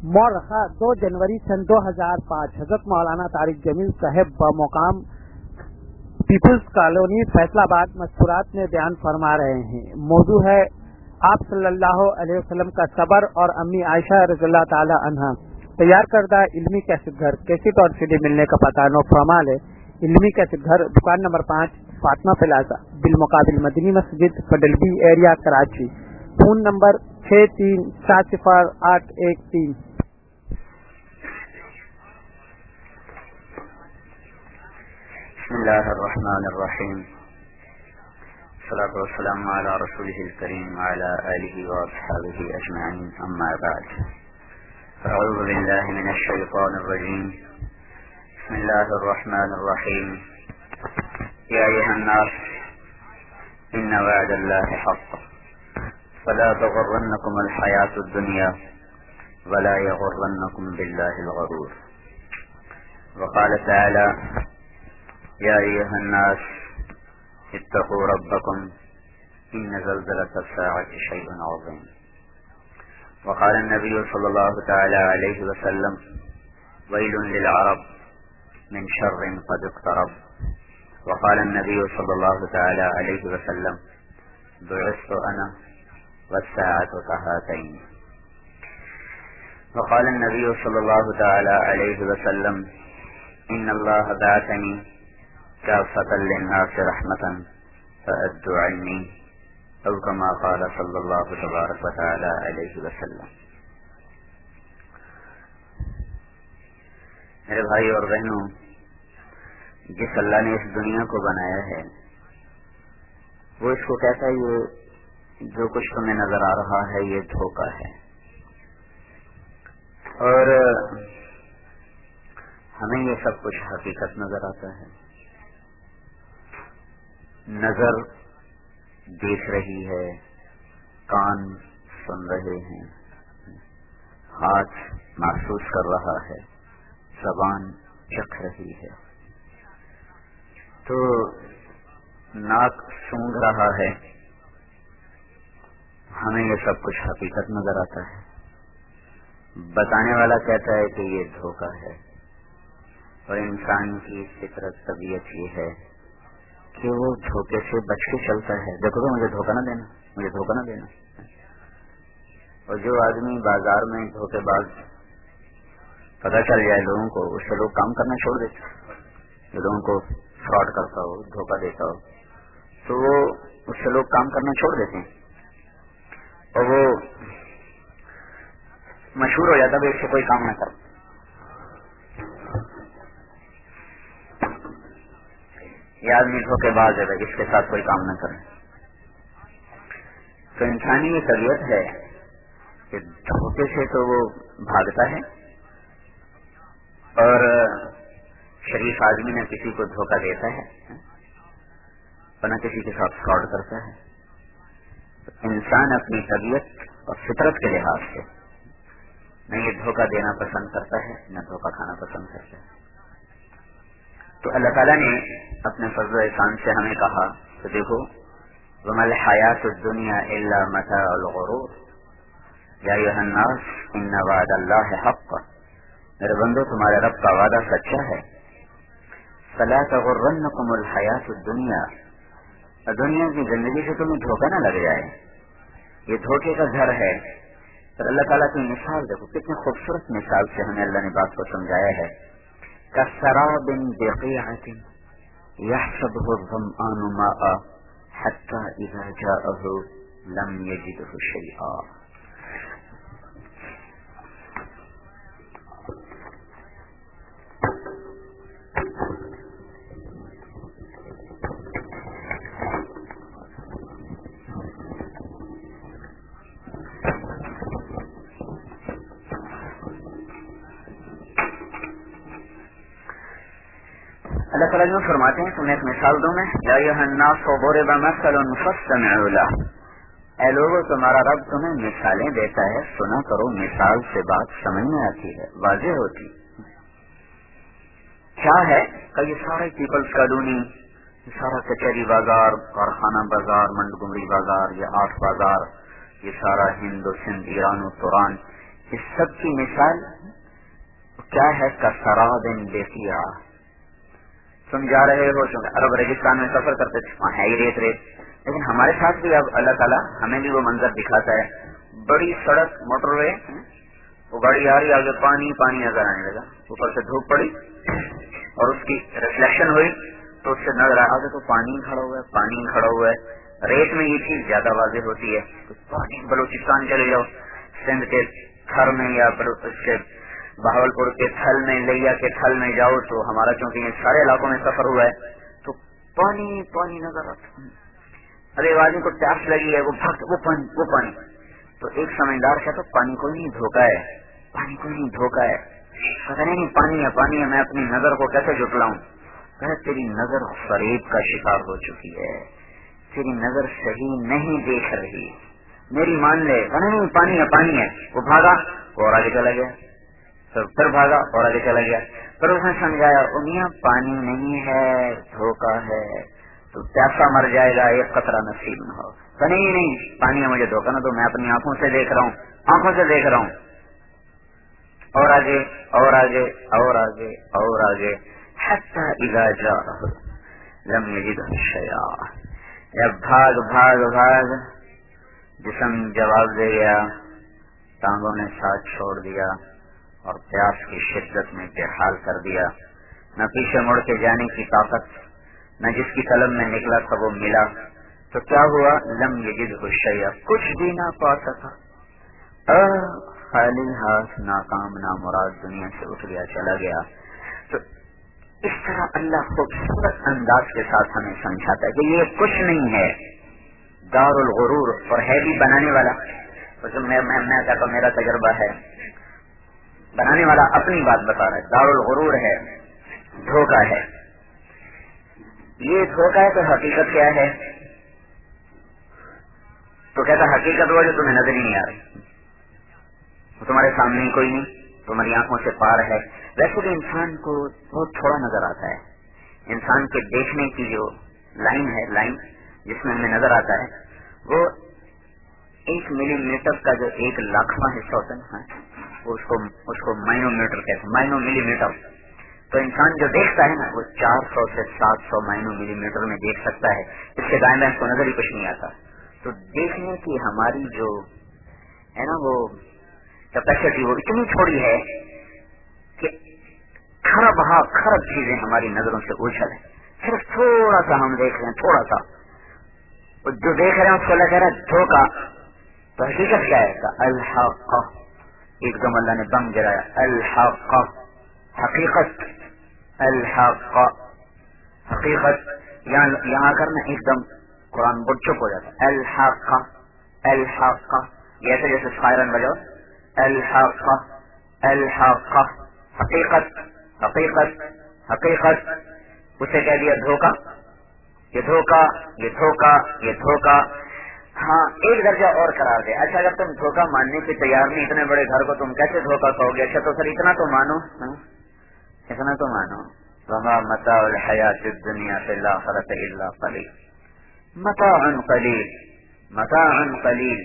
مورخہ 2 جنوری سن 2005 حضرت مولانا طارق جمیل صاحب بمقام Peoples colony فیصلہ آباد مذکورات میں بیان فرما رہے ہیں۔ موضوع ہے آپ صلی اللہ علیہ وسلم کا صبر اور امی عائشہ رضی اللہ تعالی عنہا۔ تیار کردہ علمی کیسٹ گھر، کیسٹ اور CD ملنے کا پتہ نو فرمال ہے۔ علمی کیسٹ گھر، دکان نمبر 5، فاطمہ پلازا، بالمقابل مدنی مسجد، federal B area, Karachi. Phone number 63708113۔ بسم الله الرحمن الرحيم، الصلاة والسلام على رسوله الكريم وعلى آله وأصحابه أجمعين، أما بعد، أعوذ بالله من الشيطان الرجيم، بسم الله الرحمن الرحيم، يا أيها الناس إن وعد الله حق فلا تغرنكم الحياة الدنيا ولا يغرنكم بالله الغرور، وقال تعالى يا أيها الناس اتقوا ربكم إن زلزلة الساعة شيء عظيم، وقال النبي صلى الله تعالى عليه وسلم ويل للعرب من شر قد اقترب، وقال النبي صلى الله تعالى عليه وسلم بعثت أنا والساعة كهاتين، وقال النبي صلى الله تعالى عليه وسلم إن الله بعثني كافة للناس رحمة فأدوا عني، أو كما قال صلى الله تبارك وتعالى عليه وسلم۔ میرے بھائی اور بہنوں، جس اللہ نے اس دنیا کو بنایا ہے وہ اس کو کہتا ہے یہ جو کچھ تمہیں نظر آ رہا ہے یہ دھوکہ ہے، اور ہمیں یہ سب کچھ حقیقت نظر آتا ہے۔ نظر دیکھ رہی ہے، کان سن رہے ہیں، ہاتھ محسوس کر رہا ہے، زبان چکھ رہی ہے، تو ناک سونگھ رہا ہے، ہمیں یہ سب کچھ حقیقت نظر آتا ہے۔ بتانے والا کہتا ہے کہ یہ دھوکہ ہے، اور انسان کی فطرت طبیعت یہ ہے کہ وہ دھوکے سے بچ کے چلتا ہے۔ دیکھو تو مجھے دھوکہ نہ دینا، مجھے دھوکہ نہ دینا۔ اور جو آدمی بازار میں دھوکے باز پتہ چل جائے لوگوں کو، اس سے لوگ کام کرنا چھوڑ دیتے، جو لوگوں کو فراڈ کرتا ہو، دھوکہ دیتا ہو، تو وہ اس سے لوگ کام کرنا چھوڑ دیتے ہیں، اور وہ مشہور ہو جاتا ہے اس سے کوئی کام نہ کرتا۔ یہ آدمی دھوکے باز ہے، اس کے ساتھ کوئی کام نہ کرے۔ تو انسانی یہ طبیعت ہے کہ دھوکے سے تو وہ بھاگتا ہے، اور شریف آدمی نہ کسی کو دھوکہ دیتا ہے اور نہ کسی کے ساتھ فراڈ کرتا ہے۔ انسان اپنی طبیعت اور فطرت کے لحاظ سے نہ یہ دھوکہ دینا پسند کرتا ہے نہ دھوکہ کھانا پسند کرتا ہے۔ تو اللہ تعالیٰ نے اپنے فضل و احسان سے ہمیں کہا کہ دیکھو وَمَا الْحَيَاةُ الدُّنْيَا إِلَّا مَتَاعُ الْغُرُورِ يَا أَيُّهَا النَّاسُ إِنَّ وَعْدَ اللَّهِ حَقٌّ، میرے بندو تمہارے رب کا وعدہ سچا ہے۔ فَلَا تَغُرَّنَّكُمُ الْحَيَاةُ الدُّنْيَا، دنیا کی زندگی سے تمہیں دھوکہ نہ لگ جائے، یہ دھوکے کا گھر ہے۔ اور اللہ تعالیٰ کی مثال دیکھو، کتنی خوبصورت مثال سے ہمیں اللہ نے بات کو سمجھایا ہے۔ كَسَرَابٍ بِقِيعَةٍ يَحْسَبُهُ الظَّمْآنُ مَاءً حَتَّى إِذَا جَاءَهُ لَمْ يَجِدْهُ شَيْئًا۔ اللہ تعالیٰ جو فرماتے ہیں تمہیں ایک مثال دوں میں، یا ایھا الناس ضرب مثل فاستمعوا له، اے لوگوں تمہارا رب تمہیں مثالیں دیتا ہے، سنا کرو، مثال سے بات سمجھ میں آتی ہے، واضح ہوتی۔ کیا ہے کہ یہ سارے پیپلز کالونی، یہ سارا کچہری بازار، کارخانہ بازار، منڈ گمری بازار، یہ 8 بازار، یہ سارا ہند و سندھ، ایران و توران، اس سب کی مثال کیا ہے؟ کسراب بقیع. تم جا رہے ہو عرب ریگستان میں سفر کرتے تھے، وہاں ہے ہی ریت ریت، لیکن ہمارے ساتھ بھی اب اللہ تعالیٰ ہمیں بھی وہ منظر دکھاتا ہے. بڑی سڑک موٹر وے، وہ گاڑی آ رہی، آگے پانی پانی نظر آنے لگا، اوپر سے دھوپ پڑی اور اس کی ریفلیکشن ہوئی تو اس سے نظر آیا آگے تو پانی کھڑا ہوا ہے، پانی کھڑا ہوا ہے. ریت میں یہ چیز زیادہ واضح ہوتی ہے. پانی بلوچستان چلے جاؤ، سندھ کے تھر میں یا اس کے بہاولپور کے تھل میں، لیا کے تھل میں جاؤ تو ہمارا چونکہ یہ سارے علاقوں میں سفر ہوا ہے تو پانی پانی نظر آتا. ارے ایک آدمی کو پیاس لگی ہے، وہ پانی تو ایک سمجھدار کہتا پانی کوئی نہیں دھوکا ہے، پانی کوئی نہیں دھوکا ہے. پتا نہیں پانی ہے، میں اپنی نظر کو کیسے جھٹلاؤں؟ تیری نظر فریب کا شکار ہو چکی ہے، تیری نظر صحیح نہیں دیکھ رہی، میری مان لے. نہیں پانی ہے. وہ بھاگا، وہ اور آگے چلا گیا، پھر بھاگا اور آگے چلا گیا. پھر اس نے سمجھایا میاں پانی نہیں ہے، دھوکا ہے، تو پیاسا مر جائے گا، ایک قطرہ نصیب نہ ہو. نہیں پانی ہے، مجھے دھوکا نہ دو، میں اپنی آنکھوں سے دیکھ رہا ہوں. اور آگے اور آگے اور آگے اور آگے، حتی اذا جاء لم یجدہ شیئا. جب بھاگ جسم جواب دے گیا، ٹانگوں نے ساتھ چھوڑ دیا اور پیاس کی شدت میں بے حال کر دیا. نہ پیچھے مڑ کے جانے کی طاقت، نہ جس کی طلب میں نکلا تھا وہ ملا. تو کیا ہوا؟ لم یجدہ شیئا، کچھ بھی نہ پا سکا. خالی ہاتھ، ناکام نامراد دنیا سے اٹھ گیا، چلا گیا. تو اس طرح اللہ خوبصورت انداز کے ساتھ ہمیں سمجھاتا ہے کہ یہ کچھ نہیں ہے، دار الغرور، اور ہے بھی بنانے والا. میں کہتا ہوں میرا تجربہ ہے، بنانے والا اپنی بات بتا رہا ہے، دار الغرور ہے، دھوکا ہے. یہ دھوکا ہے تو حقیقت کیا ہے؟ تو کہتا حقیقت وہ جو تمہیں نظر ہی نہیں آ رہی، وہ تمہارے سامنے ہی کوئی نہیں، تمہاری آنکھوں سے پار ہے. ویسے بھی انسان کو بہت تھوڑا نظر آتا ہے. انسان کے دیکھنے کی جو لائن جس میں ہمیں نظر آتا ہے وہ 1 ملی میٹر کا جو 1 لاکھواں حصہ ہوتا ہے اس کو مائنو میٹر کہتے ہیں، مائنو ملی میٹر. تو انسان جو دیکھتا ہے نا وہ 400 سے 700 مائنو ملی میٹر میں دیکھ سکتا ہے، اس کے دائیں بائیں کو نظر ہی کچھ نہیں آتا. تو دیکھنے کی ہماری جو ہے نا وہ کیپیسٹی وہ اتنی تھوڑی ہے کہ خرب چیزیں ہماری نظروں سے اوجھل ہیں. صرف تھوڑا سا ہم دیکھ رہے ہیں، تھوڑا سا جو دیکھ رہے ہیں اس کو اللہ کہہ رہا ہے دھوکا. تو حقیقت کیا ہے؟ الحق. ایک دم اللہ نے بم گرایا، الحق، حقیقت، الحق، حقیقت. یہاں کرنا ایک دم قرآن بڑھ چپ ہو جاتا ہے. الحق، الحق، جیسے جیسے سائرن بجاؤ، الحق، الحق، حقیقت، حقیقت، حقیقت. اسے کہہ دیا دھوکا، یہ دھوکا، یہ دھوکا، یہ دھوکا. ہاں ایک درجہ اور قرار دے. اچھا اگر تم دھوکا ماننے کی تیار نہیں، اتنے بڑے گھر کو تم کیسے دھوکا کہو گے؟ اچھا تو پھر اتنا تو مانو، اتنا تو مانو. وما متاع الحیات الدنیا فی الآخرۃ الا قلیل، متاع قلیل، متاع قلیل.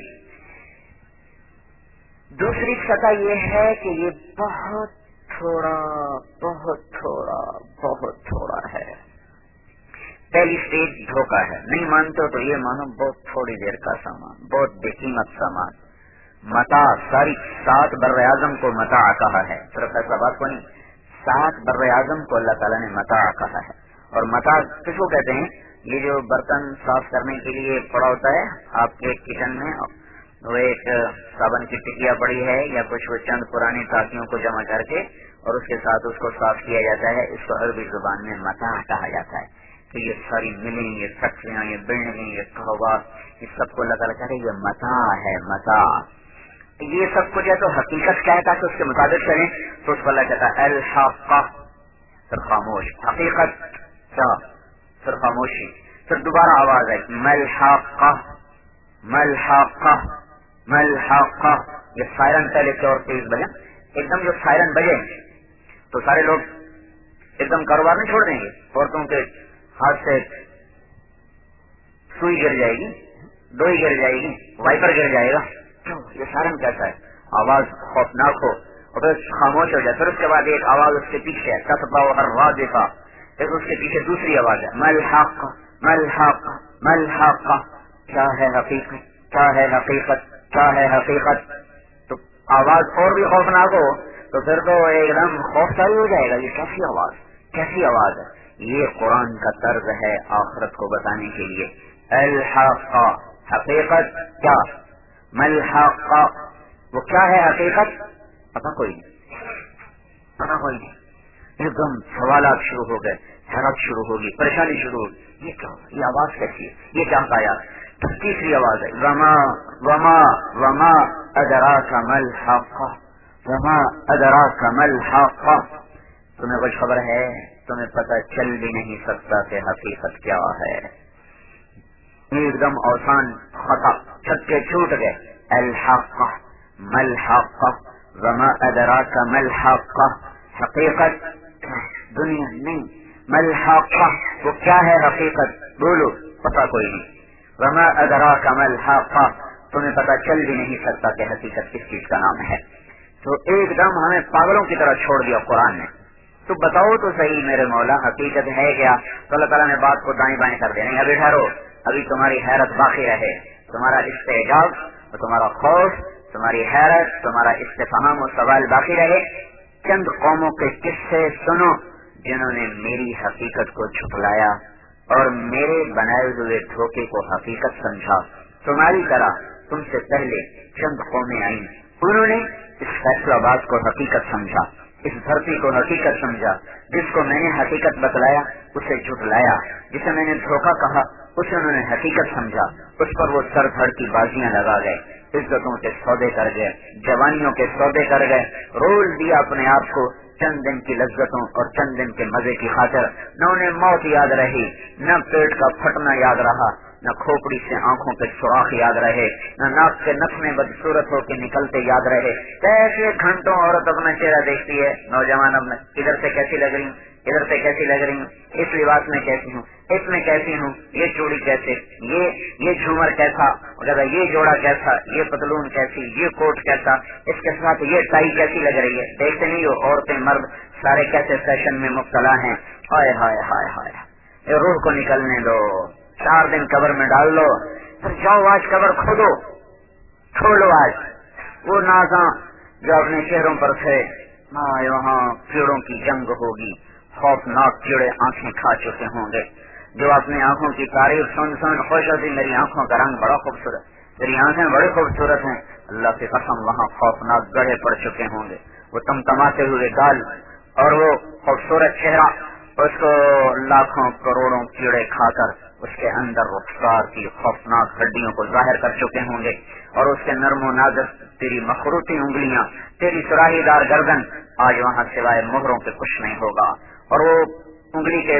دوسری سطح یہ ہے کہ یہ بہت تھوڑا، بہت تھوڑا، بہت تھوڑا ہے. پہلی سٹیج دھوکا ہے. نہیں مانتے ہو تو یہ مانو بہت تھوڑی دیر کا سامان، بہت بے قیمت سامان. متاع، ساری 7 بر اعظم کو متاع کہا ہے، صرف ایسا بات کو نہیں، 7 بر اعظم کو اللہ تعالیٰ نے متاع کہا ہے. اور متاع کس کو کہتے ہیں؟ یہ جو برتن صاف کرنے کے لیے پڑا ہوتا ہے آپ کے کچن میں، وہ ایک صابن کی ٹکیا پڑی ہے یا کچھ وہ چند پرانی ٹاکیوں کو جمع کر کے اور اس کے ساتھ اس کو صاف کیا جاتا ہے. اس کو عربی زبان میں متاع کہا جاتا ہے. کہ یہ ساری ملیں، یہ فیکٹریاں، یہ بلڈنگیں، یہ کاروبار، اس سب کو اللہ تعالیٰ کہہ رہے یہ متاع ہے، متاع. یہ سب کچھ ہے تو حقیقت کیا ہے تاکہ اس کے مطابق کریں. تو اس کو اللہ کہتا ہے الحق، پھر خاموش. حقیقت کیا؟ پھر خاموشی. پھر دوبارہ آواز ہے ملحق، ملحق، ملحق. یہ سائرن پہلے سے اور تیز بجے. ایک دم جو سائرن بجے تو سارے لوگ ایک دم کاروبار نہیں چھوڑ دیں گے. عورتوں کے ہاتھ سے سوئی گر جائے گی، ڈوئی گر جائے گی، وائپر گر جائے گا. یہ سائرن کیسا ہے؟ آواز خوفناک ہو اور پھر خاموش ہو جائے، پھر اس کے بعد ایک آواز اس کے پیچھے ہے، تتبع ہر رادفہ، پھر اس کے پیچھے دوسری آواز ہے، ملحق ملحق ملحق، کیا ہے حقیقت، کیا ہے حقیقت، کیا ہے حقیقت. تو آواز اور بھی خوفناک ہو تو پھر تو ایک دم خوف ساری ہو جائے گا، یہ کیسی آواز، کیسی آواز ہے. یہ قرآن کا طرز ہے آخرت کو بتانے کے لیے. الحق، حقیقت کیا، ملحق، وہ کیا ہے حقیقت، پتا کوئی نہیں، پتا کوئی نہیں. ایک دم سوالات شروع ہو گئے، حیرت شروع ہوگی، پریشانی شروع ہوگی، یہ کیا، یہ آواز کیسی ہے، یہ کیا کہا. تیسری آواز ہے، وما وما وما ادراک ملحق، وما ادراک ملحق، تمہیں کچھ خبر ہے، تمہیں پتہ چل بھی نہیں سکتا کہ حقیقت کیا ہے. ایک دم اوسان خطا، چھکے چھوٹ گئے. الحق ملحق وما ادراک ملحق، حقیقت دنیا نہیں، ملحق وہ کیا ہے حقیقت، بولو، پتہ کوئی نہیں. وما ادراک ملحق، تمہیں پتہ چل بھی نہیں سکتا کہ حقیقت کس چیز کا نام ہے. تو ایک دم ہمیں پاگلوں کی طرح چھوڑ دیا قرآن نے. تو بتاؤ تو صحیح میرے مولا حقیقت ہے کیا. تو اللہ تعالیٰ نے بات کو دائیں بائیں کر دیا، نہیں ابھی ٹھہرو، ابھی تمہاری حیرت باقی رہے، تمہارا استعجاب، تمہارا خوف، تمہاری حیرت، تمہارا استفہام و سوال باقی رہے. چند قوموں کے قصے سنو جنہوں نے میری حقیقت کو چھپلایا اور میرے بنائے ہوئے دھوکے کو حقیقت سمجھا. تمہاری طرح تم سے پہلے چند قومیں آئیں، انہوں نے اس فیصلہ باز کو حقیقت سمجھا، اس دھرتی کو حقیقت سمجھا. جس کو میں نے حقیقت بتلایا اسے جھٹلایا، جسے میں نے دھوکہ کہا اسے انہوں نے حقیقت سمجھا. اس پر وہ سر دھڑ کی بازیاں لگا گئے، عزتوں کے سودے کر گئے، جوانیوں کے سودے کر گئے، رول دیا اپنے آپ کو چند دن کی لذتوں اور چند دن کے مزے کی خاطر. نہ انہیں موت یاد رہی، نہ پیٹ کا پھٹنا یاد رہا، نہ کھوپڑی سے آنکھوں کے سوراخ یاد رہے، نہ ناک کے نتنے بدصورت ہو کے نکلتے یاد رہے. کیسے گھنٹوں عورت اپنا چہرہ دیکھتی ہے، نوجوان اپنا ادھر سے کیسی لگ رہی ہوں، ادھر سے کیسی لگ رہی ہوں، اس لباس میں کیسی ہوں، اس میں کیسی ہوں، یہ چوڑی کیسے، یہ جھومر کیسا، یہ جوڑا کیسا، یہ پتلون کیسی، یہ کوٹ کیسا، اس کے ساتھ یہ ٹائی کیسی لگ رہی ہے. دیکھتے نہیں ہو عورتیں مرد سارے کیسے فیشن میں مبتلا ہیں. ہائے ہائے ہائے ہائے، یہ روح کو نکلنے دو، 4 دن قبر میں ڈال لو، پھر جاؤ آج قبر کھودو، کھولو آج. وہ نازاں جو اپنے چہروں پر تھے، وہاں کیڑوں کی جنگ ہوگی، خوفناک کیڑے آنکھیں کھا چکے ہوں گے. جو اپنی آنکھوں کی تعریف سن سن خوش ہوتی، میری آنکھوں کا رنگ بڑا خوبصورت، میری آنکھیں بڑی خوبصورت ہیں، اللہ کی قسم وہاں خوفناک گڑھے پڑ چکے ہوں گے. وہ تمتماتے ہوئے گال اور وہ خوبصورت چہرہ، اس کو لاکھوں کروڑوں کیڑے کھا کر اس کے اندر رخسار کی خوفناک ہڈیوں کو ظاہر کر چکے ہوں گے. اور اس کے نرم و نازک تیری مخروطی انگلیاں، تیری سراہی دار گردن، آج وہاں سوائے مہروں کے کچھ نہیں ہوگا. اور وہ انگلی کے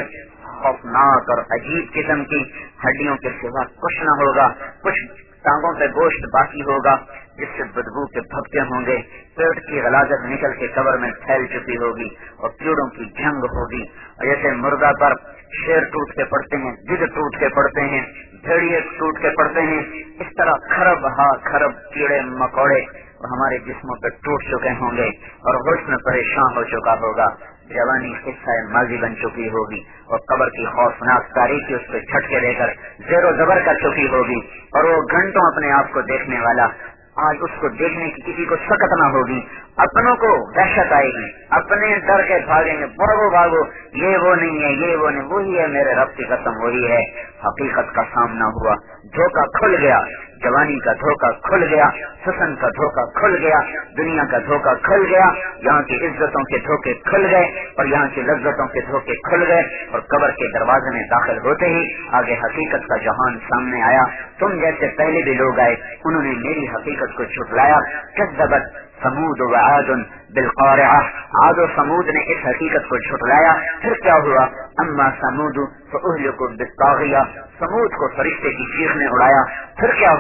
خوفناک اور عجیب قسم کی ہڈیوں کے سوا کچھ نہ ہوگا. کچھ ٹانگوں پہ گوشت باقی ہوگا جس سے بدبو کے بھگتے ہوں گے. پیٹ کی غلاظت نکل کے قبر میں پھیل چکی ہوگی اور کیڑوں کی جنگ ہوگی. اور جیسے مردہ پر شیر ٹوٹ کے پڑتے ہیں، گدھ ٹوٹ کے پڑتے ہیں، بھیڑیے ٹوٹ کے پڑتے ہیں، اس طرح خرب خرب کیڑے مکوڑے ہمارے جسموں پہ ٹوٹ چکے ہوں گے اور حسن پریشان ہو چکا ہوگا. جوانی قصہ ماضی بن چکی ہوگی اور قبر کی خوفناک تاریخی اس پہ جھٹکے دے کر زیر و زبر کر چکی ہوگی. اور وہ گھنٹوں اپنے آپ کو دیکھنے والا آج اس کو دیکھنے کی کسی کو سکت نہ ہوگی. اپنوں کو دہشت آئے گی، اپنے ڈر کے بھاگیں گے، بھاگو بھاگو، یہ وہ نہیں ہے، یہ وہ نہیں، وہی ہے، میرے رب کی قسم وہی ہے. حقیقت کا سامنا ہوا، دھوکہ کھل گیا، جوانی کا دھوکہ کھل گیا، حسن کا دھوکہ کھل گیا، دنیا کا دھوکہ کھل گیا، یہاں کی عزتوں کے دھوکے کھل گئے اور یہاں کی لذتوں کے دھوکے کھل گئے. اور قبر کے دروازے میں داخل ہوتے ہی آگے حقیقت کا جہان سامنے آیا. تم جیسے پہلے بھی لوگ آئے، انہوں نے میری حقیقت کو جھٹلایا. کذبت ثمود و عاد بالقارعہ، عاد و ثمود نے اس حقیقت کو جھٹلایا. پھر کیا ہوا؟ اما ثمود فاہلکوا بالطاغیہ، ثمود کو فرشتے کی چیخ نے اڑایا. پھر کیا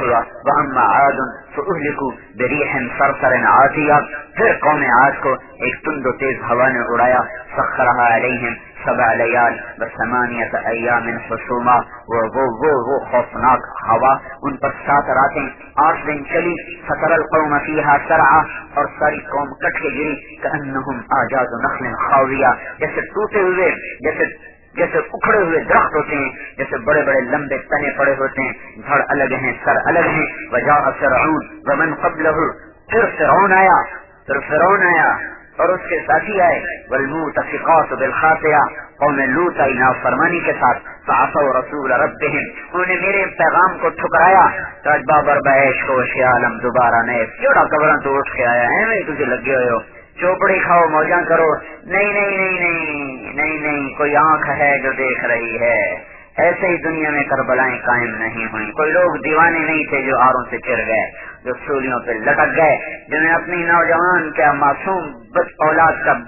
ہوا وَأَمَّا عَادٌ فَأُهْلِكُوا بِرِيحٍ صَرْصَرٍ عَاتِيَةٍ، پھر قوم عاد کو ایک تند و تیز ہوا نے اڑایا. سخرها علیہم 7 لیال و8 ایام حسوما، وہ خوفناک ہوا ان پر 7 راتیں 8 دن چلی. فتر القوم فیہا سرعا، اور ساری قوم کٹ کے گری. کأنہم اعجاز نخل خاویہ، جیسے ٹوٹے ہوئے، جیسے اکھڑے ہوئے درخت ہوتے ہیں، جیسے بڑے بڑے لمبے تنے پڑے ہوتے ہیں، دھڑ الگ ہیں سر الگ ہیں. وجاء فرعون ومن قبلہ، پھر فرعون آیا اور اس کے ساتھی آئے. والمؤتفقات بالخاطئہ، قوم لوط آئی نافرمانی کے ساتھ. فعصوا رسول ربهم، انہوں نے میرے پیغام کو ٹھکرایا. تاج بابر بیش کو عالم دوبارہ نئے کیوڑا قبراں تو اٹھ کے آیا ہے، میں تجھے لگے ہوئے ہو، چوپڑی کھاؤ موجاں کرو. نہیں نہیں نہیں نہیں نہیں نہیں، کوئی آنکھ ہے جو دیکھ رہی ہے. ایسے ہی دنیا میں کربلائیں قائم نہیں ہوئی. کوئی لوگ دیوانے نہیں تھے جو آروں سے چر گئے، جو سولیوں پہ لٹک گئے، جنہیں اپنی نوجوان کیا معصوم اولاد کا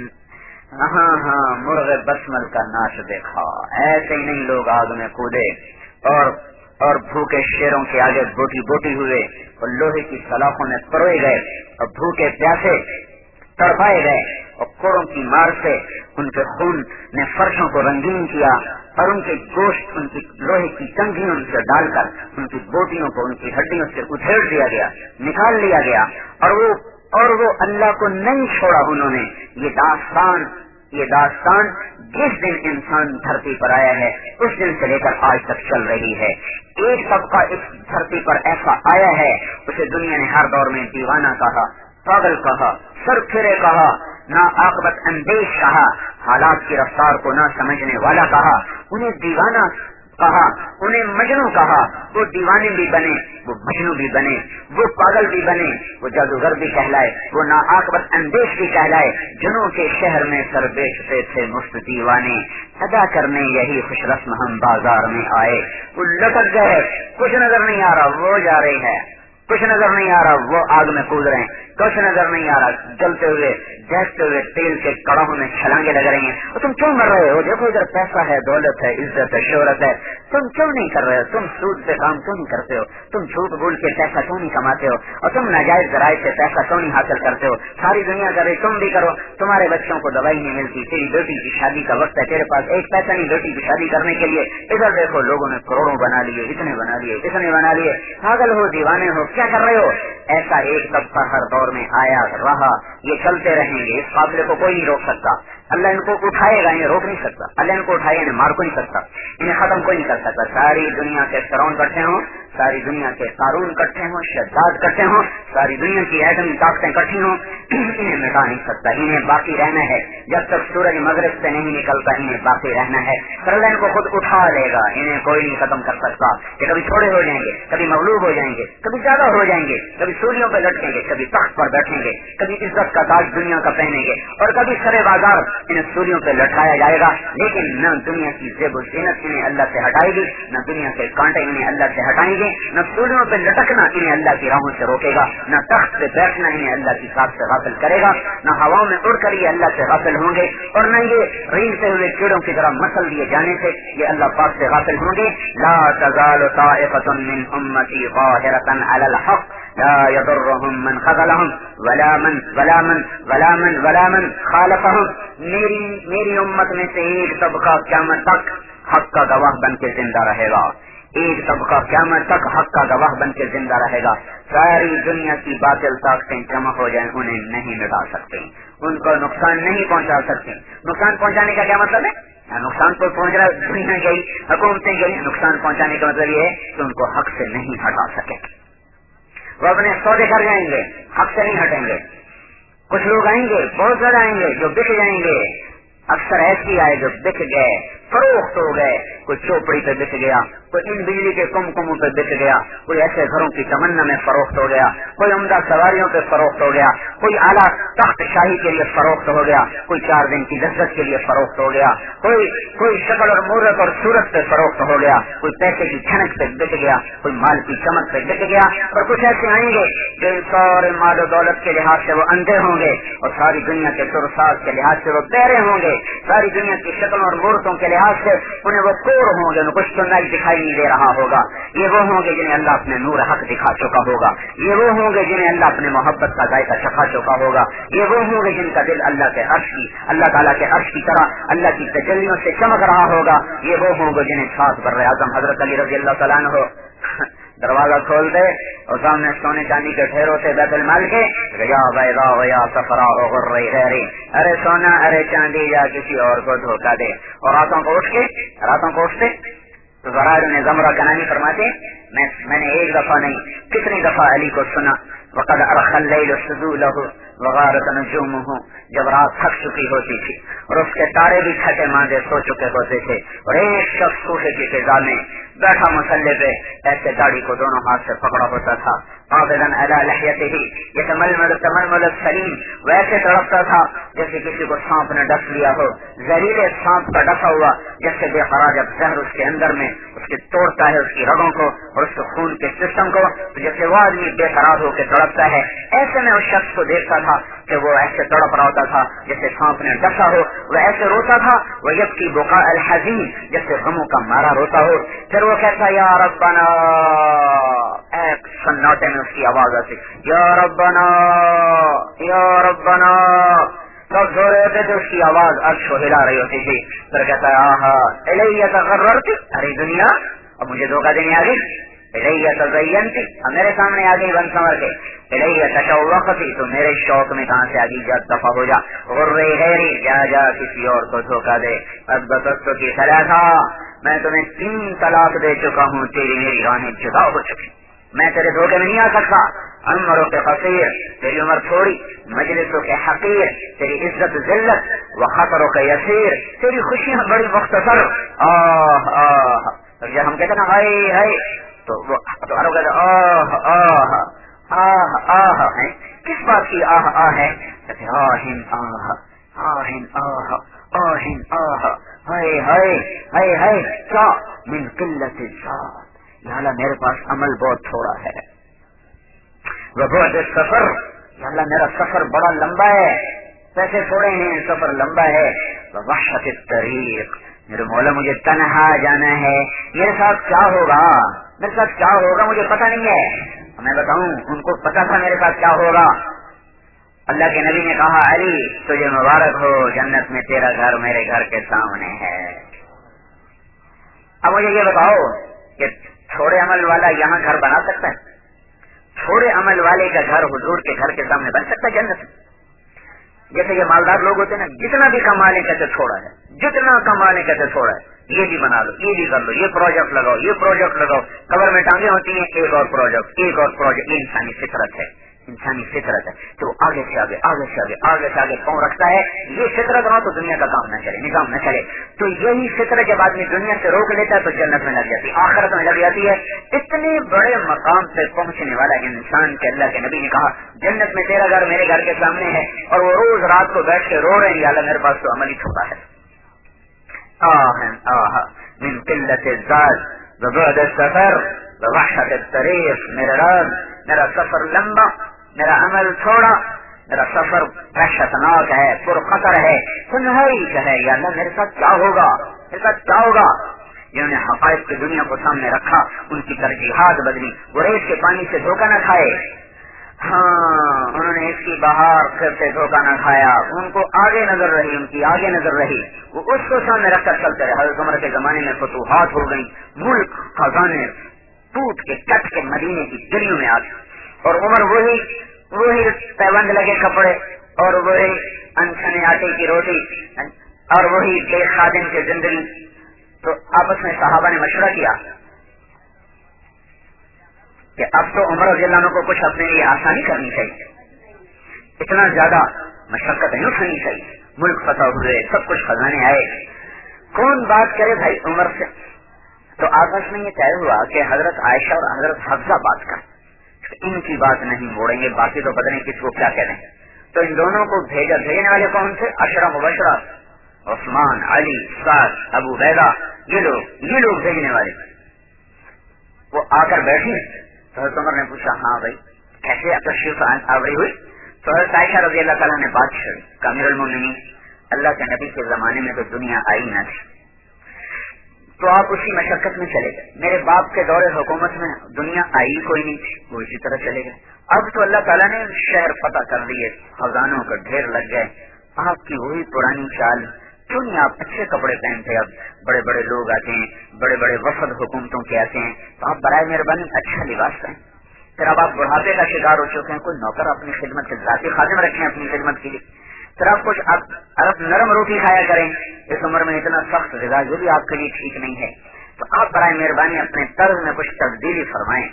مرغ بسمل کا ناش دیکھا. ایسے ہی نہیں لوگ آگ میں کودے اور بھوکے شیروں کے آگے بوٹی بوٹی ہوئے اور لوہے کی سلاخوں میں پروئے گئے اور بھوکے پیاسے تڑپائے گئے اور کوڑوں کی مار سے ان کے خون نے فرشوں کو رنگین کیا اور ان کے گوشت، ان کی لوہے کی چنگیوں سے ڈال کر ان کی بوٹیوں کو ان کی ہڈیوں سے ادھیڑ دیا گیا، نکال لیا گیا. اور وہ اللہ کو نہیں چھوڑا انہوں نے. یہ داستان جس دن انسان دھرتی پر آیا ہے اس دن سے لے کر آج تک چل رہی ہے. ایک طبقہ اس دھرتی پر ایسا آیا ہے، اسے دنیا نے ہر دور میں دیوانہ کہا، پاگل کہا، سر پھرے کہا، نا عاقبت اندیش کہا، حالات کی رفتار کو نہ سمجھنے والا کہا، انہیں دیوانہ کہا، انہیں مجنو کہا. وہ دیوانے بھی بنے، وہ مجنو بھی بنے، وہ پاگل بھی بنے، وہ جادوگر بھی کہلائے، وہ نا عاقبت اندیش بھی کہلائے. جنوں کے شہر میں سر بیچتے تھے مفت دیوانے، ادا کرنے یہی خوش رسم ہم بازار میں آئے. وہ لٹک گئے، کچھ نظر نہیں آ رہا، وہ جا رہی ہے. کچھ نظر نہیں آ رہا، وہ آگ میں کود رہے ہیں. کچھ نظر نہیں آ رہا، جلتے ہوئے جہتے ہوئے تیل کے کڑاہوں میں چھلانگے لگ رہی ہیں. اور تم کیوں مر رہے ہو؟ دیکھو ادھر پیسہ ہے، دولت ہے، عزت ہے، شہرت ہے. تم کیوں نہیں کر رہے ہو؟ تم سود سے کام کیوں نہیں کرتے ہو؟ تم جھوٹ بول کے پیسہ کیوں نہیں کماتے ہو؟ اور تم ناجائز ذرائع سے پیسہ کیوں نہیں حاصل کرتے ہو؟ ساری دنیا کر رہی، تم بھی کرو. تمہارے بچوں کو دوائی نہیں ملتی، تیری بیٹی کی شادی کا وقت ہے، تیرے پاس ایک پیسہ نہیں بیٹی کی شادی کرنے کے لیے. ادھر دیکھو لوگوں نے کروڑوں بنا لیے، اتنے بنا لیے، اتنے بنا لیے. پاگل ہو، دیوانے ہو، کیا کر رہے ہو؟ ایسا ایک طبقہ ہر دور میں آیا رہا، یہ چلتے رہیں گے. اس قافلے کو کوئی نہیں روک سکتا. اللہ ان کو اٹھائے گا، انہیں روک نہیں سکتا. اللہ ان کو اٹھائے انہیں مار کو نہیں سکتا، انہیں ختم کوئی نہیں کر سکتا. ساری دنیا کے فرعون کٹھے ہوں، ساری دنیا کے قارون کٹھے ہوں، شداد کٹھے ہوں، ساری دنیا کی ایٹمی طاقتیں کٹھی ہوں، انہیں مٹا نہیں سکتا. انہیں باقی رہنا ہے جب تک سورج مغرب سے نہیں نکلتا، انہیں باقی رہنا ہے. پھر اللہ ان کو خود اٹھا لے گا، انہیں کوئی نہیں ختم کر سکتا. کہ کبھی چھوڑے ہو جائیں گے، کبھی مغلوب ہو جائیں گے، کبھی زیادہ ہو جائیں گے، کبھی سولیوں پہ لٹکیں گے، کبھی تخت پر بیٹھیں گے، کبھی عزت کا تاج دنیا کا پہنیں گے، اور کبھی سرے بازار انہیں سولیوں پہ لٹکایا جائے گا. لیکن نہ دنیا کی زیب و زینت انہیں اللہ سے ہٹائے گی، نہ دنیا کے کانٹے انہیں اللہ سے ہٹائیں گے، نہ سولیوں پہ لٹکنا انہیں اللہ کی راہوں سے روکے گا، نہ تخت پہ بیٹھنا انہیں اللہ کی ذات سے غافل کرے گا، نہ ہواؤں میں اڑ کر یہ اللہ سے غافل ہوں گے، اور نہ یہ رینگتے ہوئے کیڑوں کی طرح مسل دیے جانے سے یہ اللہ پاک سے غافل ہوں گے. لا تزال طائفة من امتی ظاہرة علی الحق لا يضرهم من خذلهم ولا من خالفهم. میری امت میں سے ایک طبقہ قیامت تک حق کا گواہ بن کے زندہ رہے گا. ایک طبقہ قیامت تک حق کا گواہ بن کے زندہ رہے گا. ساری دنیا کی باطل طاقتیں جمع ہو جائیں، انہیں نہیں مٹا سکتے، ان کو نقصان نہیں پہنچا سکتے. نقصان پہنچانے کا کیا مطلب ہے؟ نقصان تو پہنچ رہا ہے، دنیا گئی، حکومتیں گئی. نقصان پہنچانے کا مطلب یہ ہے کہ ان کو حق سے نہیں ہٹا سکے. وہ اپنے سودے کر جائیں گے، حق سے نہیں ہٹیں گے. کچھ لوگ آئیں گے، بہت زیادہ آئیں گے جو بک جائیں گے. اکثر ایسی آئے جو بک گئے، فروخت ہو گئے. کوئی چوپڑی پہ بک گیا، کوئی ان بجلی کے کمکموں پہ بک گیا، کوئی ایسے گھروں کی تمنا میں فروخت ہو گیا، کوئی عمدہ سواریوں پہ فروخت ہو گیا، کوئی اعلیٰ تخت شاہی کے لیے فروخت ہو گیا، کوئی 4 دن کی لذت کے لیے فروخت ہو گیا، کوئی شکل اور مورت اور صورت پہ فروخت ہو گیا، کوئی پیسے کی چھنک پہ بک گیا، کوئی مال کی چمک پہ بک گیا. اور کچھ ایسے آئیں گے جو سارے مال و دولت کے لحاظ سے وہ اندھے ہوں گے اور ساری دنیا کے سرساز کے لحاظ سے وہ بہرے ہوں گے. ساری دنیا کی شکلوں اور مورتوں کے لحاظ سے انہیں وہ कमजोर होंगे, उनको कुछ सुनना दिखाई नहीं दे रहा होगा। ये वो होंगे जिन्हें अल्लाह अपने नूर हक दिखा चुका होगा। ये वो होंगे जिन्हें अल्लाह अपने मोहब्बत का जायका चखा चुका होगा। ये वो होंगे जिनका दिल अल्लाह ताला के अर्श की तरह अल्लाह की तजल्लियों से चमक रहा होगा। ये वो होंगे जिन्हें साथ बर्रे आज़म हजरत अली रज़ी अल्लाह तआला अन्हु दरवाजा खोल दे और सामने सोने चांदी के ढेरों से बैतुल माल के या बैदा या सफरा गुर्रे गैरी, अरे सोना अरे चांदी या किसी और को धोखा दे। और रातों को उठते तो ज़रार ने ज़मरा कनानी फरमाते, मैंने एक दफा नहीं कितनी दफा अली को सुना, वक़द अरखल लैल सुदूलहु वगारत नजूमुहु, जब रात थक चुकी होती थी और उसके तारे भी छठे मांदे सो चुके होते थे और एक शख्स सूखे की फिजा में बैठा मुसल्ले पे ऐसे दाढ़ी को दोनों हाथ से पकड़ा होता था, आबदन अला लहयतिही यतमलमल सलीम, वैसे तड़पता था जैसे किसी को सांप ने डस लिया हो, जहरीले सांप का डसा हुआ जैसे बेखराज जब जहर उसके अंदर में उसके तोड़ता है उसकी रगों को और उसके खून के सिस्टम को, तो जैसे वो आदमी बेकरार होकर तड़पता है, ऐसे में उस शख्स को देखता था कि वो ऐसे तड़प रहा होता था जैसे सांप ने डसा हो, वो ऐसे रोता था, वो यब्की बुका अल हज़ीन, जैसे गमों का मारा रोता हो। फिर वो कहता या रब्बना, एक सन्नाटे में उसकी आवाज आती या रब्बना या रब्बना, सब जो रहे थे तो उसकी आवाज अर्श को हिला रही होती थी। फिर कहता आहा इलैया तगर्ररती, अरे दुनिया अब मुझे धोखा देने आ गई, इलैया तज़य्यनती, अब मेरे सामने आ गई बन संवर के, इलैया तशव्वक़ती, तो मेरे शौक में कहाँ से आ गई, जा दफा हो जा, गुर्रे गैरी, जा किसी और को धोखा दे, अद्बतस्तु की सलासा, मैं तुम्हें 3 तलाक दे चुका हूँ, तेरी मेरी राहें जुदा हो चुकी, मैं तेरे धोखे में नहीं आ सकता। उम्रों के फकीर, तेरी उम्र थोड़ी, मजलिसों के हकीर, तेरी इज्जत जिल्लत, व खतरों के यसीर, तेरी खुशियाँ बड़ी मुख्तसर। आह आह, जब हम कहते ना हाय हाय तो वो अरब कहते आह आह आह आह है, किस बात की आह आह है, कहते आहिन आह आहिन आह आहिन आह, हाय हाय हाय हाय, क्या मिन किल्लत ज़ात, या मेरे पास अमल बहुत थोड़ा है, वबुअद सफर, या मेरा सफर बड़ा लंबा है, पैसे थोड़े हैं सफर लंबा है, वहशत तरीक, मेरे मौला मुझे तन्हा जाना है, मेरे साथ क्या होगा, मेरे साथ क्या होगा मुझे पता नहीं है, मैं बताऊं उनको पता था मेरे साथ क्या होगा। अल्लाह के नबी ने कहा अली तुझे मुबारक हो, जन्नत में तेरा घर मेरे घर के सामने है। अब मुझे ये बताओ कि थोड़े अमल वाला यहाँ घर बना सकता है? थोड़े अमल वाले का घर हुजूर के घर के सामने बन सकता है जन्नत? जैसे ये मालदार लोग होते हैं ना, जितना भी कमा ले कहते थोड़ा है, जितना कमा ले कहते थोड़ा है, ये भी बना लो, ये भी कर लो, ये प्रोजेक्ट लगाओ, ये प्रोजेक्ट लगाओ, कबर में टांगे होती हैं, एक और प्रोजेक्ट, एक और प्रोजेक्ट। ये इंसानी फितरत है, इंसानी फितरत है। तो आगे से आगे आगे से आगे आगे से आगे पाँव रखता है। ये फितरत हो तो दुनिया का काम न चले, निजाम न चले। तो यही फितरत जब आदमी दुनिया से रोक लेता है तो जन्नत में लग जाती है, आखिरत में लग जाती है। इतने बड़े मकाम पे पहुंचने वाला इंसान के अल्लाह के नबी ने कहा जन्नत में तेरा घर मेरे घर के सामने है, और वो रोज रात को बैठ के रो रहे हैं, अल्लाह मेरे पास तो अमल ही छोड़ा है। आह मिन किल्लत ज़ात व बुअद सफर व वहशत तरीक़, मेरा रब मेरा सफर लंबा, मेरा अमल थोड़ा, मेरा सफर वहशतनाक है, पुरखतर है, सुनहरी है। या अल्लाह मेरे साथ क्या होगा, मेरे साथ क्या होगा? जिन्होंने हक़ाइक़ की दुनिया को सामने रखा उनकी तरजीहात बदली। वो रेत के पानी से धोखा न खाए, हाँ उन्होंने इसकी बहार फिर से धोखा न खाया, उनको आगे नजर रही, उनकी आगे नजर रही, वो उसको सामने रखकर चलते रहे। हज़रत उमर के जमाने में फतूहात हो गई, मुल्क खजाने टूट के कट के मदीने की गलियों में आ गए, और उमर वही पैबंद लगे कपड़े और वही अनछने आटे की रोटी और वही बेखादिम की जिंदगी। तो आपस में सहाबा ने मशवरा किया कि अब तो उमर रज़ियल्लाहु अन्हु को कुछ अपने लिए आसानी करनी चाहिए, इतना ज्यादा मशक्कत नहीं उठानी चाहिए। मुल्क फतह हुए, सब कुछ खजाने आए, कौन बात करे भाई उमर से? तो आपस में ये तय हुआ कि हजरत आयशा और हजरत हफ्सा बात कर, इनकी बात नहीं मोड़ेंगे, बाकी तो पता नहीं किसको क्या करें। तो इन दोनों को भेजा। भेजने वाले कौन थे? अशरा मुबशरा, उस्मान, अली, साद, अबू बैदा, ये लोग भेजने वाले। वो आकर बैठी तो हज़रत उमर ने पूछा हाँ भाई कैसे तशरीफ आवरी हुई? तो हज़रत आयशा रज़ी अल्लाह तआला ने बात छेड़ी, अमीरुल मोमिनीन अल्लाह के नबी के जमाने में तो दुनिया आई न थी, تو آپ اسی مشقت میں چلے گئے. میرے باپ کے دور حکومت میں دنیا آئی کوئی نہیں تھی, وہ اسی طرح چلے گئے. اب تو اللہ تعالیٰ نے شہر فتح کر دیے, خزانوں کا ڈھیر لگ گئے. آپ کی وہی پرانی چال, کیوں نہیں آپ اچھے کپڑے پہنتے؟ اب بڑے بڑے لوگ آتے ہیں, بڑے بڑے وفد حکومتوں کے آتے ہیں, تو آپ برائے مہربانی اچھا لباس پہنیں. پھر اب آپ بڑھاپے کا شکار ہو چکے ہیں, کوئی نوکر اپنی خدمت کے ذاتی خادم رکھیں اپنی خدمت کے لیے. پھر آپ کچھ اب نرم روٹی کھایا کریں, اس عمر میں اتنا سخت غذا یہ بھی آپ کے لیے ٹھیک نہیں ہے. تو آپ برائے مہربانی اپنے طرز میں کچھ تبدیلی فرمائیں.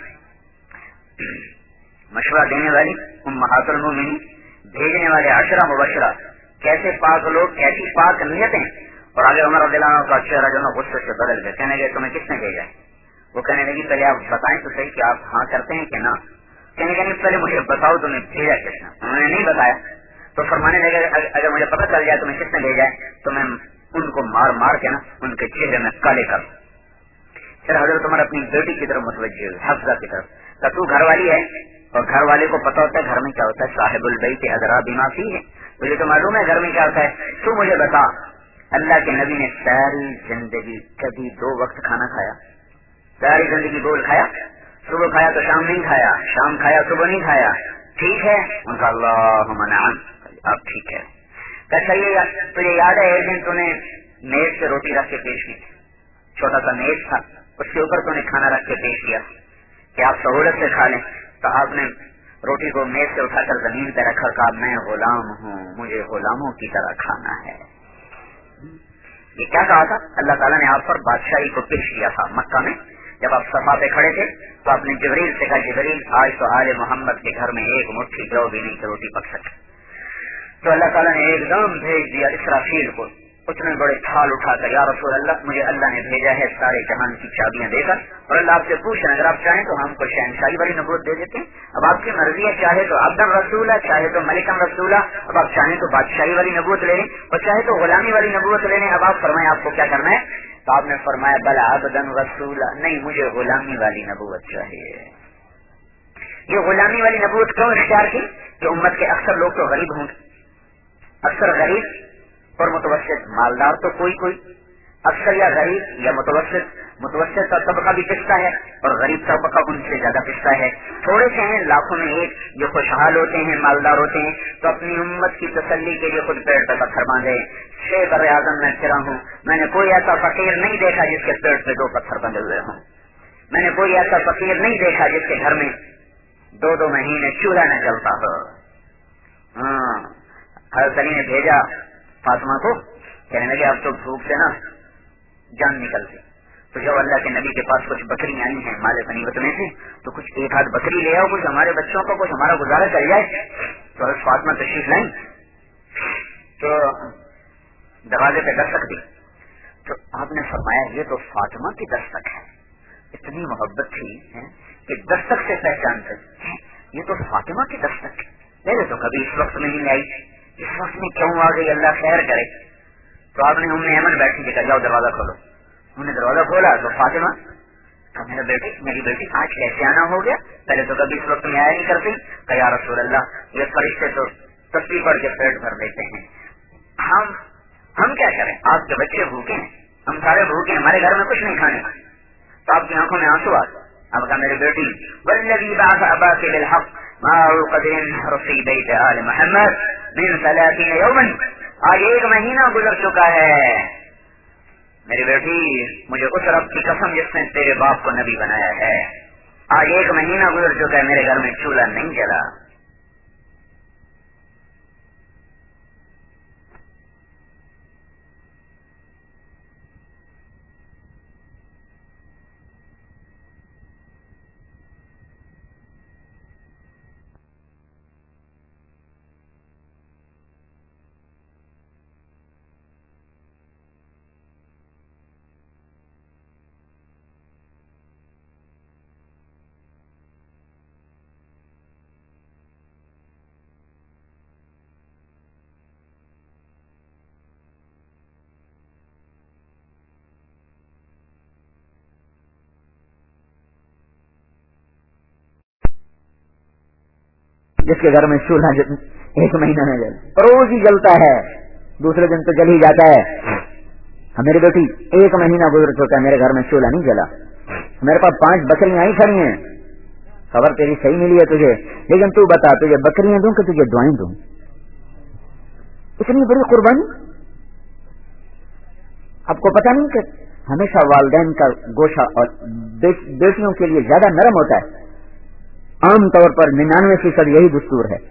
مشورہ دینے والی امہات المومنین, بھیجنے والے عشرہ مبشرہ, کیسے پاک لوگ, کیسی پاک نیتیں. اور آگے عمر رضی اللہ عنہ کا چہرہ جو ہے غصے سے بدل گیا, کہنے لگے تمہیں کس نے بھیجا ہے؟ وہ کہنے لگی پہلے آپ بتائیں تو صحیح کہ آپ ہاں کرتے ہیں کہ نہ. کہنے لگے پہلے مجھے بتاؤ تمہیں بھیجا کس نے. انہوں نے نہیں بتایا. تو فرمانے لگے اگر مجھے پتہ چل جائے تمہیں کس نے بھیجا ہے تو میں ان کو مار مار کے نا ان کے چہرے میں کالے کر. پھر حضرت عمر اپنی بیٹی کی طرف متوجہ ہوئے, حفصہ کی طرف. تو گھر والی ہے اور گھر والے کو پتا ہوتا ہے گھر میں کیا ہوتا ہے, صاحب البیت ادری بما فیہ, مجھے تو معلوم ہے گھر میں کیا ہوتا ہے. تو مجھے بتا, اللہ کے نبی نے ساری زندگی کبھی 2 وقت کھانا کھایا؟ ساری زندگی گول کھایا؟ صبح کھایا تو شام نہیں کھایا, شام کھایا صبح نہیں کھایا. ٹھیک ہے, ان کا اللہم نعم, اب ٹھیک ہے. کیسا یہ تجھے یاد ہے ایک دن تو نے میز سے روٹی رکھ کے پیش کی, چھوٹا سا میز تھا, اس کے اوپر تو نے کھانا رکھ کے پیش کیا کہ آپ سہولت سے کھا لیں. تو آپ نے روٹی کو میز سے اٹھا کر زمین پہ رکھا, کہا میں غلام ہوں, مجھے غلاموں کی طرح کھانا ہے. یہ کیا کہا تھا؟ اللہ تعالیٰ نے آپ پر بادشاہی کو پیش کیا تھا مکہ میں. جب آپ صفا پہ کھڑے تھے تو آپ نے جبریل سے کہا, جبریل آج تو آل محمد کے گھر میں ایک مٹھی جو بھی نہیں کہ روٹی پک سکے. تو اللہ تعالیٰ نے ایک دم بھیج دیا اسرافیل کو. اس نے بڑے تھال اٹھا کر, یا رسول اللہ مجھے اللہ نے بھیجا ہے سارے جہان کی چابیاں دے کر, اور اللہ آپ سے پوچھ رہے اگر آپ چاہیں تو ہم کو شہنشاہی والی نبوت دے دیتے ہیں. اب آپ کی مرضی ہے, چاہے تو عبدن رسولہ, چاہے تو ملکن رسولہ. اب آپ چاہیں تو بادشاہی والی نبوت لے لیں اور چاہے تو غلامی والی نبوت لے لیں. اب آپ فرمائیں آپ کو کیا کرنا ہے. تو آپ نے فرمایا بل عبدن رسولہ, نہیں مجھے غلامی والی نبوت چاہیے. یہ غلامی والی نبوت کیوں اختیار کی کہ امت کے اکثر لوگ تو غریب ہوں گے, اکثر غریب اور متوسط, مالدار تو کوئی اکثر یا غریب یا متوسط. متوسط کا طبقہ بھی پستا ہے اور غریب طبقہ ان سے زیادہ پستا ہے. تھوڑے سے ہیں لاکھوں میں ایک جو خوشحال ہوتے ہیں, مالدار ہوتے ہیں, تو اپنی امت کی تسلی کے لیے خود پیڑ پہ پتھر باندھے. شیخ اعظم میں پھرا ہوں, میں نے کوئی ایسا فقیر نہیں دیکھا جس کے پیڑ پہ 2 پتھر بندھے ہوئے ہوں. میں نے کوئی ایسا فقیر نہیں دیکھا جس کے گھر میں 2 مہینے چولہا نہ جلتا ہو. ہاں, حضرت علی نے بھیجا فاطمہ کو, کہنے لگے اب تو بھوک سے نا جان نکلتی. تو جب اللہ کے نبی کے پاس کچھ بکری آئی ہیں مال غنیمت میں سے, تو کچھ 1 بکری لے آؤ, کچھ ہمارے بچوں کو, کچھ ہمارا گزارا چل جائے. تو حضرت فاطمہ تشریف لائیں تو دروازے پہ دستک دی. تو آپ نے فرمایا یہ تو فاطمہ کی دستک ہے. اتنی محبت تھی کہ دستک سے پہچانتے یہ تو فاطمہ کی دستک ہے. پہلے تو کبھی اس وقت میں نہیں آئی, اس وقت میں کیوں آ گئی, اللہ خیر کرے. تو آپ نے ایمن بیٹھی کہا جاؤ دروازہ کھولو. انہوں نے دروازہ کھولا تو فاطمہ میری بیٹی آج کیسے آنا ہو گیا, پہلے تو کبھی اس وقت میں آیا نہیں کرتی. کہ یا رسول اللہ یہ فرشتے تو تسبیح پڑھ کے پیٹ بھر دیتے ہیں, ہم کیا کریں, آپ کے بچے بھوکے ہیں, ہم سارے بھوکے ہیں, ہمارے گھر میں کچھ نہیں کھانے. تو آپ کی آنکھوں میں آنسو آ. اب کہا میری بیٹی والذی بعث اباک بالحق ما قد رفی بیت آل محمد من 30 یوما, آج 1 مہینہ گزر چکا ہے. میری بیٹی مجھے اس رب کی قسم جس نے تیرے باپ کو نبی بنایا ہے, آج 1 مہینہ گزر چکا ہے, میرے گھر میں چولہا نہیں جلا. جس کے گھر میں چولہا 1 مہینہ میں جل روز ہی جلتا ہے, دوسرے دن تو جل ہی جاتا ہے. मेरी बेटी 1 महीना गुजर चुका है, मेरे घर में चूल्हा नहीं जला, मेरे पास 5 बकरियां ही खड़ी हैं, खबर तेरी सही मिली है तुझे, लेकिन तू बता तुझे बकरियां दूं कि तुझे दुआएं दूं? इतनी बड़ी कुर्बानी। आपको पता नहीं कि हमेशा वालिदैन का गोशा और बेटियों के लिए ज्यादा नरम होता है। आमतौर पर 99% यही दस्तूर है।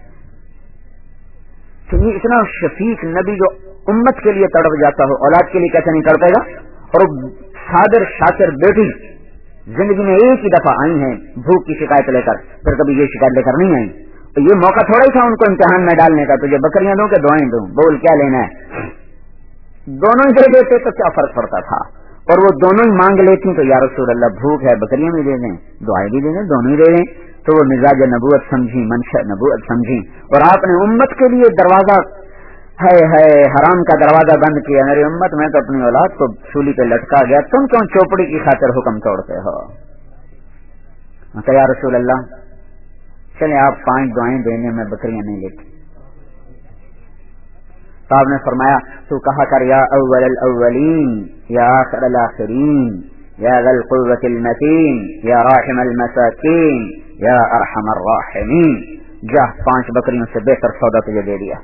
तो ये इतना शफीक नबी जो उम्मत के लिए तड़प जाता हो, औलाद के लिए कैसे नहीं तड़पेगा? और सादर शातिर बेटी जिंदगी में एक ही दफा आई हैं भूख की शिकायत लेकर, फिर कभी ये शिकायत लेकर नहीं आई। तो ये मौका थोड़ा ही था उनको इम्तिहान में डालने का, तुझे बकरियां दूं कि दुआएं दूं, बोल क्या लेना है? दोनों ही दे देते तो क्या फर्क पड़ता था? और वो दोनों ही मांग लेती तो या रसूल अल्लाह भूख है, बकरियां भी दे दें, दुआएं भी दे दें, दोनों ही दे दें। तो वो मिजाज नबूवत समझी, मंशा नबूवत समझी, और आपने उम्मत के लिए दरवाजा है हराम का दरवाजा बंद किया। मेरी उम्मत में तो अपनी औलाद को सूली पे लटका गया, तुम क्यों चौपड़ी की खातिर हुक्म तोड़ते हो? या रसूल अल्लाह चले आप 5 दुआएं देने में बकरियां नहीं लेती। तो आपने फरमाया तू कहा कर या अव्वल अल अव्वलीन, या आखिर अल आखिरीन, या ज़ल क़ुव्वतिल मतीन, या राहिम अल मसाकीन, या अरहमर राहिमीन। जा 5 बकरियों से बेहतर सौदा तुझे दे दिया।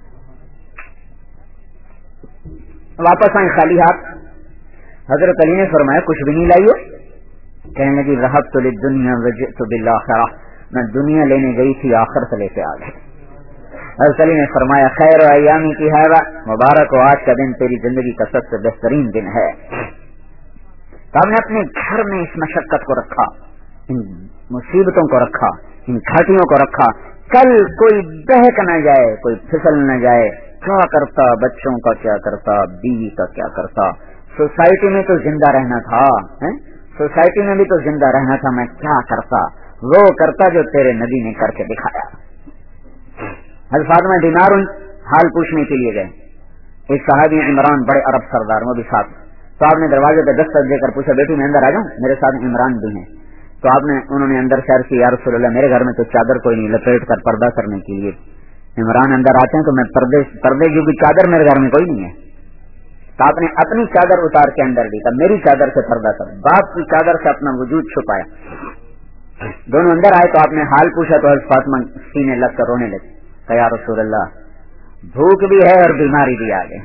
वापस आए खाली हाथ। हजरत अली ने फरमाया कुछ भी नहीं लाई हो? कहने लगी रहबतु लिद्दुनिया वजिअतु बिल आखिरह, मैं दुनिया लेने गई थी, आखिरत लेके आ गई। हजरत अली ने फरमाया खैर अय्यामी की हादा, मुबारक हो आज का दिन तेरी जिंदगी का सबसे बेहतरीन दिन है। तो आपने अपने घर में इस मशक्कत को रखा, इन मुसीबतों को रखा, इन घाटियों को रखा, कल कोई बहक न जाए, कोई फिसल न जाए। क्या करता, बच्चों का क्या करता, बीवी का क्या करता, सोसाइटी में तो जिंदा रहना था, सोसाइटी में भी तो जिंदा रहना था, मैं क्या करता? वो करता जो तेरे नबी ने करके दिखाया। हज़रत फातिमा दीनार हाल पूछने के लिए गए, एक सहाबी इमरान बड़े अरब सरदार वो भी साथ। तो आपने दरवाजे पे दस्तक देकर पूछा बेटी मैं अंदर आ जाऊं, मेरे साथ इमरान भी हैं। तो उन्होंने अंदर शहर की या रसूल अल्लाह मेरे घर में तो चादर कोई नहीं, लपेट कर पर्दा करने के लिए इमरान अंदर आते हैं तो मैं पर्दे की भी चादर मेरे घर में कोई नहीं है। तो आपने अपनी चादर उतार के अंदर दी, तब मेरी चादर से पर्दा कर, बाप की चादर से अपना वजूद छुपाया। दोनों अंदर आए तो आपने हाल पूछा तो हज़रत फातिमा सीने लग कर रोने लगी। या रसूल अल्लाह भूख भी है और बीमारी भी आ गए।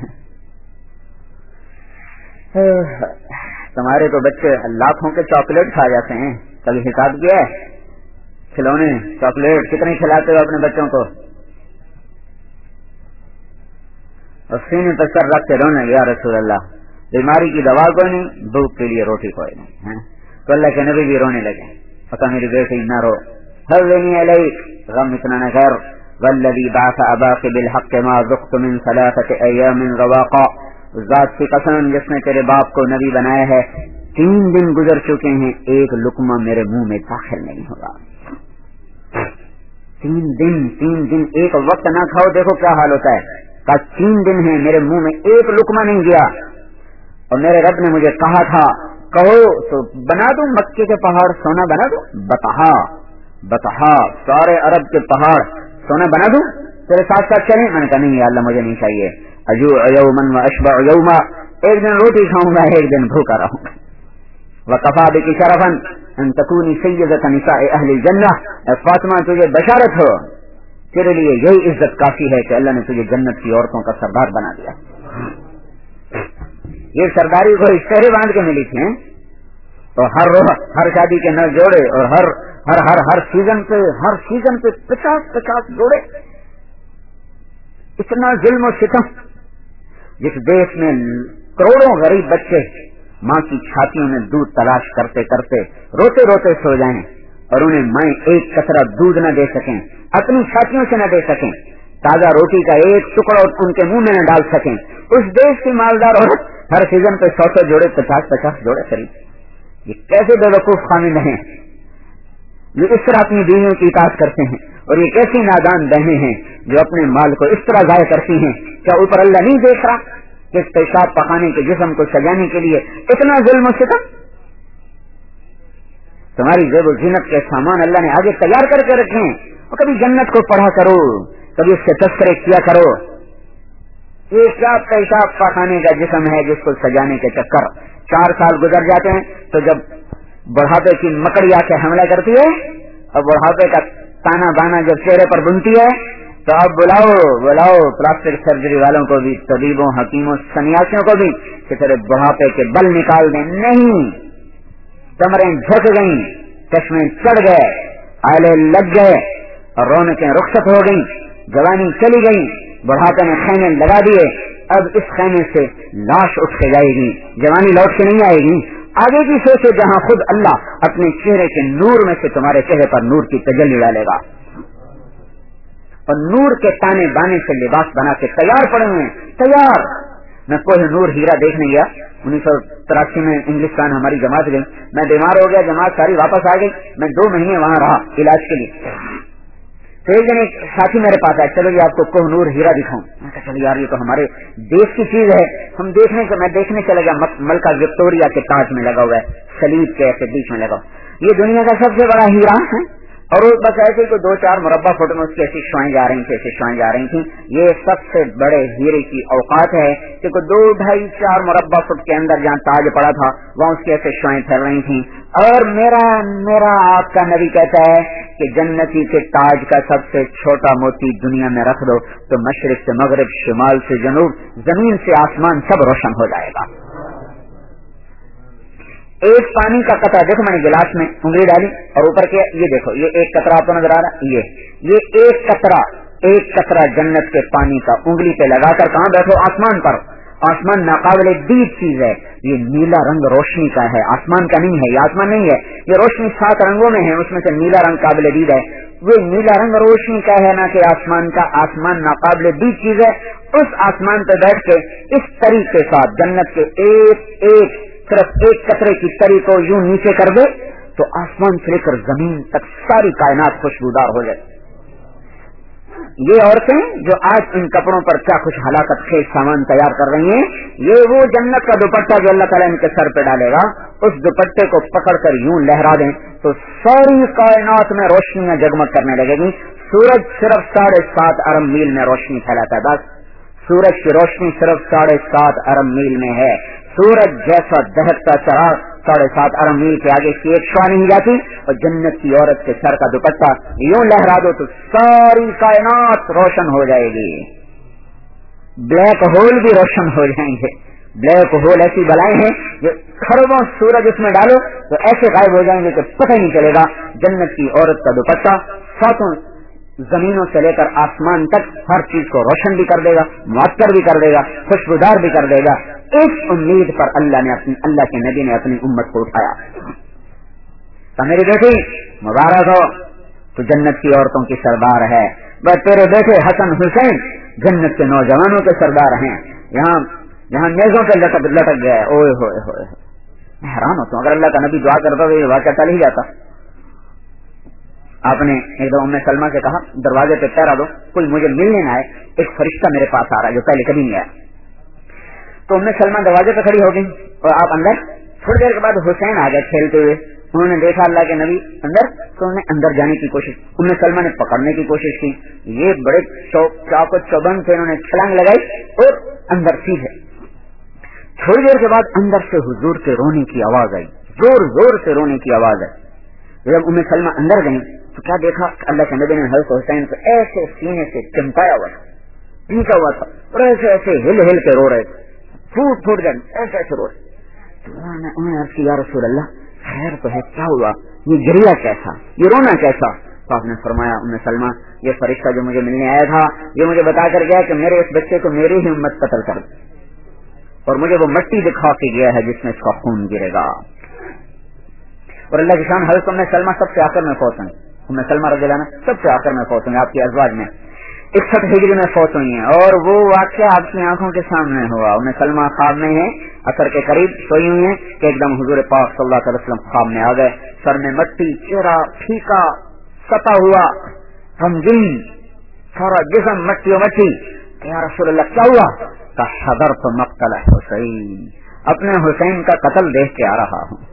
तुम्हारे तो बच्चे लाखों के चॉकलेट खा जाते हैं, कभी हिसाब किया है? खिलौने चॉकलेट कितने खिलाते हो अपने बच्चों को? और सीने पर सर रख के रोने लगे या रसूल अल्लाह बीमारी की दवा कोई नहीं, भूख के लिए रोटी कोई नहीं है। तो अल्लाह के नबी भी रोने लगे, पता मेरी बेटी न रो, हज़्नी अलैक, गम इतना न कर, वल्लज़ी बअस अबाक बिलहक़ मा ज़ुक़्त मिन सलासति अय्यामिन रवाक़ा, उस ज़ात की कसम जिसने तेरे बाप को नबी बनाया है, 3 दिन गुजर चुके हैं, एक लुकमा मेरे मुंह में दाखिल नहीं होगा। 3 दिन एक वक्त ना खाओ, देखो क्या हाल होता है। का 3 दिन है मेरे मुंह में एक लुकमा नहीं गया, और मेरे रब ने मुझे कहा था कहो तो बना दूं मक्के के पहाड़ सोना बना दूं, बता सारे अरब के पहाड़ सोना बना दूं, तेरे साथ साथ चले? मैंने कहा नहीं अल्लाह मुझे नहीं चाहिए। अजू यौमन व अशबअ यौमा, एक दिन रोटी खाऊंगा एक दिन भूखा रहूंगा। वकफा बिकी शरफन अन तकूनी सय्यदत निसाए अहलिल जन्नह, फातिमा तुझे बशारत हो, तेरे लिए यही इज्जत काफी है कि अल्लाह ने तुझे जन्नत की औरतों का सरदार बना दिया। ये सरदारी को इश्तेरे बांध के मिली थी, तो हर शादी के न जोड़े और हर सीजन पे 50 जोड़े। इतना जुल्म और सितम, जिस देश में करोड़ों गरीब बच्चे माँ की छातियों में दूध तलाश करते करते रोते रोते सो जाएं और उन्हें माँ एक कतरा दूध न दे सकें, अपनी छातियों से न दे सकें, ताजा रोटी का एक टुकड़ा उनके मुंह में न डाल सकें, उस देश की मालदार औरत हर सीजन पे 100 जोड़े 50 जोड़े खरीद। ये कैसे बेवकूफ खामिद हैं, ये इस तरह अपनी बीवियों की इताअत करते हैं, और ये कैसी नादान बहनें हैं जो अपने माल को इस तरह जाया करती हैं। क्या ऊपर अल्लाह नहीं देख रहा कि इस पेशाब पकाने के जिस्म को सजाने के लिए इतना जुल्म सितम? तुम्हारी ज़ेब ज़ीनत के सामान अल्लाह ने आगे तैयार करके रखे हैं, और कभी जन्नत को पढ़ा करो, कभी उसके तज़किरे किया करो। یہ क्या पेशाब पखाने का जिस्म है जिसको सजाने के चक्कर 4 साल गुजर जाते हैं, तो जब बुढ़ापे की मकड़ी आके हमला करती है और बुढ़ापे का ताना बाना जब चेहरे पर बुनती है, तो अब बुलाओ प्लास्टिक सर्जरी वालों को भी, तबीबों, हकीमों, सन्यासियों को भी कि तेरे बुढ़ापे के बल निकाल दें। नहीं, कमरें झुक गई, चश्मे चढ़ गए, आले लग गए और रौनकें रुखसत हो गई, जवानी चली गई, बुढ़ापे ने खैमे लगा दिए। अब इस खैमे से लाश उठ के जाएगी, जवानी लौट के नहीं आएगी। आगे की सोचो जहां खुद अल्लाह अपने चेहरे के नूर में से तुम्हारे चेहरे पर नूर की तजल्ली डालेगा और नूर के ताने बाने से लिबास बना के तैयार पड़े हुए हैं, तैयार। मैं कोई नूर हीरा देखने गया 1983 में, इंग्लिस्तान हमारी जमात गई, मैं बीमार हो गया, जमात सारी वापस आ गई, मैं 2 महीने वहां रहा इलाज के लिए। तो एक दिन एक साथी मेरे पास आया, चलो ये आपको कोहनूर हीरा दिखाऊं। मैं कहा चलो यार ये तो हमारे देश की चीज है, हम मैं देखने चला गया। मलका विक्टोरिया के ताज में लगा हुआ है, सलीब के ऐसे बीच में लगा, ये दुनिया का सबसे बड़ा हीरा है। और बस ऐसे ही 2-4 मुरब्बा फुट में उसकी ऐसी शुआएं जा रही थी। ये सबसे बड़े हीरे की औकात है कि 2-2.5-4 मुरब्बा फुट के अंदर जहाँ ताज पड़ा था वहाँ उसकी ऐसे शुआएं फैल रही थी। और मेरा आपका नबी कहता है कि जन्नती के ताज का सबसे छोटा मोती दुनिया में रख दो तो मशरिक से मगरिब, शिमाल से जनूब, जमीन से आसमान सब रोशन हो जाएगा। एक पानी का कतरा देखो, मैंने गिलास में उंगली डाली और ऊपर के ये देखो, ये एक कतरा आपको नजर आ रहा है, ये एक कतरा जन्नत के पानी का उंगली पे लगाकर कहाँ बैठो, आसमान पर। आसमान नाकाबिले दीद चीज है, ये नीला रंग रोशनी का है, आसमान का नहीं है, ये आसमान नहीं है, ये रोशनी 7 रंगों में है, उसमें से नीला रंग काबिले दीद है। वो नीला रंग रोशनी का है ना कि आसमान का, आसमान नाकाबिले दीद चीज है। उस आसमान पे बैठ के इस तरीके से जन्नत के सिर्फ एक कतरे की तरी को यूं नीचे कर दे तो आसमान से लेकर जमीन तक सारी कायनात खुशबूदार हो जाए। ये औरतें जो आज इन कपड़ों पर क्या कुछ हलाकत खेज सामान तैयार कर रही हैं, ये वो जन्नत का दुपट्टा जो अल्लाह ताला इनके सर पे डालेगा, उस दुपट्टे को पकड़कर यूं लहरा दें तो सारी कायनात में रोशनियां जगमग करने लगेगी। सूरज सिर्फ 7.5 अरब मील में रोशनी फैलाता है, बस सूरज की रोशनी सिर्फ 7.5 अरब मील में है। सूरज जैसा दहकता चराग 7.5 अरब मील के आगे की एक श्वान नहीं जाती। और जन्नत की औरत के सर का दुपट्टा यूं लहरा दो तो सारी कायनात रोशन हो जाएगी, ब्लैक होल भी रोशन हो जाएंगे। ब्लैक होल ऐसी बलाएं हैं जो खरबों सूरज उसमें डालो तो ऐसे गायब हो जाएंगे कि पता ही नहीं चलेगा। जन्नत की औरत का दुपट्टा 7 जमीनों से लेकर आसमान तक हर चीज को रोशन भी कर देगा, मुअत्तर भी कर देगा, खुशबूदार भी कर देगा। इस उम्मीद पर अल्लाह के नबी ने अपनी उम्मत को उठाया। तो मेरी बेटी मुबारक हो, तो जन्नत की औरतों की सरदार है। बस तेरे बेटे हसन हुसैन जन्नत के नौजवानों के सरदार हैं। यहाँ मेजों पे लटक गए। ओए होए होए, मैं हैरान होता हूँ। अगर अल्लाह का नबी दुआ करता तो ये वाक़या टल ही जाता। आपने एक दो उम्मे सलमा से कहा दरवाजे पे पैरा दो, कोई मुझे मिलने ना आए, एक फरिश्ता मेरे पास आ रहा है जो पहले कभी नहीं आया। तो उम्मे सलमा दरवाजे पे खड़ी हो गई और आप अंदर। थोड़ी देर के बाद हुसैन आ गए खेलते हुए। उन्होंने देखा अल्लाह के नबी अंदर, तो उन्होंने अंदर जाने की कोशिश, उम्मे सलमा ने पकड़ने की कोशिश की। ये बड़े चाको चौबंद से इन्होंने छलांग लगाई और अंदर सीधे। थोड़ी देर के बाद अंदर से हुजूर के रोने की आवाज आई, जोर जोर से रोने की आवाज आई। जब उम्मे सलमा अंदर गई तो क्या देखा, अल्लाह के नबी ने हज़रत हुसैन को ऐसे सीने से चिमटाया हुआ था, पीटा हुआ था और ऐसे ऐसे हिल हिल के रो रहे थे, फूट फूट गए, ऐसे ऐसे रो रहे। तो उन्होंने अर्ज़ किया, या रसूल अल्लाह खैर तो है, क्या हुआ, ये गिरिया कैसा, ये रोना कैसा? तो आपने फरमाया, उम्मे सलमा ये फरिश्ता जो मुझे मिलने आया था ये मुझे बता कर गया कि मेरे इस बच्चे को मेरी ही उम्मत कत्ल कर और मुझे वो मिट्टी दिखा के गया है जिसमें इसका खून गिरेगा। और अल्लाह की शान, हज़रत उम्मे सलमा सबसे आखिर में फौत हुई। उम्मे सलमा रज़ियल्लाहु अन्हा सबसे आखिर में फौत हुई, आपकी अज़वाज में 61 हिजरी में फौत हुई हैं। और वो वाक़या आपकी आंखों के सामने हुआ। उम्मे सलमा ख्वाब में है, असर के करीब सोई हुई है कि एकदम हुजूर पाक सल्लल्लाहु अलैहि वसल्लम ख्वाब में आ गए। सर में मट्टी, चेहरा फीका सता हुआ, गमगीन, सारा जिस्म मट्टी और मट्टी। या रसूल अल्लाह क्या हुआ? हदरत मक़तल हुसैन, अपने हुसैन का कत्ल देख के आ रहा हूँ।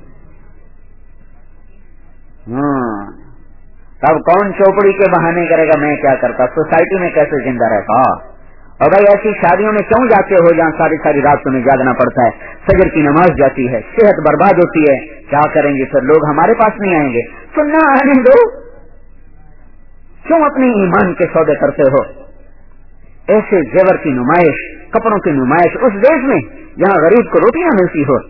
तब कौन चौपड़ी के बहाने करेगा, मैं क्या करता, सोसाइटी में कैसे जिंदा रहता। اور بھائی ایسی شادیوں میں کیوں جاتے ہو جہاں ساری ساری رات تمہیں جاگنا پڑتا ہے, فجر کی نماز جاتی ہے, صحت برباد ہوتی ہے, کیا کریں گے پھر لوگ ہمارے پاس نہیں آئیں گے. تو نہ آنے دو, کیوں اپنے ایمان کے سودے کرتے ہو؟ ایسے زیور کی نمائش, کپڑوں کی نمائش اس دیش میں جہاں غریب کو روٹیاں ملتی ہو,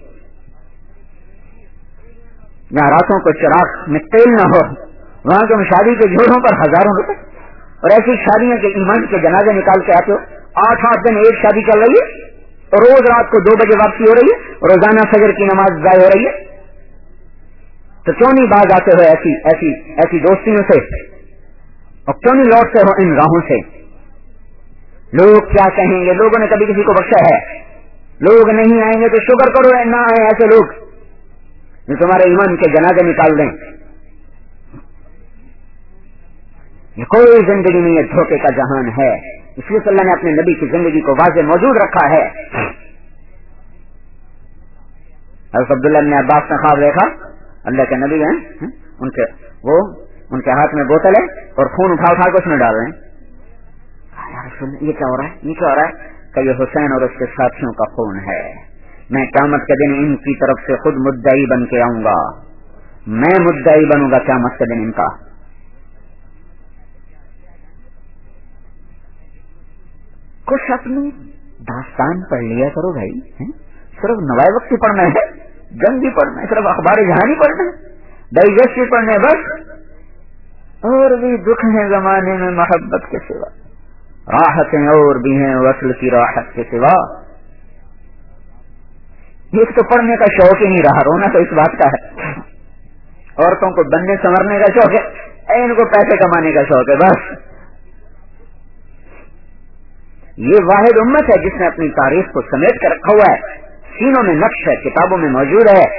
جہاں راتوں کو چراغ میں تیل نہ ہو, وہاں تم شادی کے جوڑوں پر ہزاروں روپے, اور ایسی شادیاں کے ایمان کے جنازے نکال کے آتے ہو. 8 دن ایک شادی چل رہی ہے, اور روز رات کو 2 بجے واپسی ہو رہی ہے, روزانہ فجر کی نماز ضائع ہو رہی ہے. تو کیوں نہیں باز آتے ہو ایسی ایسی ایسی دوستیوں سے, اور کیوں نہیں لوٹتے ہو ان راہوں سے؟ لوگ کیا کہیں گے؟ لوگوں نے کبھی کسی کو بخشا ہے؟ لوگ نہیں آئیں گے تو شکر کرو نہ آئے ایسے لوگ جو تمہارے ایمان کے جنازے نکال دیں. یہ کوئی زندگی نہیں, یہ دھوکے کا جہان ہے. اس لیے اللہ نے اپنے نبی کی زندگی کو واضح موجود رکھا ہے. حضرت عبداللہ بن عباس نے خواب دیکھا, اللہ کے نبی ہیں, ان کے ہاتھ میں بوتل ہے اور خون اٹھا اٹھا کے اس میں ڈال رہے ہیں. یہ کیا ہو رہا ہے, یہ کیا ہو رہا ہے؟ کہ یہ حسین اور اس کے ساتھیوں کا خون ہے. میں قیامت کے دن ان کی طرف سے خود مدعی بن کے آؤں گا, میں مدعی بنوں گا قیامت کے دن ان کا. کچھ اپنی داستان پڑھ لیا کرو بھائی, صرف نوائے وقت ہی پڑھنا ہے, جنگ بھی پڑھنا ہے, صرف اخبار جہانی پڑھنا ہے, ڈائجسٹ بھی پڑھنا ہے بس. اور بھی دکھ ہیں زمانے میں محبت کے سوا, راحتیں اور بھی ہیں وصل کی راحت کے سوا. ایک تو پڑھنے کا شوق ہی نہیں رہا, رونا تو اس بات کا ہے. عورتوں کو بننے سنورنے کا شوق ہے, ان کو پیسے کمانے کا شوق ہے بس. یہ واحد امت ہے جس نے اپنی تاریخ کو سمیٹ کر رکھا ہوا ہے, سینوں میں نقش ہے, کتابوں میں موجود ہے.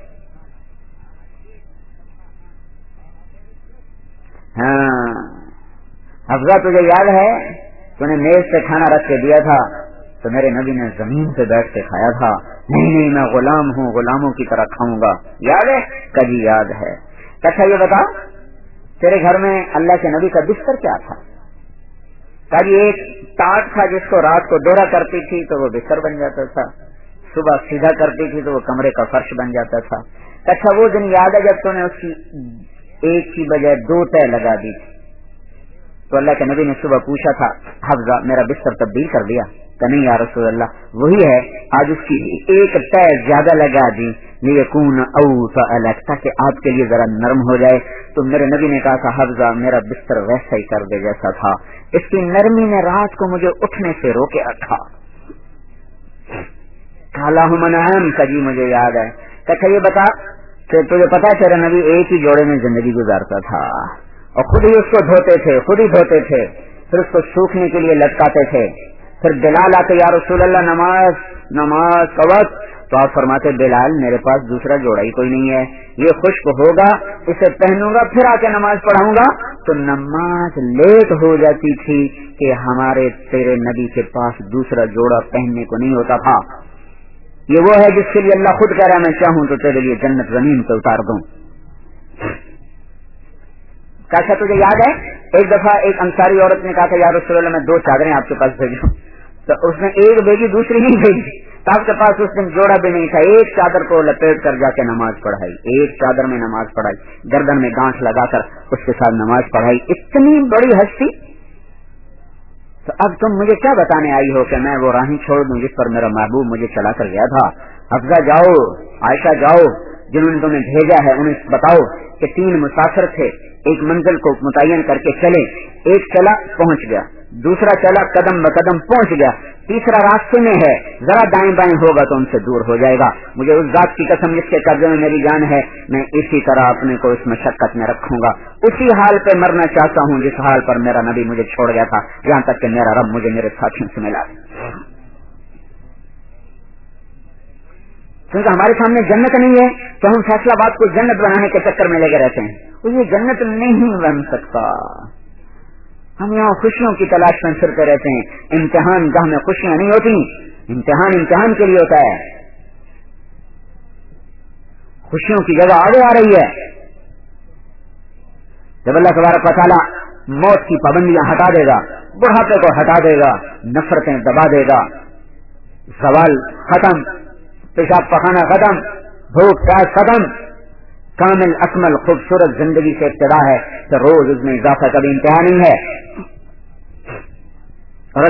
ہاں حفظہ تجھے یاد ہے, تو نے میز پہ کھانا رکھ کے دیا تھا تو میرے نبی نے زمین پہ بیٹھ کے کھایا تھا. نہیں میں غلام ہوں, غلاموں کی طرح کھاؤں گا. یاد ہے؟ کبھی یاد ہے. اچھا یہ بتا, تیرے گھر میں اللہ کے نبی کا بستر کیا تھا؟ کبھی ایک ٹاٹ تھا جس کو رات کو دوہرا کرتی تھی تو وہ بستر بن جاتا تھا, صبح سیدھا کرتی تھی تو وہ کمرے کا فرش بن جاتا تھا. اچھا وہ دن یاد ہے جب تو نے اس کی ایک کی بجائے 2 تہ لگا دی تھی, تو اللہ کے نبی نے صبح پوچھا تھا, حفظہ میرا بستر تبدیل کر دیا؟ کہ نہیں یا رسول اللہ, وہی ہے, آج اس کی ایک تہ زیادہ لگا دی, لیکون اوسع لک, تاکہ آپ کے لیے ذرا نرم ہو جائے. تو میرے نبی نے کہا تھا, حفظہ میرا بستر ویسا ہی کر دے جیسا تھا, اس کی نرمی نے رات کو مجھے اٹھنے سے روکے رکھا. اللہم نعم, کا جی مجھے یاد ہے. کہ یہ بتا کہ تجھے پتا ہے تیرا نبی ایک ہی جوڑے میں زندگی گزارتا تھا, اور خود ہی اس کو دھوتے تھے, خود ہی دھوتے تھے, پھر اس کو سوکھنے کے لیے لٹکاتے تھے. پھر بلال آتے, یا رسول اللہ نماز کا وقت, تو آپ فرماتے بلال میرے پاس دوسرا جوڑا ہی کوئی نہیں ہے, یہ خشک ہوگا اسے پہنوں گا پھر آ کے نماز پڑھاؤں گا. تو نماز لیٹ ہو جاتی تھی کہ ہمارے تیرے نبی کے پاس دوسرا جوڑا پہننے کو نہیں ہوتا تھا. یہ وہ ہے جس کے لیے اللہ خود کہہ رہا ہے میں چاہوں تو تیرے لیے جنت زمین پہ اتار دوں. کیسا تجھے یاد ہے, ایک دفعہ ایک انصاری عورت نے کہا تھا, یا رسول اللہ میں 2 چادریں آپ کے پاس بھیجوں, تو اس نے ایک بھیجی دوسری نہیں بھیجی. تو آپ کے پاس اس دن جوڑا بھی نہیں تھا, ایک چادر کو لپیٹ کر جا کے نماز پڑھائی, ایک چادر میں نماز پڑھائی, گردن میں گانٹھ لگا کر اس کے ساتھ نماز پڑھائی. اتنی بڑی ہستی, تو اب تم مجھے کیا بتانے آئی ہو کہ میں وہ راہیں چھوڑ دوں جس پر میرا محبوب مجھے چلا کر گیا تھا؟ حفظہ جاؤ, عائشہ جاؤ, جنہوں نے تمہیں بھیجا ہے انہیں بتاؤ کہ 3 مسافر تھے, ایک منزل کو متعین کر کے چلے, ایک چلا پہنچ گیا, دوسرا چلا قدم بقدم پہنچ گیا, تیسرا راستے میں ہے ذرا دائیں بائیں ہوگا تو ان سے دور ہو جائے گا. مجھے اس ذات کی قسم جس کے قبضے میں میری جان ہے, میں اسی طرح اپنے کو اس مشقت میں رکھوں گا, اسی حال پہ مرنا چاہتا ہوں جس حال پر میرا نبی مجھے چھوڑ گیا تھا, یہاں تک کہ میرا رب مجھے میرے ساتھیوں سے ملا. کیونکہ ہمارے سامنے جنت نہیں ہے تو ہم فیصلہ باد کو جنت بنانے کے چکر میں لگے رہتے ہیں. تو یہ جنت نہیں بن سکتا. ہم یہاں خوشیوں کی تلاش میں پھرتے رہتے ہیں. امتحان گاہ میں خوشیاں نہیں ہوتی, امتحان کے لیے ہوتا ہے. خوشیوں کی جگہ آگے آ رہی ہے. جب اللہ تبارک و تعالیٰ موت کی پابندیاں ہٹا دے گا, बुढ़ापे को हटा देगा, नफरतें दबा देगा, सवाल खत्म, पेशाब पखाना खत्म, भूख प्यास खत्म, कामिल अकमल खूबसूरत जिंदगी से इब्तिदा है तो रोज उसमें इजाफा कभी इंतहा नहीं है। और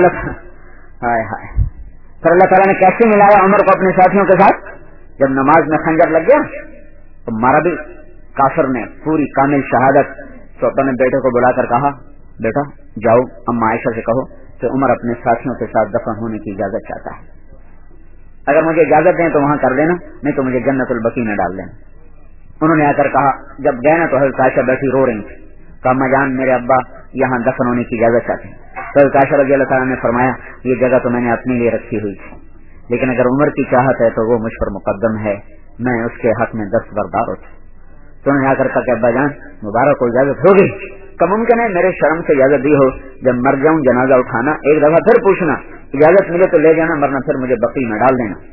अल्लाह ताला ने कैसे मिलाया उमर को अपने साथियों के साथ? जब नमाज में खंजर लग गया तो मारा भी काफिर ने पूरी कामिल शहादत, तो अपने बेटे को बुलाकर कहा, बेटा जाओ अम्मा आयशा से कहो कि उमर अपने साथियों के साथ दफन होने की इजाजत चाहता है, अगर मुझे इजाजत दें तो वहां कर देना, नहीं तो मुझे जन्नतुल बकी में डाल देना। उन्होंने आकर कहा, जब गए ना तो हज़रत आयशा बैठी रो रही थी, कहा अम्मा जान मेरे अब्बा यहाँ दफन होने की इजाजत चाहते हैं। तो हज़रत आयशा रज़ियल्लाहु ताला ने फरमाया, ये जगह तो मैंने अपने लिए रखी हुई थी, लेकिन अगर उमर की चाहत है तो वो मुझ पर मुकद्दम है, मैं उसके हक में दस्तबरदार होती। तो उन्होंने आकर कहा कि अब्बा जान मुबारक को इजाजत होगी, कब मुमकिन है मेरे शर्म से इजाजत दी हो, जब मर जाऊं जनाजा उठाना, एक दफा फिर पूछना, इजाजत मिले तो ले जाना, वरना फिर मुझे बकरी में डाल देना।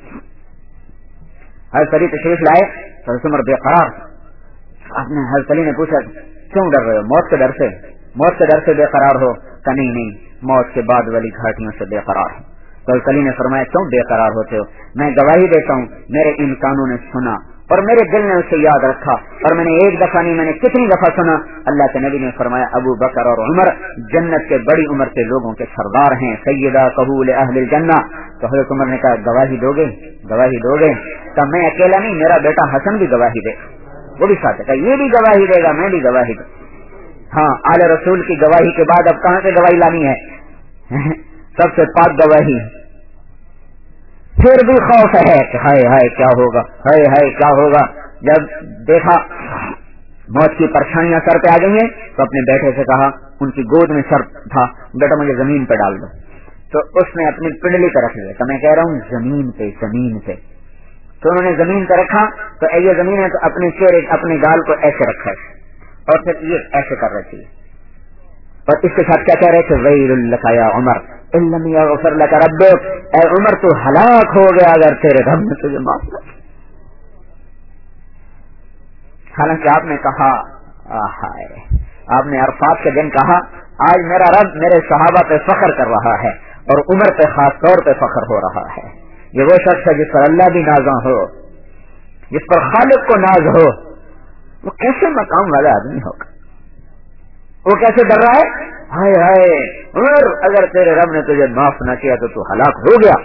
हज़रत अली तशरीफ लाए तो हज़रत उमर बेकरार। आपने हज़रत अली ने पूछा क्यों डर रहे हो? मौत के डर से? मौत के डर से बेकरार हो? का नहीं, मौत के बाद वाली घाटियों से बेकरार हो। तो हज़रत अली ने फरमाया क्यों बेकरार होते हो? मैं गवाही देता हूँ मेरे इन कानों ने सुना और मेरे दिल ने उसे याद रखा, और मैंने एक दफा नहीं मैंने कितनी दफा सुना। अल्लाह के नबी ने फरमाया अबू बकर और उमर जन्नत के बड़ी उम्र के लोगों के सरदार हैं, सैयदा कबूल अहलिल जन्ना। तो हज़रत उमर ने कहा गवाही दोगे? गवाही दोगे? तो मैं अकेला नहीं, मेरा बेटा हसन भी गवाही दे, वो भी साथ है, ये भी गवाही देगा, मैं भी गवाही दूं। हाँ, आले रसूल की गवाही के बाद अब कहां से गवाही लानी है? सबसे पाक गवाही। फिर भी खौफ है कि हाय हाय क्या होगा, हाय हाय क्या होगा। जब देखा मौत की परेशानियां सर पे आ गई हैं तो अपने बेटे से कहा, उनकी गोद में सर था, बेटा मुझे जमीन पे डाल दो। तो उसने अपनी पिंडली पे रख लिया, तो मैं कह रहा हूँ जमीन पे, जमीन पे। तो उन्होंने जमीन पे रखा, तो ये जमीन है तो अपने चेहरे अपने गाल को ऐसे रखा और फिर ये ऐसे कर रहे थे, और इसके साथ क्या कह रहे थे, वैलुल लका या उमर इल्लम यग़फिर लका रब्बुक, ऐ उमर तू हलाक हो गया अगर तेरे रब ने तुझे माफ न किया। हालांकि आपने कहा, आपने अरफात के दिन कहा, आज मेरा रब मेरे सहाबा पे फख्र कर रहा है और उमर पे खास तौर पे फख्र हो रहा है। ये वो शख्स है जिस पर अल्लाह भी नाज़ा हो, जिस पर खालिक को नाज हो, वो कैसे मकाम वाला आदमी होगा? वो कैसे डर रहा है, हाय हाय उमर अगर तेरे रब ने तुझे माफ न किया तो तू हलाक हो गया।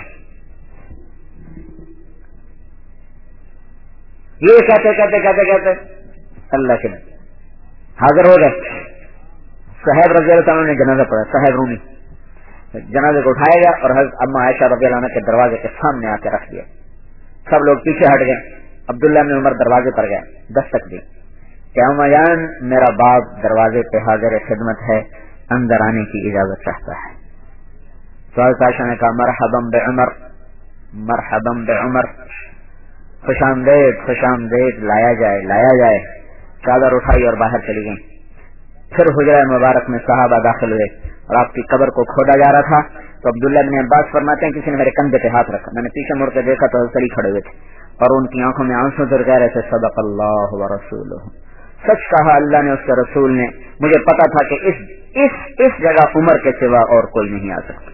ये कहते कहते कहते कहते अल्लाह के हाजिर हो गए। साहब रज़ी अल्लाह तआला ने जनाजा पढ़ा, साहब रूमी जनाजे को उठाया गया और हज़रत अम्मा आयशा रज़ी अल्लाह अन्हा के दरवाजे के सामने आके रख दिया। सब लोग पीछे हट गए। अब्दुल्लाह इब्न उमर दरवाजे पर गए, दस्तक दी, क्या अम्मा जान मेरा बाप दरवाजे पे हाजिर खिदमत है, अंदर आने की इजाजत चाहता है। तो हज़रत आयशा ने कहा मरहबन बे उमर, मरहबन बे उमर, खुशामदेद खुशामदेद, लाया जाए लाया जाए। चादर उठाई और बाहर चली गई। फिर हुजरा मुबारक में सहाबा दाखिल हुए और आपकी कब्र को खोदा जा रहा था। तो अब्दुल्लाह इब्न अब्बास फरमाते हैं किसी ने मेरे कंधे पे हाथ रखा, मैंने पीछे मुड़ के देखा तो हज़रत अली खड़े हुए थे और उनकी आंखों में आंसू गिर कह रहे थे सदक़ल्लाहु व रसूलुहु, सच कहा अल्लाह ने उसके रसूल ने। मुझे पता था कि इस जगह उमर के सिवा और कोई नहीं आ सकता,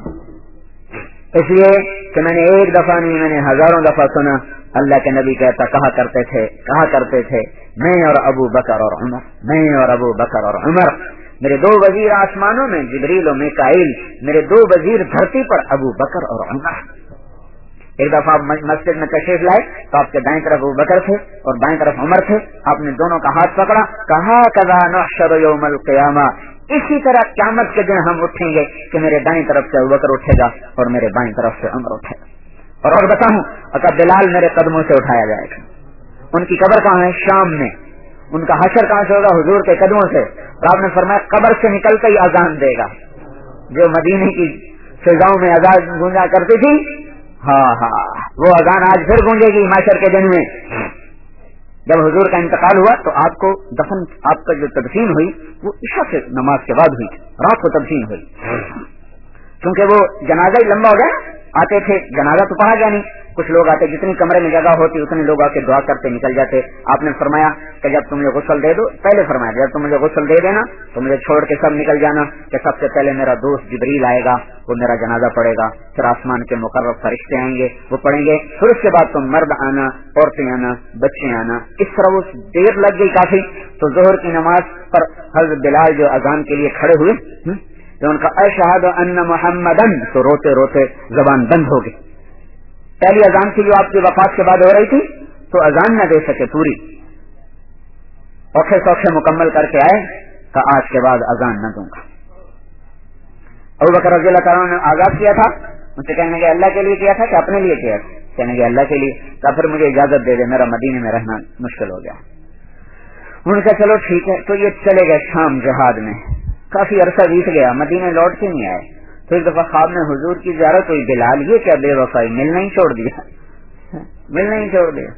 इसलिए कि मैंने एक दफा नहीं मैंने हजारों दफा सुना अल्लाह के नबी कहता कहा करते थे मैं और अबू बकर और उमर, मैं और अबू बकर और उमर, मेरे दो वजीर आसमानों में जिब्रील और मीकाईल, मेरे दो वजीर धरती पर अबू बकर और उमर। एक दफा मस्जिद में तशरीफ लाए तो आपके दाएं तरफ अबू बकर थे और बाएं तरफ उमर थे। आपने दोनों का हाथ पकड़ा, कहा कदा नहशर यौमल क़ियामा, इसी तरह क़यामत के दिन हम उठेंगे कि मेरे दाएं तरफ से अबू बकर उठेगा और मेरे बाएं तरफ से उमर उठेगा। और बताऊं अगर बिलाल मेरे कदमों से उठाया जाएगा। उनकी कब्र कहाँ है? शाम में। उनका हशर कहाँ से होगा? हुजूर के कदमों से। और आपने फरमाया कब्र से निकलते ही अजान देगा, जो मदीने की फिजाओं में अजान गूंजा करती थी, हाँ वो अजान आज फिर गूंजेगी माशर के दिन में। जब हुजूर का इंतकाल हुआ तो आपको दफन, आपका जो तदफीन हुई वो इशा से नमाज के बाद हुई, रात को तदफीन हुई, क्योंकि वो जनाजा ही लंबा हो गया। आते थे जनाजा तो पढ़ा गया नहीं, کچھ لوگ آتے, جتنی کمرے میں جگہ ہوتی اتنے لوگ آ کے دعا کرتے نکل جاتے. آپ نے فرمایا کہ جب تم مجھے غسل دے دو, پہلے فرمایا جب تم مجھے غسل دے دینا تو مجھے چھوڑ کے سب نکل جانا, کہ سب سے پہلے میرا دوست جبریل آئے گا, وہ میرا جنازہ پڑے گا, پھر آسمان کے مقرب فرشتے آئیں گے, وہ پڑھیں گے, پھر اس کے بعد تم مرد آنا, عورتیں آنا, بچے آنا. اس طرح وہ دیر لگ گئی کافی. تو ظہر کی نماز پر حضرت بلال جو اذان کے لیے کھڑے ہوئے, جو ان کا اشہد ان محمدن, تو روتے روتے زبان بند ہو گئی. پہلی اذان تھی جو آپ کی وفات کے بعد ہو رہی تھی, تو اذان نہ دے سکے پوری, اوکھے سوکھے مکمل کر کے آئے کہ آج کے بعد اذان نہ دوں گا. ابو بکر رضی اللہ تعالیٰ نے آغاز کیا تھا, مجھ سے کہنے کے اللہ کے لیے کیا تھا کہ اپنے لیے کیا تھا, کہنے کے اللہ کے لیے. تو پھر مجھے اجازت دے دے, میرا مدینے میں رہنا مشکل ہو گیا. انہوں نے کہا چلو ٹھیک ہے. تو یہ چلے گئے شام جہاد میں, کافی عرصہ بیت گیا, مدینے لوٹ کے نہیں آئے. تو ایک دفعہ خواب میں حضور کی زیارت ہوئی, بلال یہ کیا بے وفائی, ملنا ہی چھوڑ دیا, ملنا ہی چھوڑ دیا.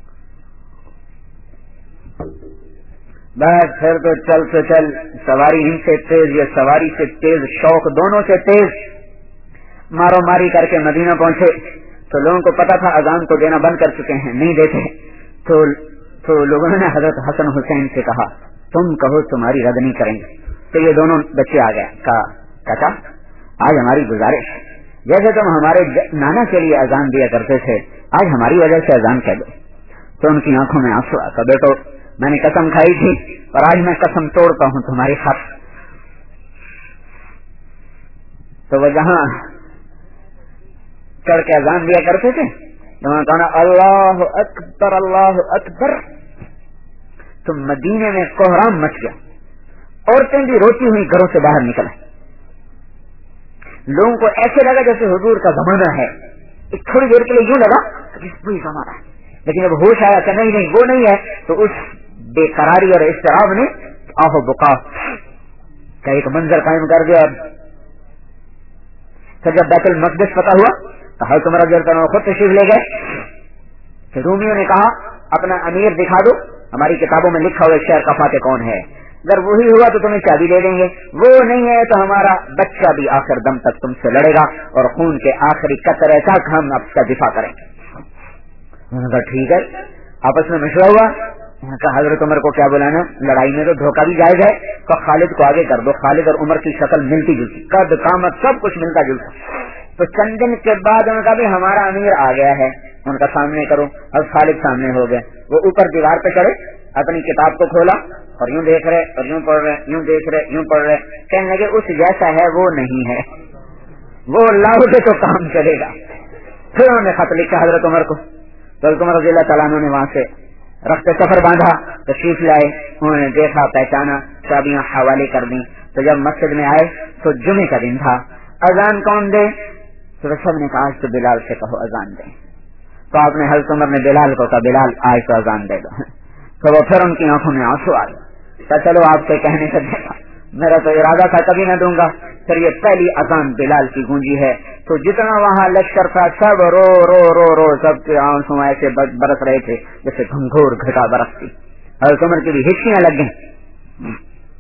بس پھر تو چل سواری ان سے تیز, یہ سواری سے تیز, شوق دونوں سے تیز, مارو ماری کر کے مدینہ پہنچے. تو لوگوں کو پتا تھا اذان کو دینا بند کر چکے ہیں, نہیں دیتے. تو لوگوں نے حضرت حسن حسین سے کہا تم کہو تمہاری رد نہیں کریں گے. تو یہ دونوں بچے آ گئے, کہا چاچا آج ہماری گزارش, جیسے تم ہمارے نانا کے لیے اذان دیا کرتے تھے, آج ہماری وجہ سے اذان کہہ دو. تو ان کی آنکھوں میں آنسو آتا, بیٹو میں نے قسم کھائی تھی اور آج میں قسم توڑتا ہوں تمہاری خاطر. تو وہ جہاں چڑھ کے اذان دیا کرتے تھے وہاں کہنا اللہ اکبر اللہ اکبر, تو مدینے میں کوہرام مچ گیا. عورتیں بھی روتی ہوئی گھروں سے باہر نکلیں. لوگوں کو ایسے لگا جیسے حضور کا زمانہ ہے. تھوڑی دیر کے لیے یوں لگا کہ وہی زمانہ ہے, لیکن جب ہوش آیا کہ نہیں وہ نہیں ہے, تو اس بے قراری اور اضطراب نے آہو بکا کا ایک منظر قائم کر دیا. پھر جب بیت المقدس پتہ ہوا تو حضرت عمر رضی اللہ عنہ خود تشریف لے گئے. کہ رومیوں نے کہا اپنا امیر دکھا دو, ہماری کتابوں میں لکھا ہوا شہر کا فاتح کون ہے, اگر وہی ہوا تو تمہیں چابی دے دیں گے, وہ نہیں ہے تو ہمارا بچہ بھی آخر دم تک تم سے لڑے گا اور خون کے آخری قطرے تک ہم آپ کا دفاع کریں گے. انہوں نے کہا ٹھیک ہے. آپس میں مشورہ ہوا, کہا حضرت عمر کو کیا بلانا, لڑائی میں تو دھوکہ بھی جائز ہے, تو خالد کو آگے کر دو. خالد اور عمر کی شکل ملتی جلتی, قد قامت سب کچھ ملتا جلتا. تو چند دن کے بعد ان کا بھی ہمارا امیر آ گیا ہے, ان کا سامنے کرو. اب خالد سامنے ہو گئے, وہ اوپر دیوار پہ چڑھے, اپنی کتاب کو کھولا اور یوں دیکھ رہے اور یوں پڑھ رہے, یوں دیکھ رہے یوں پڑھ رہے. کہنے لگے اس جیسا ہے وہ نہیں ہے, وہ لاؤ دے تو کام چلے گا. پھر انہوں نے خط لکھا حضرت عمر کو. تو حضرت عمر رضی اللہ تعالیٰ عنہ نے وہاں سے رخت سفر باندھا, تشریف لائے. انہوں نے دیکھا, پہچانا, چابیاں حوالے کر دی. تو جب مسجد میں آئے تو جمعے کا دن تھا. اذان کون دے؟ تو سب نے کہا آج تو بلال سے کہو اذان دے. تو آپ نے حضرت عمر نے بلال کو کہا بلال آج تو اذان دے دو. تو وہ پھر ان کی آنکھوں میں آنسو آ گئے. چلو آپ کے کہنے سے دیکھا, میرا تو ارادہ تھا کبھی نہ دوں گا. پھر یہ پہلی اذان بلال کی گونجی ہے. تو جتنا وہاں لشکر تھا سب رو رو رو رو, سب کے آنسو ایسے برس رہے تھے جیسے گھنگھور گھٹا برستی. حضرت عمر کی بھی ہچکیاں لگ گئیں.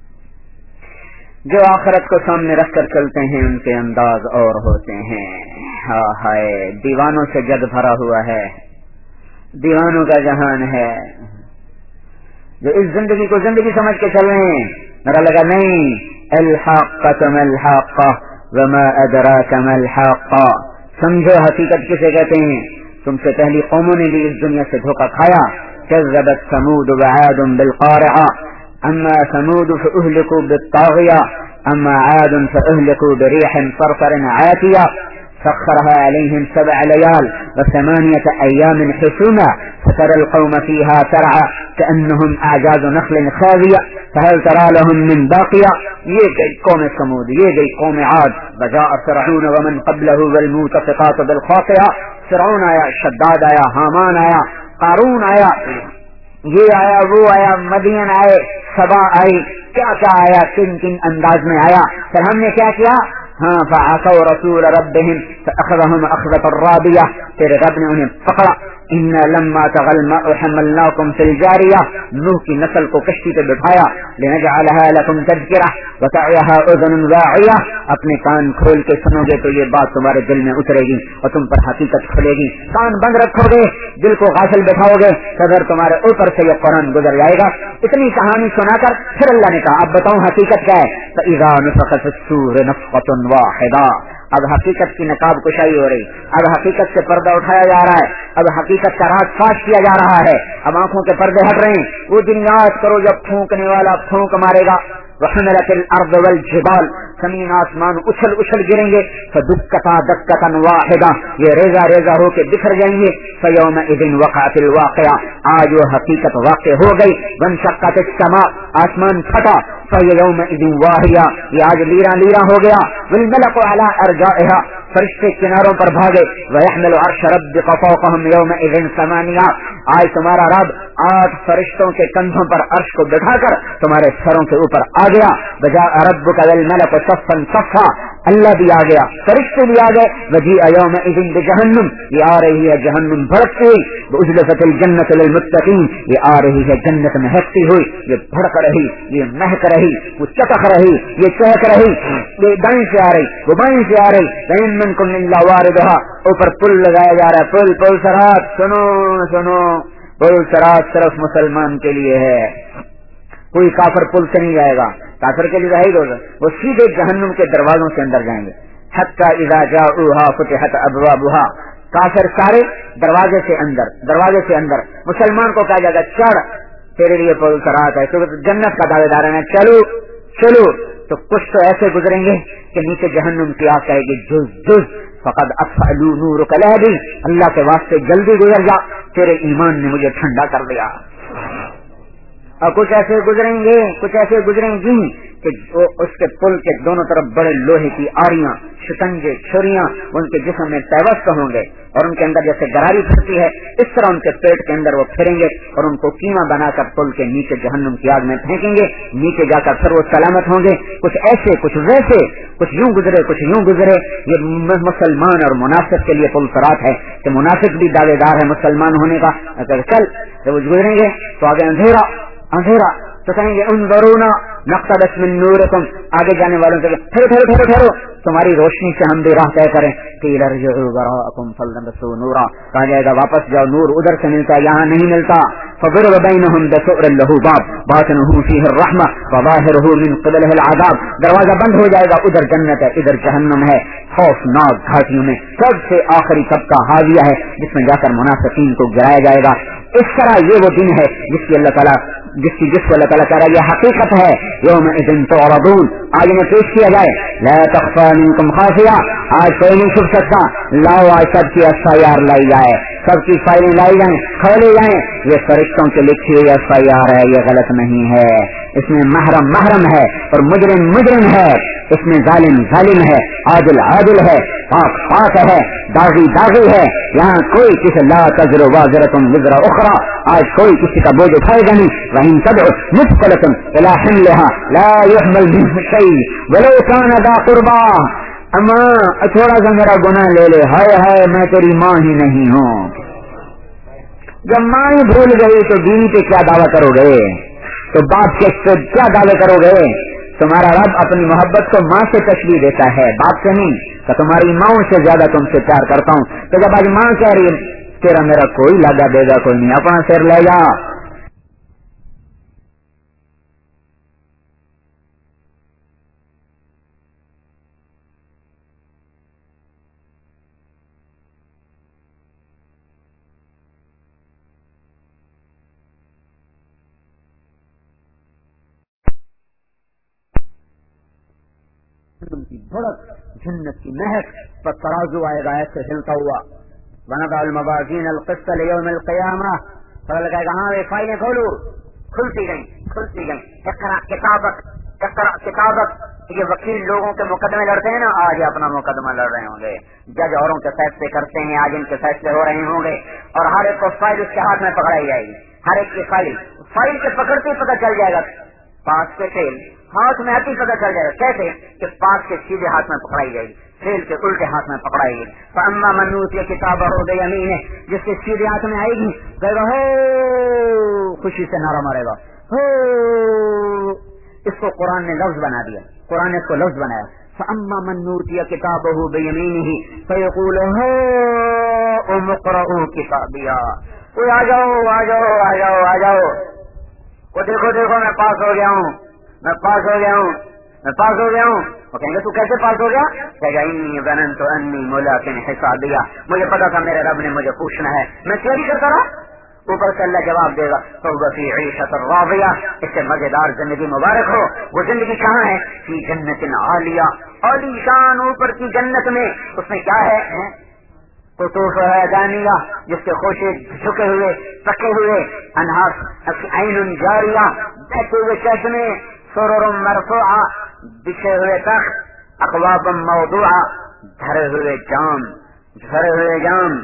جو آخرت کو سامنے رکھ کر چلتے ہیں ان کے انداز اور ہوتے ہیں. ہاں ہائے, دیوانوں سے جگ بھرا ہوا ہے, دیوانوں کا جہان ہے. جو اس زندگی کو زندگی سمجھ کے چل رہے ہیں, میرا لگا نہیں, الحاقۃ ما الحاقۃ وما ادراک ما الحاقۃ. سمجھو حقیقت کسے کہتے ہیں. تم سے پہلی قوموں نے بھی اس دنیا سے دھوکہ کھایا. کذبت ثمود وعاد بالقارعہ, اما ثمود فاهلكوا بالطاغیہ, اما عاد فاهلكوا بريح صرصر عاتیہ سخرها عليهم 7 ليال و8 أيام حسوما فترى القوم فيها سرعا كأنهم أعجاز نخل خاوية فهل ترى لهم من باقية. یہ گئی قوم ثمود, یہ گئی قوم عاد. وجاء فرعون ومن قبله والمؤتفقات بالخاطئة. فرعون آیا, شداد آیا, حامان آیا, قارون آیا, یہ آیا, وہ آیا, مدین آئے, سبا آئی, کیا کیا آیا, کن کن انداز میں آیا. پھر ہم نے کیا کیا, ہاں فعصوا رسول ربهم فاخذهم اخذة رابية. تیرے رب نے انہیں پکڑا इन्ना लम्मा तगल माउ हमलनाकुम फिल जारिया, नूह की नस्ल को कश्ती पे बिठाया, लिनजअलहा लकुम तज़किरा व तअयहा उज़ुनुन वाइया, अपने कान खोल के सुनोगे तो ये बात तुम्हारे दिल में उतरेगी और तुम पर हकीकत खुलेगी। कान बंद रखोगे, दिल को गाफिल बैठाओगे, सदर तुम्हारे ऊपर से ये कुरान गुजर जाएगा। इतनी कहानी सुनाकर फिर अल्लाह ने कहा, अब बताऊं हकीकत क्या है। फइज़ा नुफ़िख़ फ़िस्सूर नफ़क़तुन वाहिदा, अब हकीकत की नकाब कुशाई हो रही, अब हकीकत से पर्दा उठाया जा रहा है, अब हकीकत का राज फाश किया जा रहा है, अब आंखों के पर्दे हट रहे हैं। वो दिन याद करो जब फूंकने वाला फूंक मारेगा, वहमलतिल अर्द वल जिबाल, जमीन आसमान उछल उछल गिरेंगे, फदुक्कता दक्कतन वाहिदा, ये रेजा रेजा होके बिखर जाएंगे। फयौमइज़िन वक़अतिल वाक़िया, आज वो हकीकत वाक़िअ हो गई। वंशक़्क़तिस समा, आसमान फटा। फयौमइज़िन वाहिया, ये आज लीरा लीरा हो गया। वल मलकु अला अर्जाइहा, फरिश्ते किनारों पर भागे। वयहमिलु अर्श रब्बिका फ़ौक़हुम यौमइज़िन समानिया, आज तुम्हारा रब 8 फरिश्तों के कंधों पर अर्श को बिठाकर तुम्हारे सरों के ऊपर आ गया। वजाअ रब्बुका वल मलकु सफ़्फ़न सफ़्फ़ा, अल्लाह भी आ गया, फरिश्ते भी आ गए। वजीअ यौमइज़िन बिजहन्नम, ये आ रही है जहन्नुम भड़कती हुई। उज़लिफ़तिल जन्नतु लिल मुत्तक़ीन, ये आ रही है जन्नत महकती हुई, ये भड़क रही, ये महक रही, वो चटक रही, ये चहक रही, ये दाएं से आ रही, वो बाएं से आ रही। वइन मिनकुम इल्ला वारिदुहा, ऊपर पुल लगाया जा रहा है, पुल पुल सरात, सुनो सुनो, पुल सरात सिर्फ मुसलमान के लिए है, कोई काफिर पुल से नहीं जाएगा, काफिर के लिए रही होगा, वो सीधे जहन्नुम के दरवाजों से अंदर जाएंगे। हत्ता इज़ा जाऊहा फुतिहत अबवाबुहा, काफिर सारे दरवाजे से अंदर, दरवाजे से अंदर। मुसलमान को कहा जाएगा चढ़, तेरे लिए पुल सरात है, तो जन्नत का दावेदार है, चलो चलो। तो कुछ तो ऐसे गुजरेंगे कि नीचे जहन्नुम की आग कहेगी जुज जुज फकद अफ़अलू नूरुका लहबी, अल्लाह के वास्ते जल्दी गुजर जा, तेरे ईमान ने मुझे ठंडा कर दिया। और कुछ ऐसे गुजरेंगे, कुछ ऐसे गुजरेंगी कि उसके पुल के दोनों तरफ बड़े लोहे की आरियां, शिकंजे, छुरियां उनके जिस्म में पैवस्त होंगे और उनके अंदर जैसे गरारी फिरती है, इस तरह उनके पेट के अंदर वो फिरेंगे और उनको कीमा बनाकर पुल के नीचे जहन्नुम की आग में फेंकेंगे। नीचे जाकर फिर वो सलामत होंगे। कुछ ऐसे, कुछ वैसे, कुछ यूं गुजरे, कुछ यूं गुजरे। ये मुसलमान और मुनाफिक के लिए पुल सरात है कि मुनाफिक भी दावेदार है मुसलमान होने का। अगर कल जब वो गुजरेंगे तो आगे अंधेरा अंधेरा, तो कहेंगे उन्ज़ुरूना नक़्तबस मिन नूरिकुम, आगे जाने वालों से ठहरो ठहरो ठहरो ठहरो, तुम्हारी रोशनी से हम भी राह तय करें। क़ील इरजिऊ वराअकुम फल्तमिसू नूरा, कहा जाएगा वापस जाओ, नूर उधर से मिलता है, यहाँ नहीं मिलता। फज़रिब बैनहुम बिसुअरिन लहू बाब बातिनुहु फीहि अर्रहमा व ज़ाहिरुहु मिन क़िबलिहि अलअज़ाब, दरवाजा बंद हो जाएगा, उधर जन्नत है, इधर जहन्नम है। खौफनाक घाटियों में सबसे आखिरी तबका हाविया है, जिसमें जाकर मुनाफिकीन को गिराया जाएगा। इस तरह ये वो दिन है जिसको अल्लाह ताला कह रहा है, ये हकीकत है। यौमइज़िन तुअरदून, आज इन्हें पेश किया जाए। ला तख़फ़ा मिनकुम ख़ाफ़िया, आज कोई नहीं छुप सकता। लाओ, आज सबकी एफआईआर लाई जाए, सबकी फाइलें लाई जाए, खोले जाए। ये फरिश्तों के लिखी हुई एफआईआर है, ये गलत नहीं है। इसमें महरम महरम है और मुजरिम मुजरिम है, इसमें जालिम जालिम है, आदिल आदिल है, पाक पाक है, दागी दागी है। यहाँ कोई किसी ला तज़रु वाज़िरतुन विज़रा उख़रा, आज कोई किसी का बोझ उठाएगा नहीं। वइन तदउ मुस्क़लतुन इला हिमलिहा ला युहमल मिन्हु शै वलौ कान ज़ा क़ुर्बा, अम्मा थोड़ा सा मेरा गुनाह ले ले, हाय हाय मैं तेरी माँ ही नहीं हूँ। जब माँ ही भूल गई तो बीवी पे क्या दावा करोगे, तो बाप के पे क्या दावे करोगे। तुम्हारा रब अपनी मोहब्बत को माँ से तशबीह देता है, बाप से नहीं। तो तुम्हारी माँओं से ज्यादा तुमसे प्यार करता हूँ। तो जब आज माँ कह रही है तेरा मेरा कोई लागा देगा कोई नहीं, अपना सिर ले जा। की भड़क, जन्नत की महक पर तराजू आएगा ऐसे हिलता हुआ। वनज़अल मवाज़ीन अल-क़िस्त लियौमिल क़ियामा, पता लगाएगा हाँ वे फाइलें खोलो, खुलती गई खुलती गई। इक़रा किताबक, इक़रा किताबक, ये वकील लोगों के मुकदमे लड़ते हैं ना, आज अपना मुकदमा लड़ रहे होंगे। जज औरों के फैसले करते हैं, आज इनके फैसले हो रहे होंगे और हर एक को फाइल उसके हाथ में पकड़ाई जाएगी। हर एक की फाइल के पकड़ते ही पता चल जाएगा, पास के फेल हाथ में आती पता चल जाएगा। कैसे कि पास के सीधे हाथ में पकड़ाई जाएगी। فیل کے الٹے ہاتھ میں پکڑائے گی. فاما من اوتی کتابہ بیمینہ, جس کے سیدھے ہاتھ میں آئے گی کہے گا ہو, خوشی سے نعرہ مارے گا ہو. اس کو قرآن نے لفظ بنا دیا, قرآن نے اس کو لفظ بنایا. فاما من اوتی کتابہ بیمینہ فیقول ہاؤم اقرؤوا کتابیہ. کوئی آ جاؤ آ جاؤ آ جاؤ آ جاؤ, وہ دیکھو دیکھو میں پاس ہو گیا ہوں, میں پاس ہو گیا ہوں, میں پاس ہو گیا ہوں. وہ کہیں گے تو کیسے پاس ہو گیا؟ کہے گا انی ظننت انی ملاق حسابیہ, مجھے پتا تھا میرے رب نے مجھے پوچھنا ہے, میں تیاری کرتا رہا. اوپر سے اللہ جواب دے گا فهو فی عیشۃ راضیہ, اس سے مزیدار زندگی مبارک ہو. وہ زندگی کہاں ہے؟ فی جنت عالیہ, عالی شان اوپر کی جنت میں. اس میں کیا ہے؟ قطوفها دانیہ, جس کے خوشے جھکے ہوئے پکے ہوئے, انہار عین جاریہ, بہتے ہوئے چشمے, سرر مرفوعہ, بچھے ہوئے تخت, اکواب موضوعہ, دھرے ہوئے جام, دھرے ہوئے جام,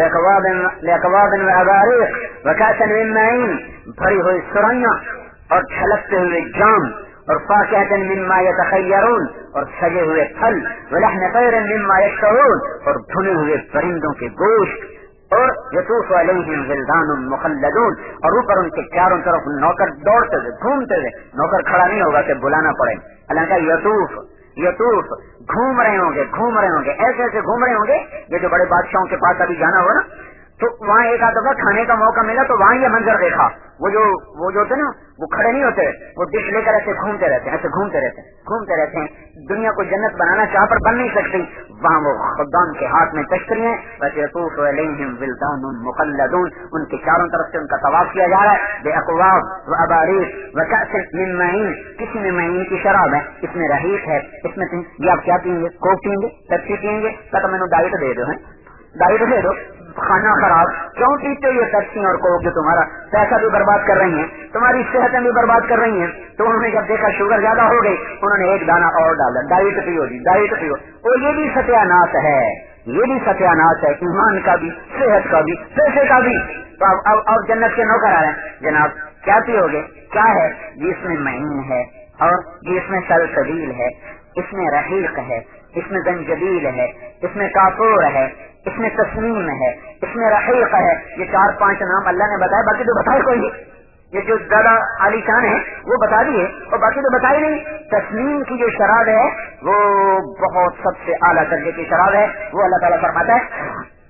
لأکواب وابارق وکأس من معین, بھری ہوئی سرائیاں اور چھلکتے ہوئے جام, اور فاکہۃ مما یتخیرون, اور سجے ہوئے پھل, ولحم طیر مما یشتہون, اور بھنے ہوئے پرندوں کے گوشت, اور یطوف علیہم ولدان مخلدون, اور اوپر ان کے چاروں طرف نوکر دوڑتے ہوئے گھومتے ہوئے. نوکر کھڑا نہیں ہوگا کہ بلانا پڑے, اللہ کا یطوف یطوف گھوم رہے ہوں گے, گھوم رہے ہوں گے, ایسے ایسے گھوم رہے ہوں گے. یہ جو بڑے بادشاہوں کے پاس ابھی جانا ہوگا نا, تو وہاں ایک آدھ دفعہ کھانے کا موقع ملا تو وہاں یہ منظر دیکھا. وہ جو ہوتے نا, وہ کھڑے نہیں ہوتے, وہ ڈش لے کر ایسے گھومتے رہتے ہیں, ایسے گھومتے رہتے ہیں, گھومتے رہتے ہیں. دنیا کو جنت بنانا چاہ پر بن نہیں سکتی. وہاں وہ خدام کے ہاتھ میں تشتری ہیں, بس یطوف علیہم ولدان مخلدون, ان کے چاروں طرف سے ان کا طواف کیا جا رہا ہے. بے اکواب وابارق وکأس من معین, کسی میں معین کی شراب ہے, اس میں رحیق ہے, اس میں یہ آپ کیا پئیں گے؟ کوک پئیں گے, پیپسی پئیں گے؟ تو میں نے ڈائٹ دے دو, ڈائٹ دے دو. کھانا خراب, کیوں پیتے یہ پیپسی اور کوک جو تمہارا پیسہ بھی برباد کر رہی ہیں, تمہاری صحتیں بھی برباد کر رہی ہیں. تو انہوں نے جب دیکھا شوگر زیادہ ہو گئی, انہوں نے ایک دانہ اور ڈالا, ڈائٹ پیو جی, ڈائٹ پیو. اور یہ بھی ستیہ ناش ہے, یہ بھی ستیہ ناش ہے, ایمان کا بھی, صحت کا بھی, پیسے کا بھی. تو اب جنت کے نوکر آ رہے ہیں, جناب کیا پیو گے؟ کیا ہے جی؟ اس میں معین ہے, اور جی اس میں سلسبیل ہے, اس میں رحیق ہے, اس میں زنجبیل ہے, اس میں کافور ہے, اس میں تسنیم ہے, اس میں رحیق ہے. یہ 4-5 نام اللہ نے بتائے, باقی تو بتائے کوئی نہیں. یہ جو زیادہ عالی شان ہے وہ بتا دیے, اور باقی تو بتائی نہیں. تسنیم کی جو شراب ہے وہ بہت سب سے اعلیٰ درجے کی شراب ہے. وہ اللہ تعالیٰ فرماتا ہے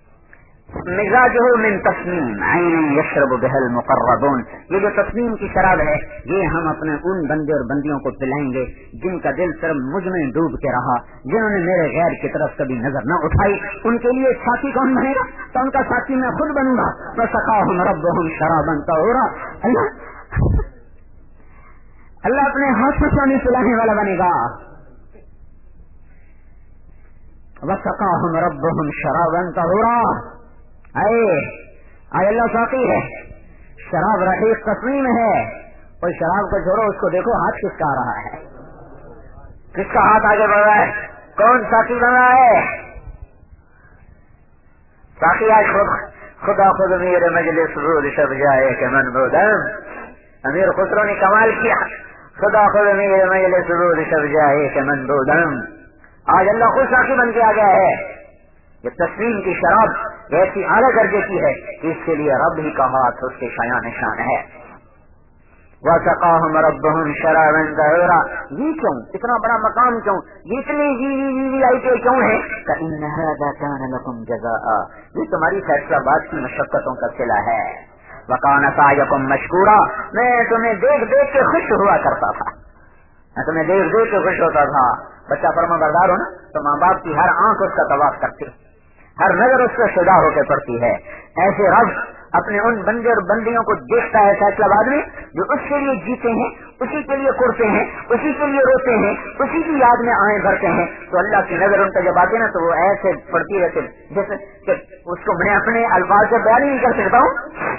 مزاجہ من تسنیم عین یشرب بها المقربون. یہ جو تسنیم کی شراب ہے یہ ہم اپنے ان بندے اور بندیوں کو پلائیں گے جن کا دل صرف مجھ میں ڈوب کے رہا, جنہوں نے میرے غیر کی طرف کبھی نظر نہ اٹھائی. ان کے لیے ساتھی کون بنے گا؟ تو ان کا ساتھی میں خود بنوں گا. وسقاہم ربہم شرابا طہورا. اللہ اپنے ہاتھ سے پانی پلانے والا بنے گا. وسقاہم ربہم شرابا طہورا. آئے اللہ ساقی ہے, شراب رحیق تسلیم ہے. اور شراب کو چھوڑو, اس کو دیکھو ہاتھ کس کا آ رہا ہے, کس کا ہاتھ آگے بڑھ رہا ہے, کون ساقی بن رہا ہے. ساقی آج خدا خود امیر مجلس رود شب جائے کہ من بودم. امیر خسرو نے کمال کیا, خدا خود امیر مجلس رود شب جائے کہ من بودم. آج اللہ خود ساقی بن کے آ گیا ہے. یہ تسلیم کی شراب ایسی اعلیٰ درجے کی ہے کہ اس کے لیے رب ہی کا ہاتھ اس کے شایان شان ہے. وَسَقَاهُمْ رَبُّهُمْ شَرَابًا طَهُورًا. یہ کیوں اتنا بڑا مقام, کیوں یہ اتنی VIP کیوں ہے؟ فَإِنَّ هَذَا كَانَ لَكُمْ جَزَاءً. یہ تمہاری فیصلہ باد کی مشقتوں کا صلہ ہے. وَكَانَ سَعْيُكُمْ مَشْكُورًا. میں تمہیں دیکھ دیکھ کے خوش ہوا کرتا تھا, میں تمہیں دیکھ دیکھ کے خوش ہوتا تھا. بچہ فرما بردار ہو نا, تو ماں باپ کی ہر آنکھ اس کا طواف کرتی, ہر نظر اس سے شدا ہو کے پڑتی ہے. ایسے رب اپنے ان بندے اور بندیوں کو دیکھتا ہے فیصلہ باد میں, جو اس کے لیے جیتے ہیں, اسی کے لیے کرتے ہیں, اسی کے لیے روتے ہیں, اسی کی یاد میں آئیں بھرتے ہیں. تو اللہ کی نظر ان کا جب آتے نا تو وہ ایسے پڑتی رہتے جیسے کہ اس کو میں اپنے الفاظ سے بیان نہیں کر سکتا ہوں.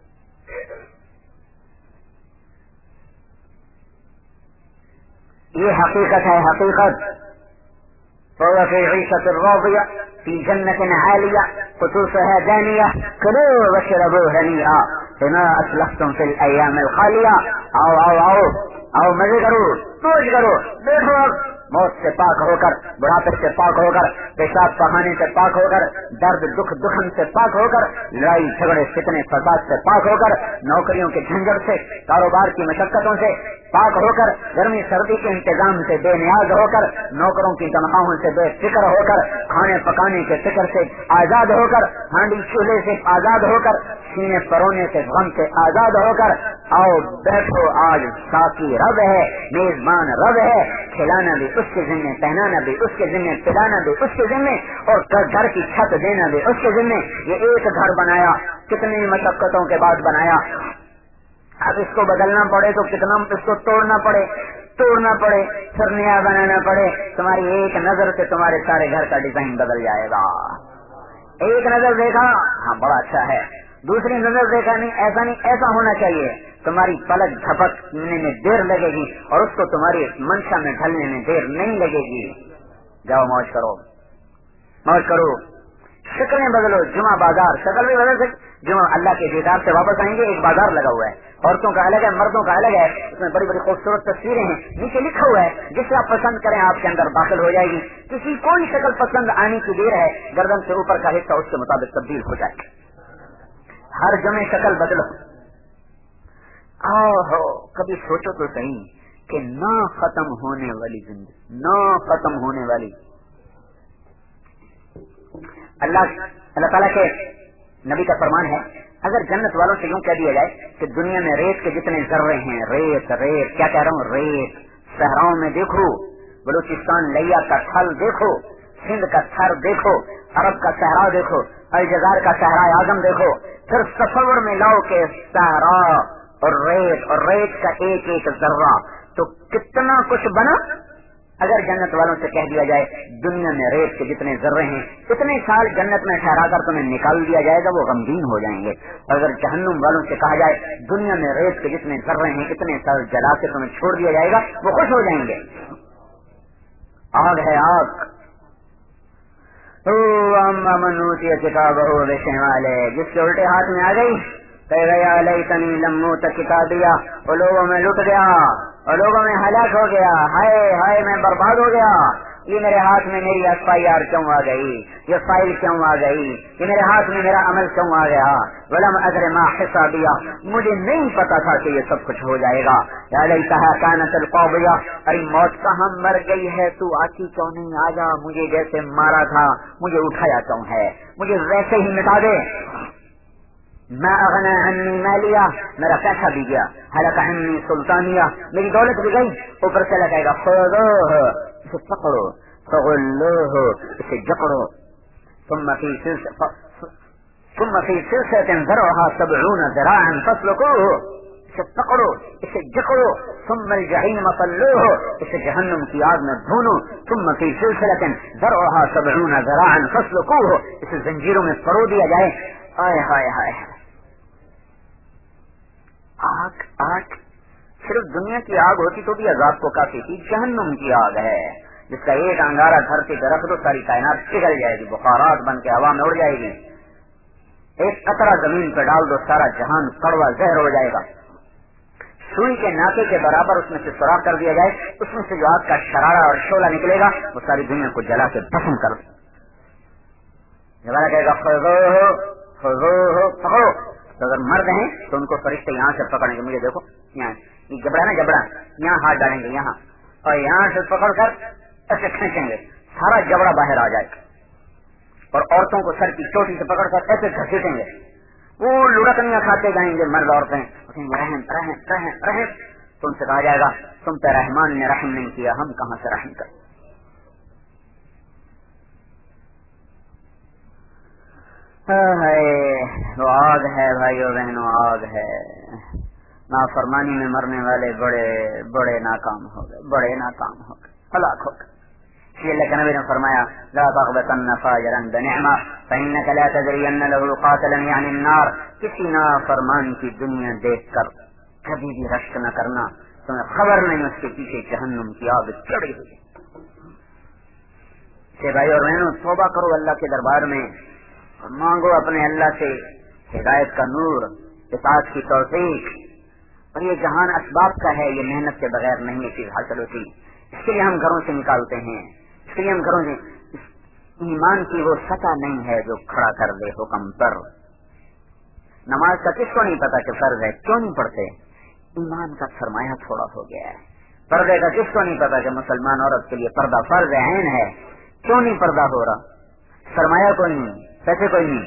یہ حقیقت ہے, حقیقت. فهو في عيشة راضية في جنة عالية قطوفها دانية كلوا واشربوا هنيئا بما أسلفتم في الأيام الخالية. آؤ مزے کرو, موج کرو, دیکھو موت سے پاک हो कर, बुढ़ापे से पाक होकर, पेशाब पखाने से पाक होकर, दर्द दुख दुखन से पाक होकर, लड़ाई झगड़े फितने फसाद से पाक होकर, नौकरियों के झंझट से, कारोबार की मशक्कतों से पाक होकर, गर्मी सर्दी के इंतजाम से बेनियाज होकर, नौकरों की तनख्वाहों से बेफिक्र होकर, खाने पकाने के फिक्र से आजाद होकर, हांडी चूल्हे से आजाद होकर, सीने परोने से गम से आजाद होकर, आओ बैठो आज साकी रब है, मेजबान रब है, खिलाना भी उसके जिम्मे, पहनाना भी उसके जिम्मे, पिलाना भी उसके जिम्मे, और घर की छत देना भी उसके जिम्मे। ये एक घर बनाया, कितनी मशक्कतों के बाद बनाया, अब इसको बदलना पड़े तो कितना इसको तोड़ना पड़े, फिर नया बनाना पड़े। तुम्हारी एक नजर से तुम्हारे सारे घर का डिजाइन बदल जाएगा। एक नजर देखा, हाँ बड़ा अच्छा है, दूसरी नजर देखा, नहीं ऐसा नहीं, ऐसा होना चाहिए। तुम्हारी पलक झपकने में देर लगेगी और उसको तुम्हारी मंशा में ढलने में देर नहीं लगेगी। जाओ मौज करो, मौज करो, शक्लें बदलो। जुमा बाजार, शक्ल भी बदल सकते। जुमा अल्लाह के दीदार से वापस आएंगे, एक बाजार लगा हुआ है, औरतों का अलग है, मर्दों का अलग है, उसमें बड़ी बड़ी खूबसूरत तस्वीरें हैं, नीचे लिखा हुआ है जिसे आप पसंद करें आपके अंदर दाखिल हो जाएगी। किसी कोई शक्ल पसंद आने की देर है, गर्दन से ऊपर का हिस्सा उसके मुताबिक तब्दील हो जाए। हर जुमे शक्ल बदलो। आओ कभी सोचो तो सही कि ना खत्म होने वाली जिंदगी, ना खत्म होने वाली, अल्लाह ताला के नबी का फरमान है, अगर जन्नत वालों से यूं कह दिया जाए कि दुनिया में रेत के जितने जर्रे हैं, रेत रेत, क्या कह रहा हूँ, रेत, सहराओं में देखो, बलूचिस्तान लिया का थल देखो, सिंध का थर देखो, अरब का सहरा देखो, अलजजार का सहरा आजम देखो, फिर तस्वर में लाओ के सहरा और रेत का एक एक जर्रा, तो कितना कुछ बना। अगर जन्नत वालों से कह दिया जाए दुनिया में रेत के जितने जर्रे हैं, इतने साल जन्नत में ठहराकर तुम्हें निकाल दिया जाएगा, वो गमगीन हो जाएंगे। अगर जहन्नुम वालों से कहा जाए दुनिया में रेत के जितने जर्रे हैं, इतने साल जला के तुम्हें छोड़ दिया जाएगा, वो खुश हो जाएंगे। आग है आग। मनुष्य किताब हो विषय वाले, जिसके उल्टे हाथ में आ गई तनी लम्बू तक किताब दिया, वो लोगों में लुट गया और लोगों में हलाक हो गया। हाय हाय मैं बर्बाद हो गया, ये मेरे हाथ में मेरी FIR क्यों आ गई, ये फाइल क्यों आ गई, ये मेरे हाथ में मेरा अमल क्यों आ गया। वलम अदर मा हिसाबिया, मुझे नहीं पता था कि ये सब कुछ हो जाएगा। या लैतहा कानत अलक़ादिया, अरे मौत कहाँ मर गई है, तू आती क्यों नहीं, आजा, मुझे जैसे मारा था मुझे उठाया क्यों है, मुझे वैसे ही मिटा दे। मैं अगना अन्नी मालिया, मेरा पैसा भी गया, हलका अन्नी सुल्तानिया, मेरी दौलत भी गई, ऊपर से लगाएगा खुदूह, इसे पकड़ो, फगुल्लूह, इसे जकड़ो, तुम फी सिलसिलतिन ज़रअहा 70 ज़राअन फस्लुकूह, इसे पकड़ो, इसे जकड़ो, सुम्मल जहीम सल्लूह, इसे जहन्नुम की आग में भूनो, तुम फी सिलसिलतिन ज़रअहा 70 ज़राअन फस्लुकूह, इसे जंजीरों में परो दिया जाए। हाय हाय हाय, आग आग, सिर्फ दुनिया की आग होती तो भी अजाब को काफी थी, जहन्नुम की आग है जिसका एक अंगारा धरती पर रख दो सारी कायनात पिघल जाएगी, बुखारात बन के हवा में उड़ जाएगी। एक कतरा जमीन पर डाल दो सारा जहान कड़वा जहर हो जाएगा। सुई के नाके के बराबर उसमें से सुराख कर दिया जाए, उसमें से जो आग का शरारा और शोला निकलेगा वो सारी दुनिया को जला के भस्म कर जला कहेगा पकड़ो। तो अगर मर्द हैं तो उनको फरिश्ते यहाँ से पकड़ेंगे, मुझे देखो यहाँ ये जबड़ा ना जबड़ा, यहाँ हाथ डालेंगे यहाँ, और यहाँ से पकड़कर ऐसे खींचेंगे, सारा जबड़ा बाहर आ जाएगा, और औरतों को सर की चोटी से पकड़कर ऐसे घसीटेंगे, वो लुढ़कनियां खाते जाएंगे मर्द औरतें, रहम रहम रहम रहम। तो उनसे कहा जाएगा तुम पे रहमान ने रहम नहीं किया, हम कहाँ से रहम कर। वो आग है भाइयों बहनों, आग है। नाफरमानी में मरने वाले बड़े बड़े नाकाम हो गए, बड़े नाकाम हो गए, हलाक हो गए। इसलिए अल्लाह के नबी ने फरमाया ला तग़बतन्न फाजिरन बिनिअमा फइन्नका ला तदरी अन्न लहु क़ातिलन यानी अन्नार। किसी नाफरमान की दुनिया देखकर कभी भी रश्क न करना, तुम्हें खबर नहीं उसके पीछे जहन्नुम की आग चढ़ी हुई। भाई और बहनों, तौबा करो अल्लाह के दरबार में, मांगो अपने अल्लाह से हिदायत का नूर, इताअत की तौफीक। और ये जहान असबाब का है, ये मेहनत के बगैर नहीं ये चीज हासिल होती। اس کے لیے ہم گھروں سے نکالتے ہیں، اس کے لیے ہم گھروں سے، ایمان کی وہ سطح نہیں ہے جو کھڑا کر دے حکم پر۔ نماز کا کس کو نہیں پتا کہ فرض ہے، کیوں نہیں پڑھتے؟ ایمان کا سرمایہ تھوڑا ہو گیا ہے۔ پردے کا کس کو نہیں پتا کہ مسلمان عورت کے لیے پردہ فرض عین ہے، کیوں نہیں پردہ ہو رہا؟ سرمایہ کوئی نہیں، پیسے کوئی نہیں،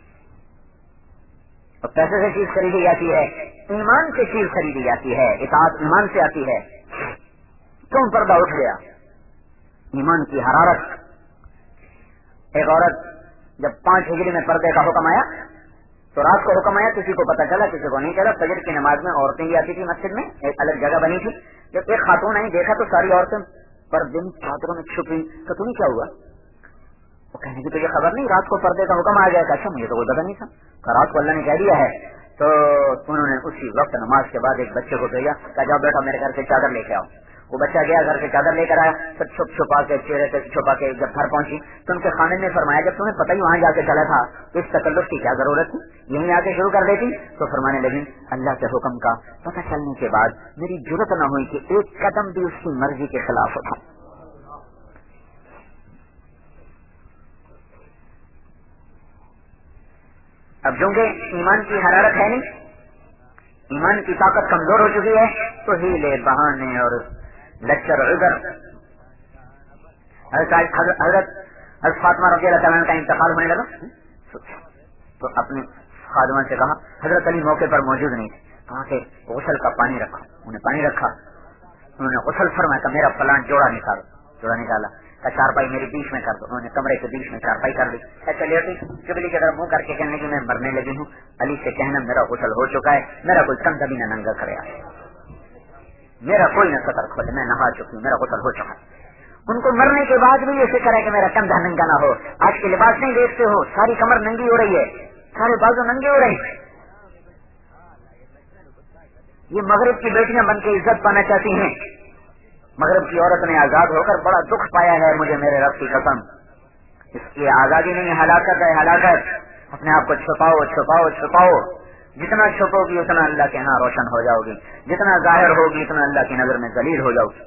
اور پیسے سے چیز خریدی جاتی ہے، ایمان سے چیز خریدی جاتی ہے، اطاعت ایمان سے آتی ہے، کیوں پردہ اٹھ گیا؟ ایمان کی حرارت۔ ایک عورت جب 5 ہجری میں پردے کا حکم آیا تو رات کو حکم آیا، کسی کو پتا چلا کسی کو نہیں چلا۔ فجر کی نماز میں عورتیں بھی آتی تھی مسجد میں، ایک الگ جگہ بنی تھی، جب ایک خاتون آئی دیکھا تو ساری عورتیں پر دن چادروں میں چھپ رہی، تو تمہیں کیا ہوا؟ وہ کہنے کی تجھے خبر نہیں، رات کو پردے کا حکم آ گیا تھا۔ اچھا مجھے تو کوئی پتا نہیں تھا، رات کو اللہ نے کہہ دیا ہے۔ تو انہوں نے اسی وقت نماز کے بعد ایک بچے کو بھیجا، کہا جاؤ بیٹا میرے گھر سے چادر لے کے آؤ۔ وہ بچہ گیا، گھر سے چادر لے کر آیا، پھر چھپ چھپا کے چہرے سے چھپا کے جب گھر پہنچی تو ان کے خانے نے فرمایا جب تمہیں پتہ ہی وہاں جا کے چلا تھا تو اس تکلف کی کیا ضرورت تھی، یہیں آ کے شروع کر دیتی؟ تو فرمانے لگی اللہ کے حکم کا پتہ چلنے کے بعد میری جرت نہ ہوئی کہ ایک قدم بھی اس کی مرضی کے خلاف اٹھا۔ اب چونکہ ایمان کی حرارت ہے نہیں، ایمان کی طاقت کمزور ہو چکی ہے، تو ہیلے بہانے اور لچر عذر۔ حضرت فاطمہ رضی اللہ تعالیٰ کا انتقال ہونے لگا تو اپنے خادمہ سے کہا، حضرت علی موقع پر موجود نہیں تھے، کہا کہ غسل کا پانی رکھو، انہیں پانی رکھا، انہوں نے غسل فرمایا کہ میرا فلاں جوڑا نکالا، کہ چارپائی میرے بیچ میں کر دو، انہوں نے کمرے کے بیچ میں چارپائی کر دی، ایسے لیٹی قبلے کی طرف منہ کر کے کہنے لگی میں مرنے لگی ہوں، علی سے کہنا میرا غسل ہو چکا ہے، میرا کوئی کندھا بھی نہ ننگا کرے، میرا کوئی نہ سطر کھولے، میں نہا چکی ہوں، میرا غسل ہو چکا ہے۔ ان کو مرنے کے بعد بھی یہ فکر ہے کہ میرا کندھا ننگا نہ ہو۔ آج کے لباس نہیں دیکھتے ہو، ساری کمر ننگی ہو رہی ہے، سارے بازو ننگے ہو رہے ہیں۔ یہ مغرب کی بیٹیاں بن کے عزت پانا چاہتی ہیں، مغرب کی عورت نے آزاد ہو کر بڑا دکھ پایا ہے، مجھے میرے رب کی قسم۔ اس کی آزادی نہیں، ہلاکت ہے، ہلاکت۔ اپنے آپ کو چھپاؤ چھپاؤ چھپاؤ، جتنا چھپو گی اتنا اللہ کے ہاں روشن ہو جاؤ گی، جتنا ظاہر ہوگی اتنا اللہ کی نظر میں ذلیل ہو جاؤ گی۔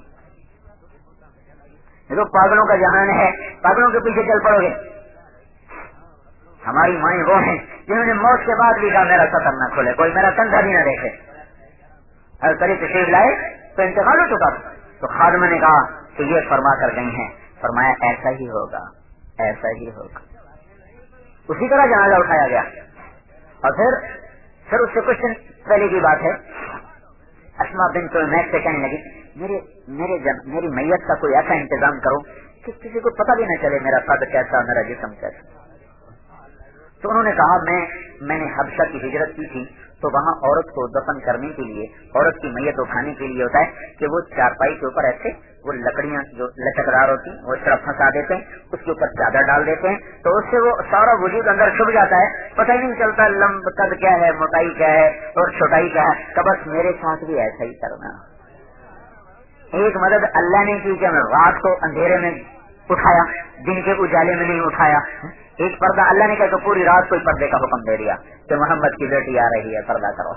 یہ تو پاگلوں کا جہان ہے، پاگلوں کے پیچھے چل پڑو گے۔ ہماری مائیں وہ ہیں جنہوں نے موت کے بعد بھی کہا میرا سطر نہ کھولے، کوئی میرا کندھا بھی نہ دیکھے۔ ہر طریق تشریف لائے تو انتقال ہو چکا تھا، تو خادمہ نے کہا کہ یہ فرما کر گئی ہیں، فرمایا ایسا ہی ہوگا، ایسا ہی ہوگا۔ اسی طرح جنازہ اٹھایا گیا، اور پھر اس سے کچھ دن پہلے کی بات ہے، اسما بنت امیس سے کہنے لگی میری میت کا کوئی ایسا انتظام کرو کہ کسی کو پتہ بھی نہ چلے میرا قد کیسا، میرا جسم کیسا۔ تو انہوں نے کہا میں نے حبشہ کی ہجرت کی تھی، تو وہاں عورت کو دفن کرنے کے لیے، عورت کی میت اٹھانے کے لیے ہوتا ہے کہ وہ چارپائی کے اوپر ایسے وہ لکڑیاں جو لچکدار ہوتی ہیں وہ اس طرف پھنسا دیتے ہیں، اس کے اوپر چادر ڈال دیتے ہیں، تو اس سے وہ سارا وجود اندر چھپ جاتا ہے، پتہ ہی نہیں چلتا لمب قد کیا ہے، موٹائی کیا ہے اور چھوٹائی کیا ہے۔ کہ بس میرے ساتھ بھی ایسا ہی کرنا۔ ایک مدد اللہ نے کی کہ میں رات کو اندھیرے میں اٹھایا، دن کے اجالے میں نہیں اٹھایا۔ ایک پردہ اللہ نے کہا تو پوری رات کو پردے کا حکم دے دیا کہ محمد کی بیٹی آ رہی ہے، پردہ کرو۔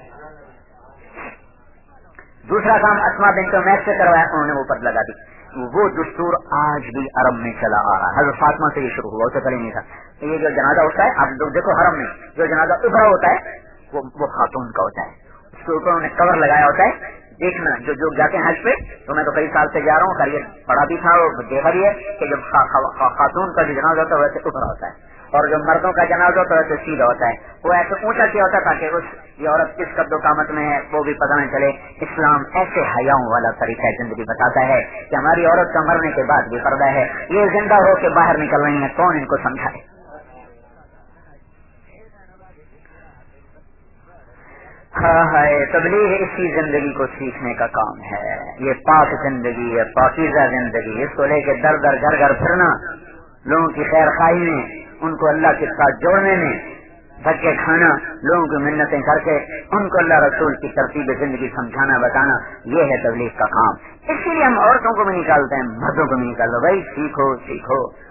دوسرا کام اسما بنت امیس سے کروایا، انہوں نے وہ پردہ لگا دی۔ وہ دستور آج بھی عرب میں چلا آ رہا ہے، حضرت فاطمہ سے یہ شروع ہوا، اسے پہلے نہیں تھا۔ یہ جو جنازہ ہوتا ہے، آپ لوگ دیکھو حرم میں جو جنازہ ابھرا ہوتا ہے وہ خاتون کا ہوتا ہے، اس کے اوپر انہوں نے کور لگایا ہوتا ہے۔ دیکھنا جو جاتے ہیں حج پہ، تو میں تو کئی سال سے جا رہا ہوں، خرید پڑا بھی تھا اور دیکھا بھی ہے کہ جب خاتون کا جو جنازہ ہوتا ہے ویسے ابھرا ہوتا ہے، اور جو مردوں کا جنازہ ہوتا ہے ویسے سیدھا ہوتا ہے۔ وہ ایسے اونچا کیا ہوتا ہے تاکہ یہ عورت کس قد و قامت میں ہے وہ بھی پتہ نہ چلے۔ اسلام ایسے حیاؤں والا طریقہ زندگی بتاتا ہے کہ ہماری عورت کا مرنے کے بعد بھی پردہ ہے، یہ زندہ ہو کے باہر نکل رہی ہیں، کون ان کو سمجھائے؟ تبلیغ اسی زندگی کو سیکھنے کا کام ہے، یہ پاک زندگی ہے، پاکیزہ زندگی، اس کو لے کے در در گھر گھر پھرنا، لوگوں کی خیر خواہی میں، ان کو اللہ کے ساتھ جوڑنے میں، دھکے کھانا، لوگوں کی منتیں کر کے ان کو اللہ رسول کی ترتیب زندگی سمجھانا بتانا، یہ ہے تبلیغ کا کام۔ اسی لیے ہم عورتوں کو بھی نکالتے ہیں، مردوں کو بھی نکالتے، بھائی سیکھو سیکھو،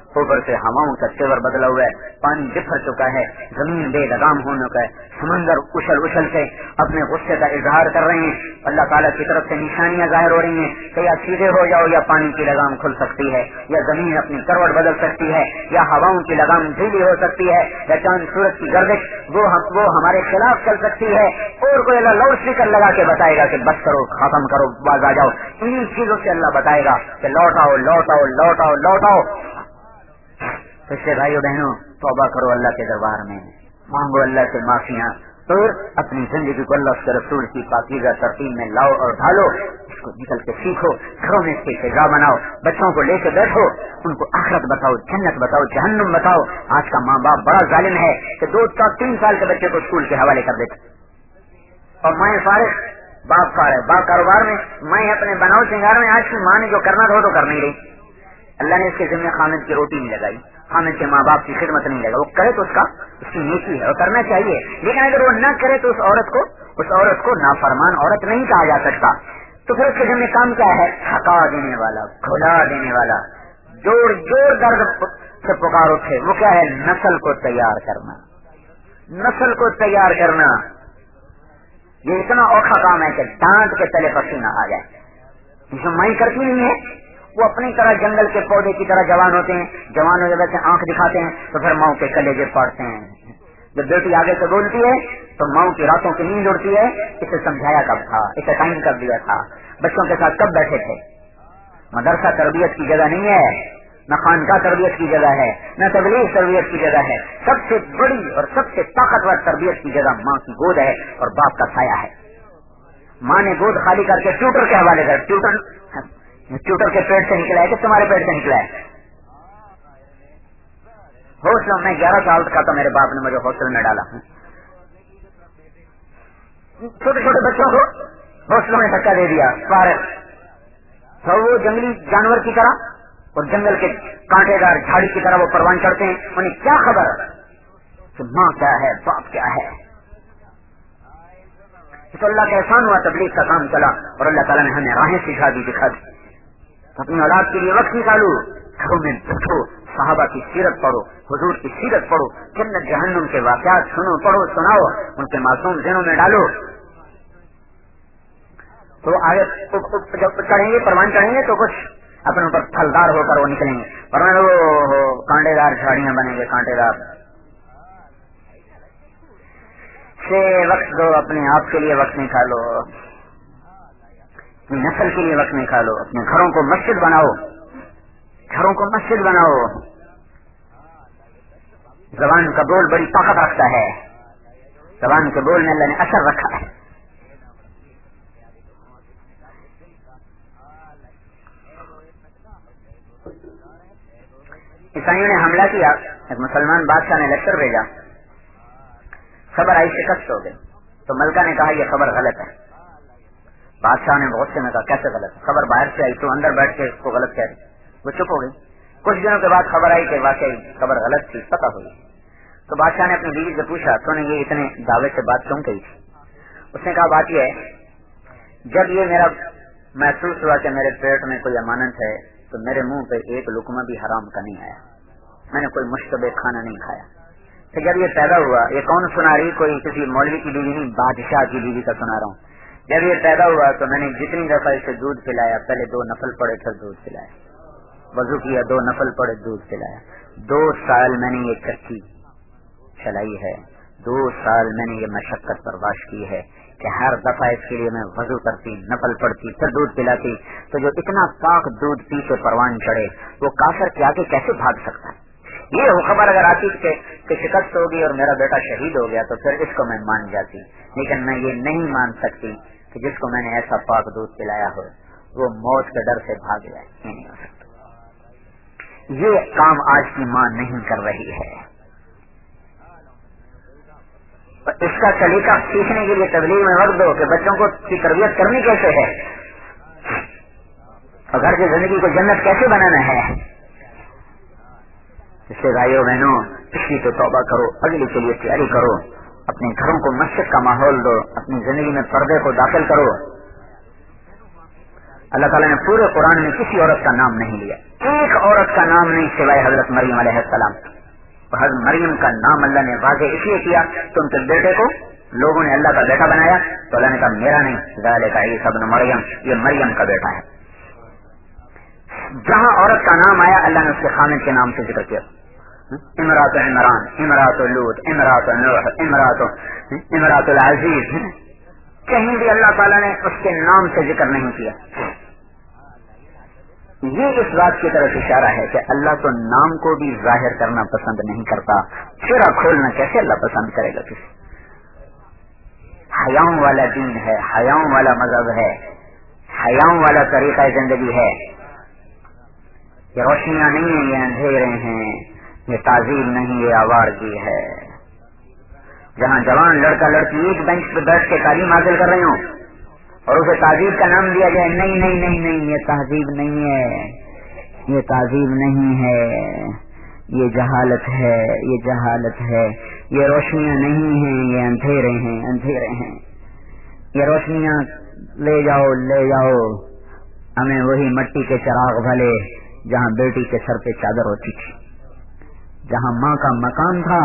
اوپر سے ہواؤں کا تیور بدلا ہوا ہے, پانی بکھر چکا ہے, زمین بے لگام ہونے کا ہے, سمندر اچھل اچھل سے اپنے غصے کا اظہار کر رہے ہیں. اللہ تعالیٰ کی طرف سے نشانیاں ظاہر ہو رہی ہیں کہ یا سیدھے ہو جاؤ یا پانی کی لگام کھل سکتی ہے, یا زمین اپنی کروٹ بدل سکتی ہے, یا ہواؤں کی لگام ڈھیلی ہو سکتی ہے, یا چاند سورج کی گردش وہ ہمارے خلاف چل سکتی ہے, اور کوئی اللہ لاؤڈ اسپیکر لگا کے بتائے گا کہ بس کرو, ختم کرو, باز آ جاؤ. انہیں چیزوں سے اللہ بتائے گا کہ لوٹ آؤ لوٹ آؤ لوٹ آؤ لوٹ آؤ. اس سے بھائیو بہنوں توبہ کرو اللہ کے دربار میں, مانگو اللہ سے معافیاں, اور اپنی زندگی کو اللہ کے رسول کی پاکیزہ ترتیب میں لاؤ اور ڈھالو. اس کو نکل کے سیکھو, گھروں میں اس کی فضا بناؤ, بچوں کو لے کے بیٹھو, ان کو آخرت بتاؤ, جنت بتاؤ, جہنم بتاؤ. آج کا ماں باپ بڑا ظالم ہے کہ 2-3 سال کے بچے کو اسکول کے حوالے کر دیتے, اور میں فارغ باپ فارغ, باپ کاروبار میں, میں اپنے بناؤ سنگار میں. آج کی ماں نے جو کرنا تھا وہ تو کر نہیں رہی. اللہ نے اس کے ذمہ خامد کی روٹی نہیں لگائی, خامد کے ماں باپ کی خدمت نہیں لگا. وہ کرے تو اس کی نیکی ہے, وہ کرنا چاہیے, لیکن اگر وہ نہ کرے تو اس عورت کو نافرمان عورت نہیں کہا جا سکتا. تو پھر اس کے ذمہ کام کیا ہے؟ تھکا دینے والا, کھلا دینے والا, جوڑ درد سے پکار اٹھے. وہ کیا ہے؟ نسل کو تیار کرنا, نسل کو تیار کرنا. یہ اتنا اوکھا کام ہے کہ ڈانٹ کے تلے پسینہ آ جائے. جو مائی کرتی نہیں ہے وہ اپنی طرح جنگل کے پودے کی طرح جوان ہوتے ہیں, جوان ہو جب سے آنکھ دکھاتے ہیں تو پھر ماؤں کے کلیجے پڑتے ہیں. جب بیٹی آگے سے بولتی ہے تو ماؤں کی راتوں کی نیند اڑتی ہے. اسے سمجھایا کب تھا, اسے ٹائم کب دیا تھا, بچوں کے ساتھ کب بیٹھے تھے. مدرسہ تربیت کی جگہ نہیں ہے, نہ خانقاہ تربیت کی جگہ ہے, نہ تبلیغ تربیت کی جگہ ہے. سب سے بڑی اور سب سے طاقتور تربیت کی جگہ ماں کی گود ہے اور باپ کا سایہ ہے. ماں نے گود خالی کر کے ٹیوٹر کے حوالے کر, ٹیوٹر کے پیٹ سے نکلا ہے کہ تمہارے پیٹ سے نکلا ہے. ہاسٹل میں 11 سال کا تھا, میرے باپ نے مجھے ہاسٹل میں ڈالا. چھوٹے چھوٹے بچوں کو ہاسٹلوں میں دھکا دے دیا, فارغ. تو وہ جنگلی جانور کی طرح اور جنگل کے کانٹے دار جھاڑی کی طرح وہ پروان چڑھتے ہیں. انہیں کیا خبر کہ ماں کیا ہے, باپ کیا ہے. تو اللہ کا احسان ہوا, تبلیغ کا کام چلا اور اللہ تعالیٰ نے ہمیں راہیں سکھا دی, دکھا دی. اپنی اولاد کے لیے وقت نکالو, گھروں میں بیٹھو, صحابہ کی سیرت پڑھو, حضور کی سیرت پڑھو, جنت جہنم کے واقعات سنو, پڑھو, سناؤ, ان کے معصوم ذہنوں میں ڈالو. تو آگے جب چڑھیں گے, پروان چڑھیں گے تو کچھ اپنے اوپر پھلدار ہو کر وہ نکلیں گے, ورنہ وہ کانٹے دار جھاڑیاں بنیں گے, کانٹے دار. سے وقت دو, اپنے آپ کے لیے وقت نکالو, اپنی نسل کے لیے وقت نکالو, اپنے گھروں کو مسجد بناؤ, گھروں کو مسجد بناؤ. زبان کا بول بڑی طاقت رکھتا ہے, زبان کے بول میں اللہ نے اثر رکھا ہے. عیسائیوں نے حملہ کیا, ایک مسلمان بادشاہ نے لشکر بھیجا, خبر آئی شکست ہو گئی. تو ملکہ نے کہا یہ خبر غلط ہے. بادشاہ نے بہت سے میں کہا کیسے غلط ہے, خبر باہر سے آئی تو اندر بیٹھ کے اس کو غلط کہہ رہی. وہ چپ ہو گئی. کچھ دنوں کے بعد خبر آئی کہ واقعی خبر غلط تھی, پتہ ہوئی. تو بادشاہ نے اپنی بیوی سے پوچھا تو نے یہ اتنے دعوے سے بات کیوں کہی تھی. اس نے کہا بات یہ ہے, جب یہ میرا محسوس ہوا کہ میرے پیٹ میں کوئی امانت ہے تو میرے منہ پہ ایک لقمہ بھی حرام کا نہیں آیا, میں نے کوئی مشتبہ کھانا نہیں کھایا. تو جب یہ پیدا ہوا, یہ کون سنا رہی, کوئی کسی مولوی کی بیوی نہیں, بادشاہ کی بیوی کا سنا رہا ہوں. جب یہ پیدا ہوا تو میں نے جتنی دفعہ اسے دودھ پلایا, پہلے 2 نفل پڑے پھر دودھ پلایا, وضو کیا 2 نفل پڑے دودھ پلایا. 2 سال میں نے یہ چکی چلائی ہے, 2 سال میں نے یہ مشقت برداشت کی ہے کہ ہر دفعہ اس کے لیے میں وضو کرتی, نفل پڑتی, پھر دودھ پلاتی. تو جو اتنا پاک دودھ پی کے پروان چڑھے وہ کافر کے آگے کیسے بھاگ سکتا ہے. یہ خبر اگر آتی کہ شکست ہوگی اور میرا بیٹا شہید ہو گیا تو پھر اس کو میں مان جاتی, لیکن میں یہ نہیں مان سکتی کہ جس کو میں نے ایسا پاک دودھ پلایا ہو وہ موت کے ڈر سے بھاگ جائے. نہیں ہو سکتا. یہ کام آج کی ماں نہیں کر رہی ہے. اس کا سلیقہ سیکھنے کے لیے تبلیغ میں وقت دو کہ بچوں کو کی تربیت کرنی کیسے ہے اور گھر کی زندگی کو جنت کیسے بنانا ہے. اس سے بھائیوں بہنوں پچھلی تو توبہ کرو, اگلی کے لیے تیاری کرو, اپنے گھروں کو مسجد کا ماحول دو, اپنی زندگی میں پردے کو داخل کرو. اللہ تعالیٰ نے پورے قرآن میں کسی عورت کا نام نہیں لیا, ایک عورت کا نام نہیں سوائے حضرت مریم علیہ السلام. حضرت مریم کا نام اللہ نے واضح اس لیے کیا کہ ان کے بیٹے کو لوگوں نے اللہ کا بیٹا بنایا, تو اللہ نے کہا میرا نہیں, ذالک عیسی ابن مریم, یہ مریم کا بیٹا ہے. جہاں عورت کا نام آیا اللہ نے اس کے خامد کے نام سے ذکر کیا, امرات عمران, امرات لوط, امرات نوح, امرات العزیز. کہیں بھی اللہ تعالیٰ نے اس کے نام سے ذکر نہیں کیا. یہ اس بات کی طرف اشارہ ہے کہ اللہ تو نام کو بھی ظاہر کرنا پسند نہیں کرتا, چہرہ کھولنا کیسے اللہ پسند کرے گا کسی. حیاؤں والا دین ہے, حیاؤں والا مذہب ہے, حیاؤں والا طریقہ زندگی ہے. یہ روشنیاں نہیں ہیں, یہ اندھیرے ہیں, یہ تعظیم نہیں, یہ آوارگی ہے. جہاں جوان لڑکا لڑکی ایک بینچ پہ بیٹھ کے تعلیم حاصل کر رہے ہوں اور اسے تہذیب کا نام دیا جائے, نہیں نہیں نہیں نہیں, یہ تہذیب نہیں ہے, یہ تہذیب نہیں ہے, یہ جہالت ہے, یہ جہالت ہے. یہ روشنیاں نہیں ہیں, یہ اندھیرے ہیں, اندھیرے ہیں. یہ روشنیاں لے جاؤ, لے جاؤ ہمیں وہی مٹی کے چراغ بھلے جہاں بیٹی کے سر پہ چادر ہوتی تھی, جہاں ماں کا مقام تھا.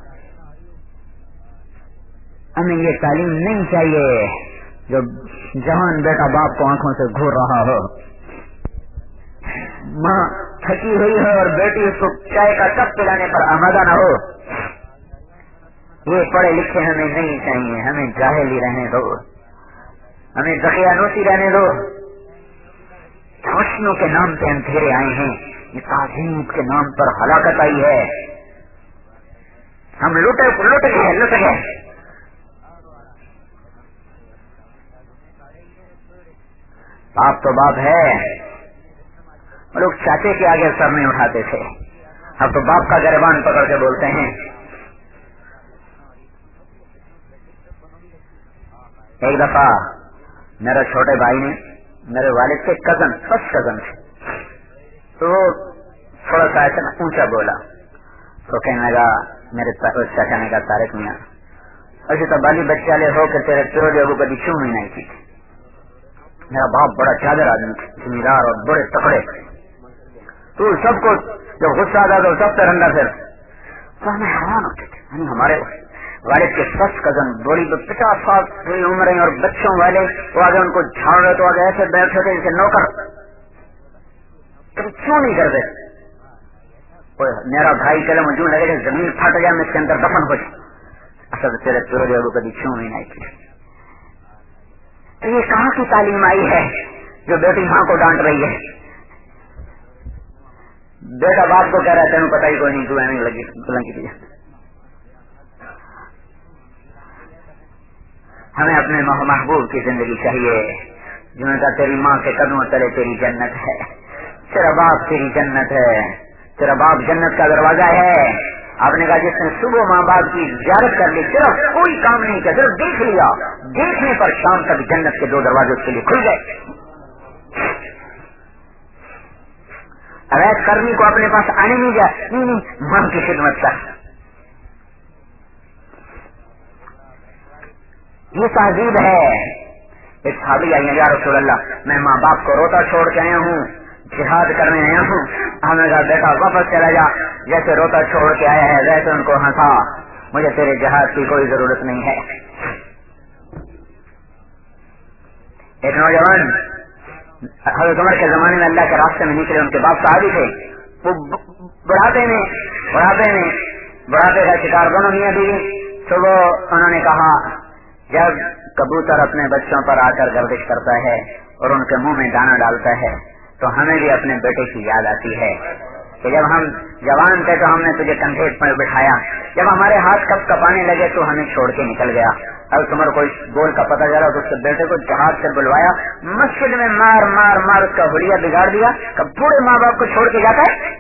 ہمیں یہ تعلیم نہیں چاہیے جو جوان بیٹا باپ کو آنکھوں سے گھور رہا ہو, ماں تھکی ہوئی ہے اور بیٹی اس کو چائے کا کپ پلانے پر آمادہ نہ ہو. یہ پڑھے لکھے ہمیں نہیں چاہیے, ہمیں جاہل ہی رہنے دو, ہمیں دقیانوسی رہنے دو. روشنیوں کے نام پہ اندھیرے آئے ہیں, یہ تعظیم کے نام پر ہلاکت آئی ہے. ہم لٹ گئے. باپ تو باپ ہے, لوگ چاچے کے آگے سر نہیں اٹھاتے تھے, اب تو باپ کا گریبان پکڑ کے بولتے ہیں. ایک دفعہ میرے چھوٹے بھائی نے میرے والد کے کزن, فرسٹ کزن تھے, تو وہ تھوڑا سا ایسا اونچا بولا, تو کہنے لگا میرے چاچا نے کہا طارق میاں ایسے تو بالی بچے والے ہو کہ تیرے پیرو جو کبھی کیوں نہیں آئی تھی. میرا باپ بڑا چادر آدمی, زمیندار اور بڑے تکڑے, تو سب کو جب غصہ آتا تو سب ترندا پھر. تو ہمیں حیران ہوتے تھے, ہمارے والد کے فرسٹ کزن بڑی 50 سال کی عمر اور بچوں والے, وہ آگے ان کو جھاڑ رہے تو آگے ایسے بیٹھے تھے جیسے نوکر. تم کیوں نہیں کرتے؟ میرا بھائی چلے مجھے لگے کہ زمین پھٹ جائے, میں اس کے اندر دفن ہو جائے. اصل تیرے پیرو جو کبھی کیوں نہیں آئی تھی. تو یہ کہاں کی تعلیم آئی ہے جو بیٹی ماں کو ڈانٹ رہی ہے؟ بیٹا باپ کو کہہ رہا ہے تمہیں پتہ ہی کوئی نہیں, تو نہیں لگی بلنگ کی. ہمیں اپنے محبوب کی زندگی چاہیے, جنہوں نے کہا تیری ماں کے قدموں تلے تیری جنت ہے, تیرا باپ تیری جنت ہے, تیرا باپ جنت کا دروازہ ہے. آپ نے کہا جس نے صبح ماں باپ کی زیارت کر لی, صرف کوئی کام نہیں کیا, صرف دیکھ لیا, دیکھنے پر شام تک جنت کے 2 دروازے اس کے لیے کھل گئے. اویس کرنی کو اپنے پاس آنے نہیں دیا, نہیں ماں کی خدمت کر. یہ تہذیب ہے. ایک صحابی آئی, یا رسول اللہ میں ماں باپ کو روتا چھوڑ کے آیا ہوں, جہاد کرنے آیا ہوں. ہمیں کہا بیٹا واپس چلا جا, جیسے روتا چھوڑ کے آیا ہے ویسے ان کو ہنسا, مجھے تیرے جہاد کی کوئی ضرورت نہیں ہے. ایک نوجوان حضرت عمر کے زمانے میں اللہ کے راستے میں نکلے, ان کے باپ صحابی تھے, وہ بڑھاپے کا شکار دونوں میاں بیوی. تو وہ انہوں نے کہا جب کبوتر اپنے بچوں پر آ کر گردش کرتا ہے اور ان کے منہ میں دانا ڈالتا ہے تو ہمیں بھی اپنے بیٹے کی یاد آتی ہے کہ جب ہم جوان تھے تو ہم نے تجھے کندھے پر بٹھایا, جب ہمارے ہاتھ کب کپانے لگے تو ہمیں چھوڑ کے نکل گیا. اب تمہارے کوئی گول کا پتہ چلا تو اس کے بیٹے کو جہاد سے بلوایا, مسجد میں مار مار مار اس کا حلیہ بگاڑ دیا. کب بوڑھے ماں باپ کو چھوڑ کے جاتا ہے؟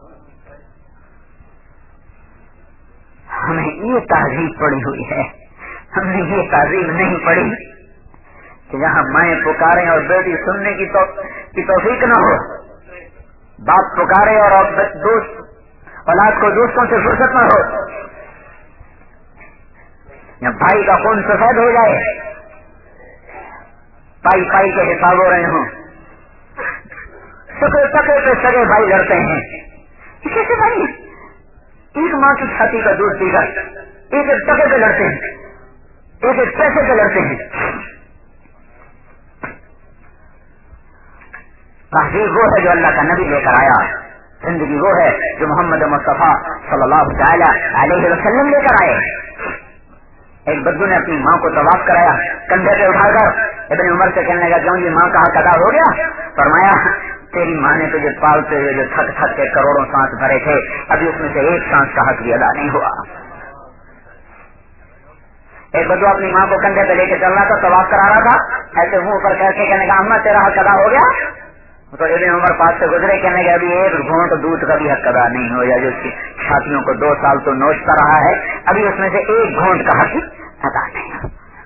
ہمیں یہ تہذیب پڑی ہوئی ہے, ہم نے یہ تہذیب نہیں پڑھی کہ جہاں مائیں پکارے اور بیٹی سننے کی توفیق نہ ہو, باپ پکارے اور دوست اولاد کو دوستوں سے فرصت نہ ہو, یا بھائی کا خون سفید ہو جائے, پائی پائی کے حساب ہو رہے ہوں, टुकड़े टुकड़े पे सगे भाई लड़ते हैं। कैसे भाई? एक माँ की छाती का दूध पीकर एक एक टके पे लड़ते हैं, एक एक पैसे पे लड़ते हैं। तहजीब वो है जो अल्लाह का नबी लेकर आया, जिंदगी वो है जो मोहम्मद मुस्तफा सल्लल्लाहु अलैहि वसल्लम लेकर आए। एक बद्दू ने अपनी माँ को तवाफ कराया, कंधे पे उठाकर इब्न उमर से कहने लगा, क्यों जी माँ का हक अदा हो गया? फरमाया, तेरी माँ ने तुझे पालते हुए जो थक थक के करोड़ों सांस भरे थे, अभी उसमें से एक सांस का हक भी अदा नहीं हुआ। एक बद्दू अपनी माँ को कंधे पे लेके चल रहा था, तवाफ करा रहा था, ऐसे मुंह पर कहते कहने का, अम्मा तेरा हक अदा हो गया? तो इब्न उमर पास से गुजरे, कहने लगे अभी एक घूंट दूध का भी हक अदा नहीं हो, या जो उसकी छातियों को 2 साल तो नोचता रहा है, अभी उसमें से एक घूंट का हक अदा नहीं हो।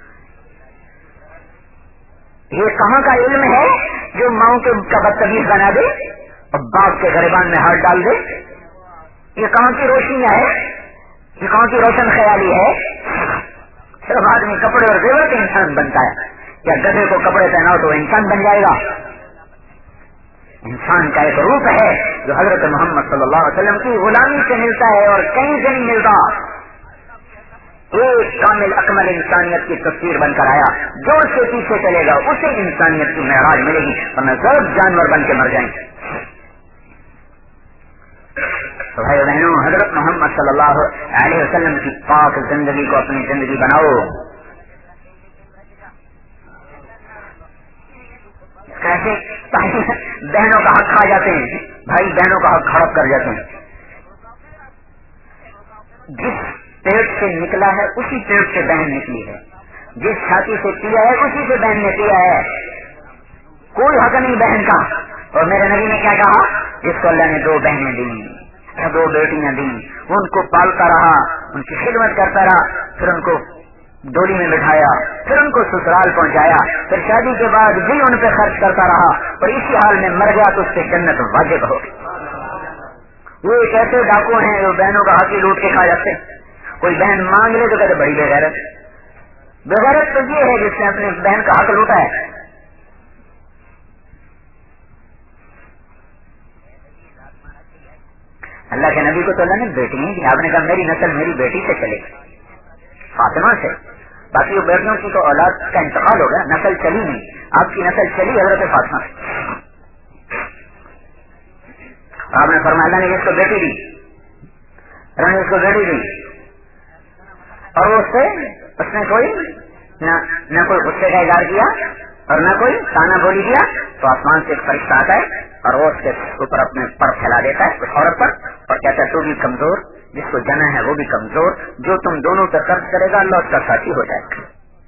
ये कहाँ का इल्म है जो माओ के का बदतमीज बना दे और बाप के गरीबान में हाथ डाल दे? ये कहाँ की रोशनियां है? ये कहाँ की रोशन ख्याली है? सिर्फ आदमी कपड़े और जेवर के इंसान बनता है, या गधे को कपड़े पहनाओ तो इंसान बन जाएगा? इंसान का एक रूप है जो हजरत मोहम्मद सल्लल्लाहु अलैहि वसल्लम की गुलामी से मिलता है और कहीं से नहीं मिलता। एक कामिल अकमल इंसानियत की तस्वीर बनकर आया, जो उसके पीछे चलेगा उसे इंसानियत की महराज मिलेगी, वरना सब जानवर बन के मर जाएंगे। तो भाई बहनों, हजरत मोहम्मद सल्लल्लाहु अलैहि वसल्लम की पाक जिंदगी को अपनी जिंदगी बनाओ। कैसे बहनों का हक खा जाते हैं, भाई बहनों का हक हड़प कर जाते हैं। जिस पेट से निकला है उसी पेट से बहन निकली है, जिस छाती से पिया है उसी से बहन ने पिया है। कोई हक नहीं बहन का। और मेरे नबी ने क्या कहा? जिसको अल्लाह ने 2 बहनें दी, 2 बेटियां दी, उनको पालता रहा, उनकी खिदमत करता रहा, फिर उनको डोली में बिठाया, फिर उनको ससुराल पहुंचाया, फिर शादी के बाद भी उन पे खर्च करता रहा, और इसी हाल में मर गया तो उससे जन्नत वाजिब हो। वो एक ऐसे डाकू हैं जो बहनों का हक ही लूट के खा जाते हैं। कोई बहन मांग ले तो कहते बड़ी बेगैरत। बेगैरत तो ये है जिसने अपनी बहन का हक लूटा है। अल्लाह के नबी को तो अल्लाह ने बेटियां दी, आपने कहा मेरी नस्ल मेरी बेटी से चलेगी, फातिमा से। बाकी वो बेटियों की तो औलाद का इंतकाल हो गया, नस्ल चली नहीं। आपकी नस्ल चली हजरत फातिमा से। आपने फरमाया अल्लाह ने इसको बेटी दी, उन्होंने इसको बेटी दी, और उसने कोई न कोई गुस्से का इजहार किया और न कोई ताना बोली दिया। तो आसमान से एक फरिश्ता आता है और वो उसके ऊपर अपने पर फैला देता है उस औरत पर, और कहता है तू भी कमजोर, जिसको जना है वो भी कमजोर, जो तुम दोनों पर खर्च करेगा अल्लाह उसका साथी हो जाएगा।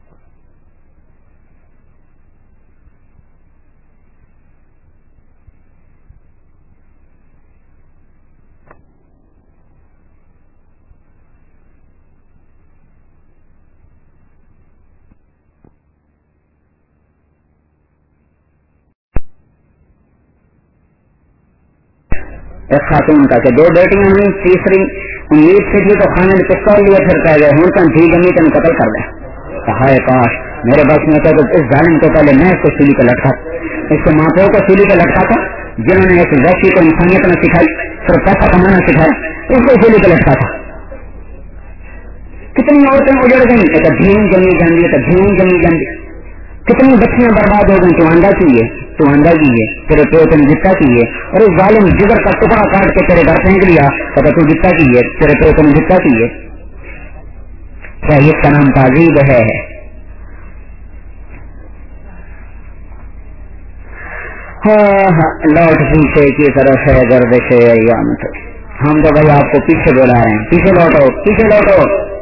एक खातून का कि 2 बेटियां हुई, तीसरी उम्मीद से थी तो खाने में पिस्तौल लिए फिर कह गए हूं धी जमी तेन कतल कर दे। कहा काश मेरे बस में तो इस जालिम को पहले मैं इसको सूली पे लटका, इसके माँ प्यो को सूली पे लटका था, जिन्होंने इस वैसी को इंसानियत न सिखाई, सिर्फ पैसा कमाना सिखाया, इसको सूली पे लटका था। कितनी औरतें उजड़ गई, एक धीम जमी जानी, एक धीम जमी जानी, कितनी बच्चियां बर्बाद हो गई। तू अंडा चाहिए, तू अंडा कीजिए, तेरे प्यो तुम जितना कीजिए, और इस जालिम जिगर का टुकड़ा काट के तेरे घर फेंक दिया, तो तू जितना कीजिए, तेरे प्यो तुम जितना कीजिए। क्या इसका नाम ताजीब है? लौट पीछे की तरफ है गर्दिश अय्याम। हम तो भाई आपको पीछे बुला रहे हैं, पीछे लौटो, पीछे लौटो,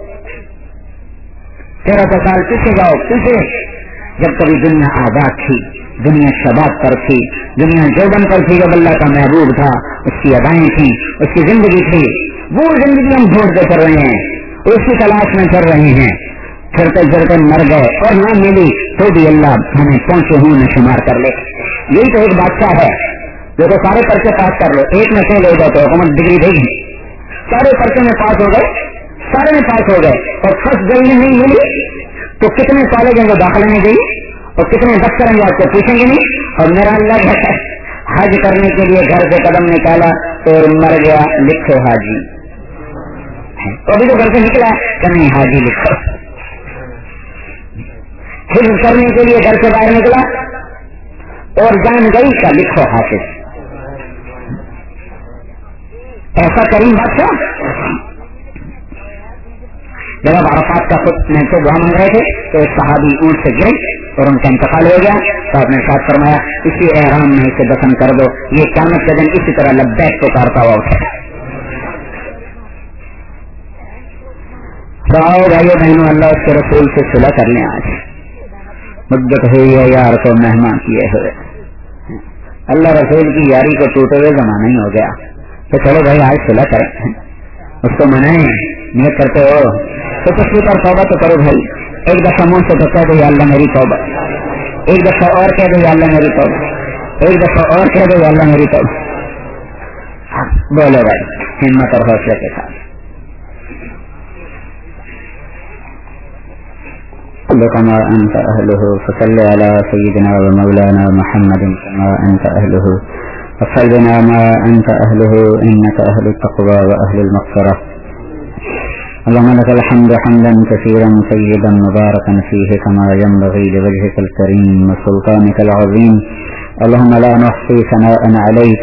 1300 साल पीछे जाओ, पीछे। जब कभी दुनिया आबाद थी, दुनिया शबाब पर थी, दुनिया जौबन पर थी, जब अल्लाह का महबूब था, उसकी अदाएं थी, उसकी जिंदगी थी, वो जिंदगी हम ढूंढते चल रहे हैं, उसकी तलाश में चल रहे हैं। फिरते फिरते मर गए और न मिली तो भी अल्लाह हमें पहुंचे हुए में शुमार कर ले। यही तो एक बादशाह है जो तो सारे पर्चे पास कर लो, एक में फेल हो जाए तो हुकूमत डिग्री देगी। सारे पर्चे में पास हो गए, सारे में पास हो गए, और फर्स्ट जल्दी नहीं मिली तो कितने कॉलेज में दाखिला नहीं गई, और कितने दफ्तर हैं आपको पूछेंगे नहीं। और मेरा अल्लाह है حج کرنے کے لیے گھر سے قدم نکالا اور مر گیا، لکھو حاجی. تو ابھی تو گھر سے نکلا کہ نہیں حاجی لکھو. حج کرنے کے لیے گھر سے باہر نکلا اور جان گئی کا لکھو حافظ. ایسا کریم بادشاہ جب اب عرفات کا خود میں سے دعا مانگ رہے تھے تو ایک صحابی اونٹ سے گرے اور ان کا انتقال ہو گیا. تو آپ نے ساتھ فرمایا اسی احرام میں اسے دفن کر دو، یہ قیامت کے دن اسی طرح لبیک پکارتا ہوا اٹھے. تو آؤ بھائیو بہنوں، اللہ اس کے رسول سے صلح کر لیں. آج مدت ہوئی ہے یار کو مہمان کیے ہوئے، اللہ رسول کی یاری کو ٹوٹے ہوئے زمانہ ہی ہو گیا. تو چلو بھائی آج صلح کریں، اس کو منائیں. نیت کرتے ہو تو تصویر پر توبہ تو کرو بھائی. ایک دفعہ منہ سے تو کہہ دو یا اللہ میری توبہ، ایک دفعہ اور کہہ دو یا اللہ میری توبہ، ایک دفعہ اور کہہ دو یا اللہ میری توبہ. بولو بھائی ہمت اور حوصلے کے ساتھ. كما أنت أهله فصل على سيدنا ومولانا محمد كما أنت أهله وصلنا ما أنت أهله إنك أهل التقوى وأهل المغفرة. اللهم لك الحمد حمدا كثيرا طيبا مباركا فيه كما ينبغي لوجهك الكريم وسلطانك العظيم. اللهم لا نحصي ثناء عليك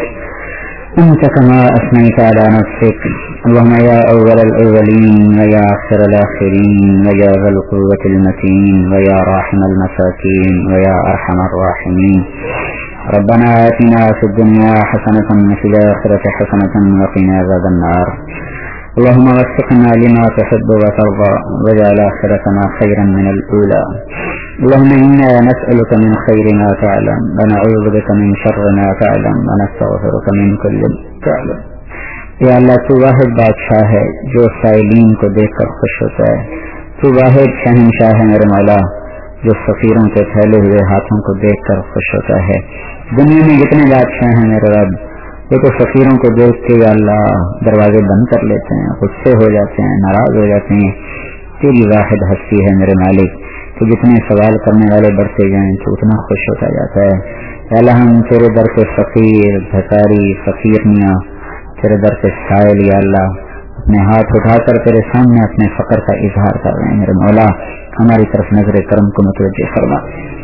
أنت كما أثنيت على نفسك. اللهم يا أول الأولين ويا آخر الآخرين ويا ذا القوة المتين ويا راحم المساكين ويا أرحم الراحمين. ربنا آتنا في الدنيا حسنة وفي الآخرة حسنة وقنا عذاب النار. اللهم وفقنا لما تحب وترضى واجعل آخرتنا خيرا من الأولى. اللهم إنا نسألك من خير ما تعلم ونعوذ بك من شر ما تعلم ونستغفرك من كل تعلم. یا اللہ تو واحد بادشاہ ہے جو سائلین کو دیکھ کر خوش ہوتا ہے. تو واحد شہنشاہ ہے میرے مولا جو فقیروں کے پھیلے ہوئے ہاتھوں کو دیکھ کر خوش ہوتا ہے. دنیا میں جتنے بادشاہ ہیں میرے رب وہ تو فقیروں کو دیکھ کے یا اللہ دروازے بند کر لیتے ہیں، غصے ہو جاتے ہیں، ناراض ہو جاتے ہیں. تیری واحد ہستی ہے میرے مالک تو جتنے سوال کرنے والے بڑھتے جائیں تو اتنا خوش ہوتا جاتا ہے. یا اللہ ہم تیرے در کے فقیر بھکاری فقیرنیاں تیرے در کے سائل یا اللہ اپنے ہاتھ اٹھا کر تیرے سامنے اپنے فقر کا اظہار کر رہے ہیں. میرے مولا ہماری طرف نظر کرم کو متوجہ فرما.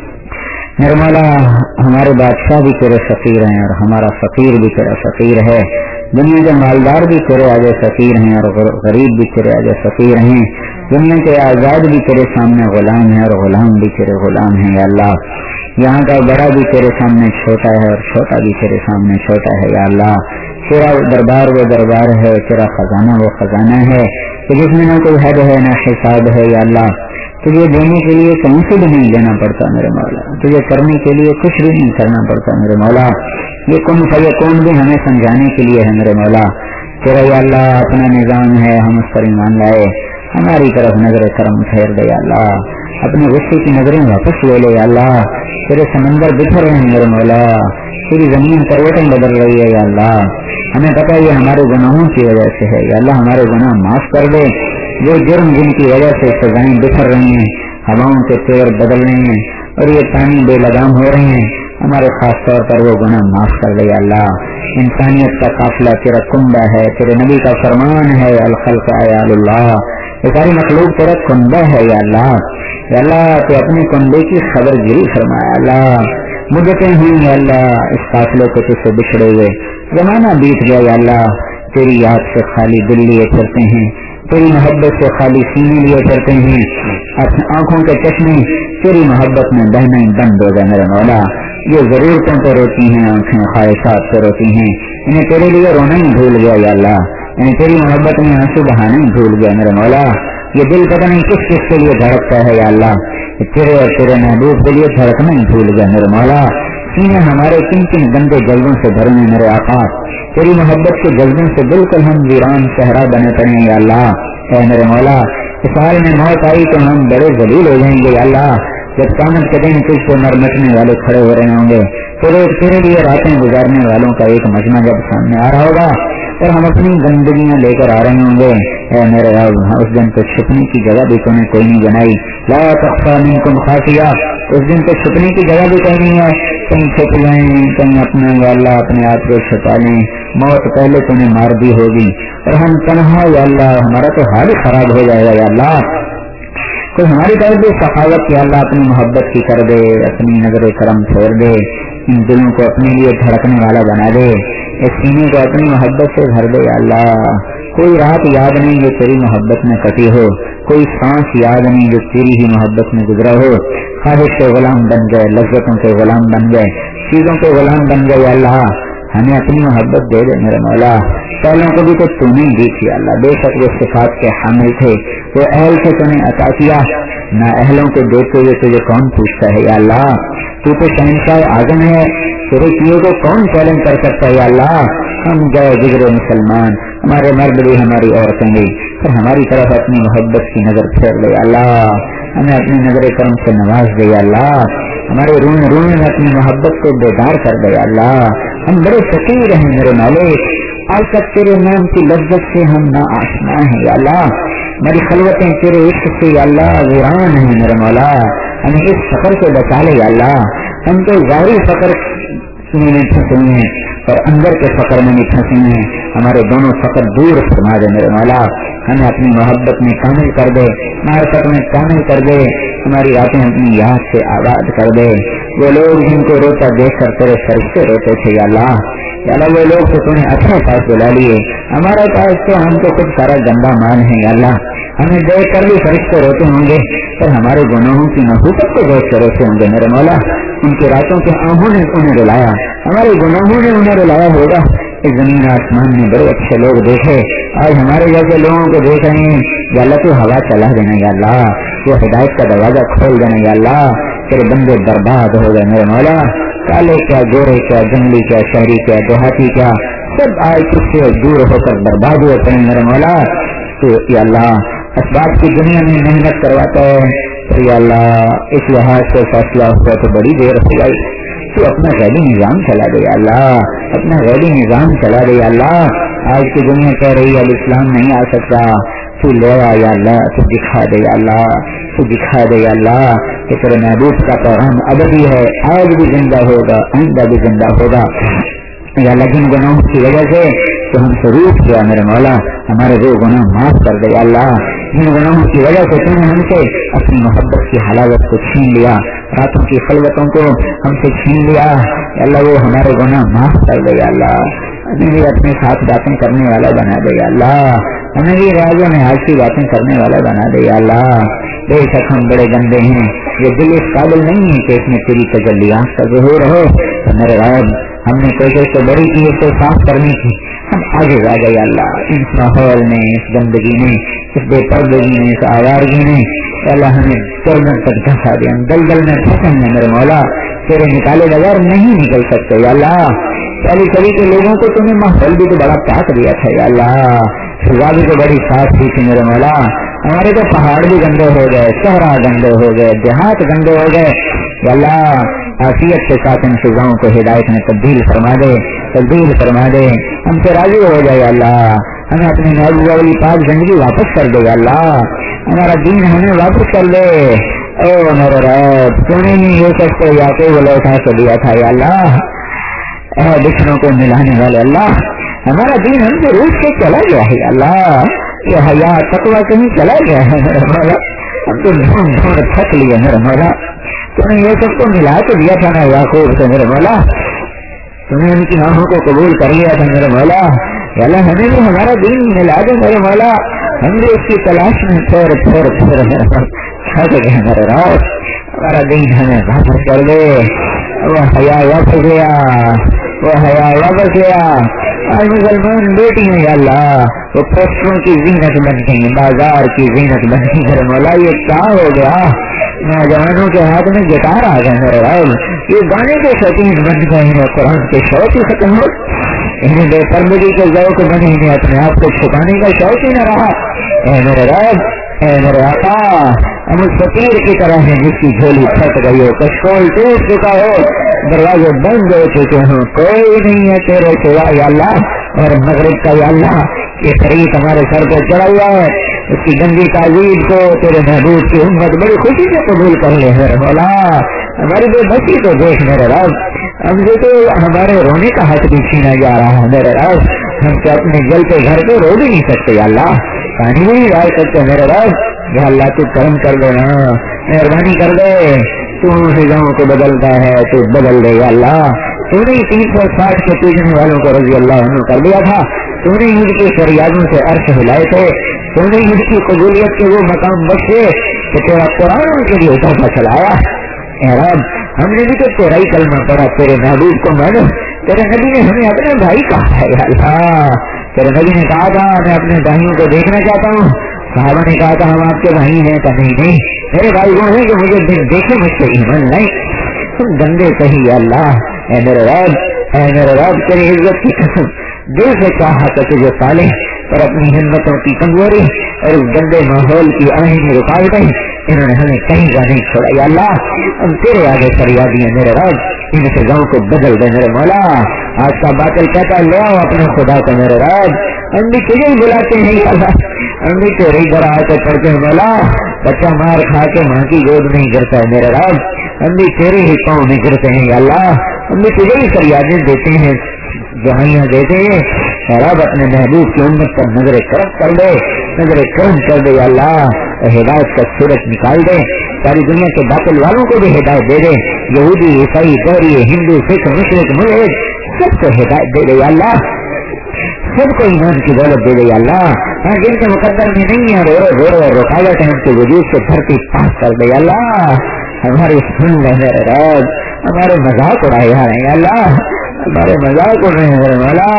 میرے مولا ہمارے بادشاہ بھی تیرے فقیر ہیں اور ہمارا فقیر بھی تیرا فقیر ہے. دنیا کے مالدار بھی تیرے آگے فقیر ہیں اور غریب بھی تیرے آگے فقیر ہیں. دنیا کے آزاد بھی تیرے سامنے غلام ہیں اور غلام بھی تیرے غلام ہیں. یا اللہ یہاں کا بڑا بھی تیرے سامنے چھوٹا ہے اور چھوٹا بھی تیرے سامنے چھوٹا ہے. یا اللہ تیرا دربار وہ دربار ہے، تیرا خزانہ وہ خزانہ ہے کہ جس میں نہ کوئی حد ہے نہ حساب ہے. یا اللہ تجھے دینے کے لیے کہیں سے بھی نہیں لینا پڑتا میرے مولا، تجھے کرنے کے لیے کچھ بھی نہیں کرنا پڑتا میرے مولا. یہ کن فیکون بھی ہمیں سمجھانے کے لیے ہے میرے مولا. تیرا یا اللہ اپنا نظام ہے، ہم اس پر ایمان لائے. ہماری طرف نظر کرم پھیر دے یا اللہ، اپنے غصے کی نظریں واپس لے لے یا اللہ. تیرے سمندر بکھر رہے ہیں میرے مولا، تیری زمین کروٹیں بدل رہی ہے یا اللہ. ہمیں پتہ یہ ہمارے گناہوں کی وجہ سے ہے یا اللہ، ہمارے گناہ معاف کر دے. جو جرم جن کی وجہ سے سزائیں بکھر رہی ہیں، ہواؤں کے تیر بدل رہے ہیں اور یہ پانی بے لگام ہو رہے ہیں، ہمارے خاص طور پر وہ گناہ معاف کر دے یا اللہ. انسانیت کا قافلہ تیرا کنبہ ہے، تیرے نبی کا فرمان ہے الخلق عیال اللہ، یہ ساری مخلوق تیرا کنبہ ہے یا اللہ. یا اللہ تو اپنے کنبے کی خبر گیری فرمایا اللہ. مدتیں ہوئی یا اللہ اس قافلے کو تجھ سے بچھڑے ہوئے، زمانہ بیت گیا یا اللہ. تیری یاد سے خالی دل لیے چلتے ہیں، تیری محبت سے خالی سینے لیے چلتے ہیں. آنکھوں کے چشمے تیری محبت میں بہنا ہی بند ہو گئے میرے مولا. یہ ضرورتوں پہ روتی ہیں، آنکھیں خواہشات پہ روتی ہیں، انہیں تیرے لیے رونا ہی بھول گیا یا اللہ. انہیں تیری محبت میں آنسو بہانا ہی بھول گیا میرے مولا. یہ دل پتہ نہیں کس کس کے لیے دھڑکتا ہے یا اللہ، تیرے اور تیرے محبوب کے لیے دھڑکنا ہی بھول گیا میرے مولا. سینے ہمارے کن کن گندے جذبوں سے بھرے ہیں میرے آقا. تیری محبت کے جذبوں سے بالکل ہم ویران صحرا بنے پڑے ہیں یا اللہ. اے میرے مولا اس حال میں موت آئی تو ہم بڑے ذلیل ہو جائیں گے یا اللہ. جب قیامت کے دن تجھ سے مرمٹنے والے کھڑے ہو رہے ہوں گے، تیرے لیے راتیں گزارنے والوں کا ایک مجمع جب سامنے آ رہا ہوگا اور ہم اپنی گندگیاں لے کر آ رہے ہوں گے. اے میرے رب اس دن تو چھپنے کی جگہ بھی تو نے کوئی نہیں بنائی. لا تخفى منكم خافیہ, اس دن تو چھپنے کی جگہ بھی کوئی نہیں ہے. کہیں چھپ جائیں, کہیں اپنے یا اللہ اپنے آپ کو چھپا لیں. موت پہلے تو نے مار دی ہوگی اور ہم تنہا یا اللہ ہمارا تو حال خراب ہو جائے گا. یا اللہ کوئی ہماری طرف بھی سخاوت یا اللہ اپنی محبت کی کر دے, اپنی نظر کرم چھوڑ دے, ان دلوں کو اپنے لیے دھڑکنے والا بنا دے, اس سینے کو اپنی محبت سے بھر دے. یا اللہ کوئی رات یاد نہیں جو تیری محبت میں کٹی ہو, کوئی سانس یاد نہیں جو تیری ہی محبت میں گزرا ہو. خواہش کے غلام بن گئے, لذتوں کے غلام بن گئے, چیزوں کے غلام بن گئے. یا اللہ ہمیں اپنی محبت دے دے میرے مولا. پہلوں کو بھی تو تو نے دی تھی اللہ, بے شک وہ صفات کے حامل تھے, وہ اہل سے تو نے عطا کیا, نہ اہلوں کو دیکھتے ہوئے تجھے کون پوچھتا ہے. یا اللہ تو تو شہنشاہ اعظم ہے, تیرے کیے کو کون چیلنج کر سکتا ہے. یا اللہ ہم گئے بگڑے مسلمان, ہمارے مرد بھی ہماری عورتیں بھی, پھر ہماری طرف اپنی محبت کی نظر پھیر لے. اللہ ہمیں اپنی نظر کرم سے نواز دے. یا اللہ ہمارے رونے رونے میں اپنی محبت کو بیدار کر دے. یا اللہ ہم بڑے فقیر ہیں میرے مالک, آج تک تیرے نام کی لذت سے ہم نا آشنا ہیں. یا اللہ ہماری خلوتیں تیرے عشق سے یا اللہ ویران ہیں میرے مولا, ہمیں اس فقر سے بچا لے. یا اللہ ہم تو ظاہری فقر میں پھنسے ہیں اور اندر کے فقر میں نہیں پھنسے ہیں, ہمارے دونوں فقر دور فرما دے میرے مولا. ہمیں اپنی محبت میں کامل کر دے, معرفت میں کامل کر دے, ہماری راتیں اپنی یاد سے آباد کر دے. وہ لوگ جن کو روتا دیکھ کر تیرے فرشتے روتے تھے یا اللہ وہ لوگ تو تمہیں اپنے پاس بلا لیے, ہمارے پاس تو ہم تو خود سارا گندا مان ہے. یا اللہ ہمیں دیکھ کر بھی فرشتے روتے ہوں گے, اور ہمارے گناہوں کی نحوست کو دیکھ کر روتے ہوں گے میرے مولا. ان کی راتوں کے آنکھوں نے انہیں رلایا, ہمارے گناہوں نے انہیں رلایا ہوگا. اس زمین آسمان میں بڑے اچھے لوگ دیکھے, آج ہمارے جیسے لوگوں کو دیکھ رہے ہیں. یا اللہ تو ہوا چلا دینا. یا اللہ وہ ہدایت کا دروازہ کھول دینا. یا اللہ تیرے بندے برباد ہو گئے میرے مولا, کالے کیا گورے کیا جنگلی کیا شہری کیا دیہاتی کیا سب آج کس سے دور ہو کر برباد ہوئے پڑے میرے مولا. تو یا اللہ اسباب کی دنیا میں محنت کرواتا ہے, تو یا اللہ اس لحاظ سے فیصلہ ہوا تو بڑی دیر ہو گئی, تو اپنا غیبی نظام چلا دے. یا اللہ اپنا غیبی نظام چلا دے. یا اللہ آج کی دنیا کہہ رہی ہے اب اسلام نہیں آ سکتا, تو لے آ یا اللہ, تو دکھا دے. یا اللہ تو دکھا دے. یا اللہ کہ تیرے محبوب کا پیغام ابدی ہے, آج بھی زندہ ہوگا, آئندہ بھی زندہ ہوگا. یا اللہ جن گناہوں کی وجہ سے تو ہم سے روٹ کیا میرے مولا, ہمارے وہ گناہ معاف کر دے. یا اللہ جن گناہوں کی وجہ سے تم نے ہم سے اپنی محبت کی حلاوت کو چھین لیا, راتوں کی خلوتوں کو ہم سے چھین لیا, یا اللہ وہ ہمارے گناہ معاف کر دے. یا اللہ ہمیں بھی اپنے ساتھ باتیں کرنے والا بنا دے. یا اللہ ہمیں بھی راجوں میں آج کی باتیں کرنے والا بنا دے. یا اللہ بے شک ہم بڑے گندے ہیں, یہ دل اس قابل نہیں ہے کہ اس میں تیری تجلیات کا ظہور ہو. تو میرے رب ہم نے کوئی تو بڑی چیز کو صاف کرنی تھی, ہم آگے آ گئے. یا اللہ اس ماحول میں, اس گندگی میں, اس بے پردگی میں, اس آوارگی میں اللہ ہمیں دلدل تک دھسا دیا, دلدل میں پھنسے ہیں میرے مولا, تیرے نکالے بغیر نہیں نکل سکتے. یا اللہ کبھی کے لوگوں کو تم نے ماحول بھی تو بڑا پاک دیا تھا. یا اللہ فضا بھی تو بڑی صاف تھی تھی میرے مولا, ہمارے تو پہاڑ بھی گندے ہو گئے, صحرا گندے ہو گئے, دیہات گندے ہو گئے. یا اللہ عافیت کے ساتھ ان فضاؤں کو ہدایت میں تبدیل فرما دے, تبدیل فرما دے, ہم سے راضی ہو جائے. یا اللہ ہمیں اپنی نازک والی پاک زندگی واپس کر دے. یا اللہ ہمارا دین ہمیں واپس کر دے. او میرے رب تو نے یہ سب کو یعقوب لوٹا کے دیا تھا. یا اللہ بچھڑوں کو ملانے والے اللہ ہمارا دین ہم سے روٹ کے چلا گیا ہے. یا اللہ یہ حیا تقویٰ کہیں چلا گیا ہے میرے مولا, ہم تو ڈھونڈ ڈھونڈ تھک لیے میرے مولا. تو نے یہ سب کو ملا کے دیا تھا نا یعقوب سے میرے مولا, تم نے ان کی آنکھوں کو قبول کر لیا تھا میرے مولا. یا اللہ ہمیں بھی ہمارا دین ملا دے میرے مولا, ہم بھی اس کی تلاش میں پھر تھک گئے میرے رب, ہمارا دین ہمیں واپس کر دے. وہ حیا واپس گیا, وہ حیا واپس گیا. آج مسلمان بیٹی ہیں یا اللہ وہ پوسٹروں کی زینت بن گئی, بازار کی زینت بن گئی میرے مولا. یہ کیا ہو گیا, نوجوانوں کے ہاتھ میں گٹار آ گئے میرے رب, یہ گانے کے شوقین بن گئے ہیں, قرآن کے شوق ہی ختم ہو, انہیں بے پردگی کے ذوق بنے, انہیں اپنے آپ کو چھپانے کا شوق ہی نہ رہا. اے میرے رب, اے میرے آقا, ہم اس فقیر کی طرح ہیں جس کی جھولی پھٹ گئی ہو, کشکول ٹوٹ چکا ہو, دروازے بند ہو چکے ہوں, کوئی نہیں ہے تیرے سوا. یا اللہ اور مغرب کا یا اللہ یہ شریف ہمارے سر پہ چڑھا ہوا ہے، اس کی گنجی تعظیم کو تیرے محبوب کی امت بڑی خوشی سے قبول کر لے میرے مولا. ہماری بے بسی تو دیکھ میرے رب، ہم سے تو ہمارے رونے کا حق بھی چھینا جا رہا ہے میرے رب. ہم تو اپنے جلتے گھر پہ رو بھی نہیں سکتے یا اللہ، پانی بھی نہیں ڈال سکتے میرے رب. یا اللہ تو کرم کر دے نا، مہربانی کر دے. تو فضاؤں کو بدلتا ہے تو بدل دے یا اللہ. تو نے 360 کے پوجنے والوں کو رضی اللہ عنہ کر دیا تھا، تو نے ان کی فریادوں سے عرش ہلائے تھے، تو نے ان کی قبولیت کے وہ مقام بخشے کہ تیرا قرآن ان کے لیے اترتا چلایا. اے رب ہم نے بھی تو تیرا ہی کلمہ پڑھا، تیرے محبوب کو مانو. تیرے نبی نے ہمیں اپنے بھائی کہا ہے یا اللہ. تیرے نبی نے کہا تھا میں اپنے بھائیوں کو دیکھنا چاہتا ہوں. صحابہ نے کہا تھا ہم آپ کے بھائی ہیں. کہ نہیں میرے بھائی وہ ہیں کہ مجھے دیکھے مجھ سے ایمان نہیں. تم گندے صحیح یا اللہ. اے میرے رب تیری عزت کی قسم دل سے چاہا تو تجھے پالے، اور اپنی ہمتوں کی کمزوری اور اس گندے ماحول کی آہنی رکاوٹیں انہوں نے ہمیں کہیں کا نہیں چھوڑا یا اللہ. ہم تیرے آگے فریادی ہیں میرے رب، ان فضاؤں کو بدل دے میرے مولا. آج کا باطل کہتا لے آؤ اپنے خدا کو میرے رب. ہم بھی تجھے ہی بلاتے ہیں یا اللہ، ہم بھی تیرے ہی طرح آتے پڑھتے ہیں مولا. بچہ مار کھا کے ماں کی گود نہیں گرتا ہے میرے رب، ہم بھی تیرے ہی پاؤں میں گرتے ہیں یا اللہ. ہم بھی تجھے ہی فریادیں دیتے ہیں، دعائیاں دیتے ہیں. رب اپنے محبوب کی امت پر نظر کرم کر دے، نظر کرم کر دے یا اللہ. ہدایت کا سورج نکال دے، ساری دنیا کے باطل والوں کو بھی ہدایت دے دے. یہودی عیسائی دہری ہندو سکھ مشرق ملحد سب کو ہدایت دے دے یا اللہ، سب کو ایمان کی دولت دے دے یا اللہ. جن کے مقدر میں نہیں ہے رو اور رکاوٹ ہے ان کے وجود سے دھرتی پاس کر دے یا اللہ. ہماری سن لے میرے رب، ہمارے مذاق اڑائے جا رہے ہیں یا اللہ، ہمارے مذاق اڑ رہے ہیں میرے مولا.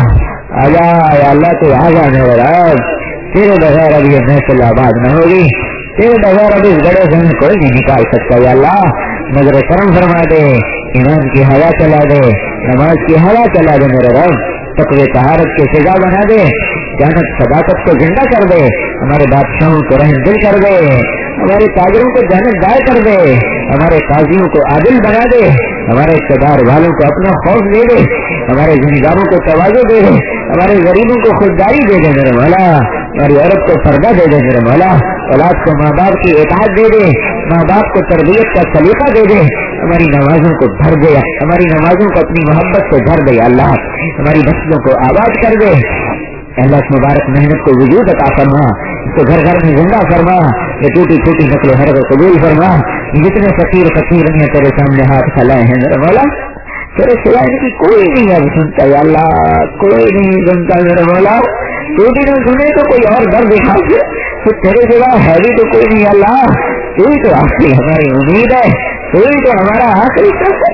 آجا یا اللہ تو آجا میرے رب. تیرے بغیر اب یہ محفل آباد نہ ہوگی، تیرے بغیر اب اس گڑے سے کوئی نہیں نکال سکتا یا اللہ. نظر کرم فرما دے، ایمان کی ہوا چلا دے، نماز کی ہوا چلا دے میرے رب. تقوی طہارت کی سزا بنا دے، جانت صداقت کو زندہ کر دے. ہمارے بادشاہوں کو رحم دل کر دے، ہمارے تاجروں کو جانت دار کر دے، ہمارے قاضیوں کو عادل بنا دے، ہمارے اقتدار والوں کو اپنا خوف دے دے، ہمارے ذمہ کو تواضع دے دے، ہمارے غریبوں کو خودداری دے دے میرے مولا. ہماری عورت کو پردہ دے دے میرے مولا. اولاد کو ماں باپ کی اطاعت دے دے، ماں باپ کو تربیت کا سلیقہ دے دے. ہماری نمازوں کو بھر دے، ہماری نمازوں کو اپنی محبت سے بھر دے اللہ. ہماری نسلوں کو آباد کر دے اللہ. اس مبارک محنت کو وجود عطا فرما، اس کو گھر گھر میں زندہ فرما. یہ ٹوٹی پھوٹی نقل و حرکت قبول فرما. جتنے فقیر نے تیرے سامنے ہاتھ پھیلائے ہیں میرے مولا، تیرے سوائے ان کی کوئی نہیں اب سنتا یا اللہ، کوئی نہیں سنتا میرے مولا. تو بھی نہ سنے تو کوئی اور در دکھا دے، تو تیرے سوا ہے بھی تو کوئی نہیں اللہ. تو ہی تو آخری ہماری امید ہے، تو ہی تو ہمارا آخری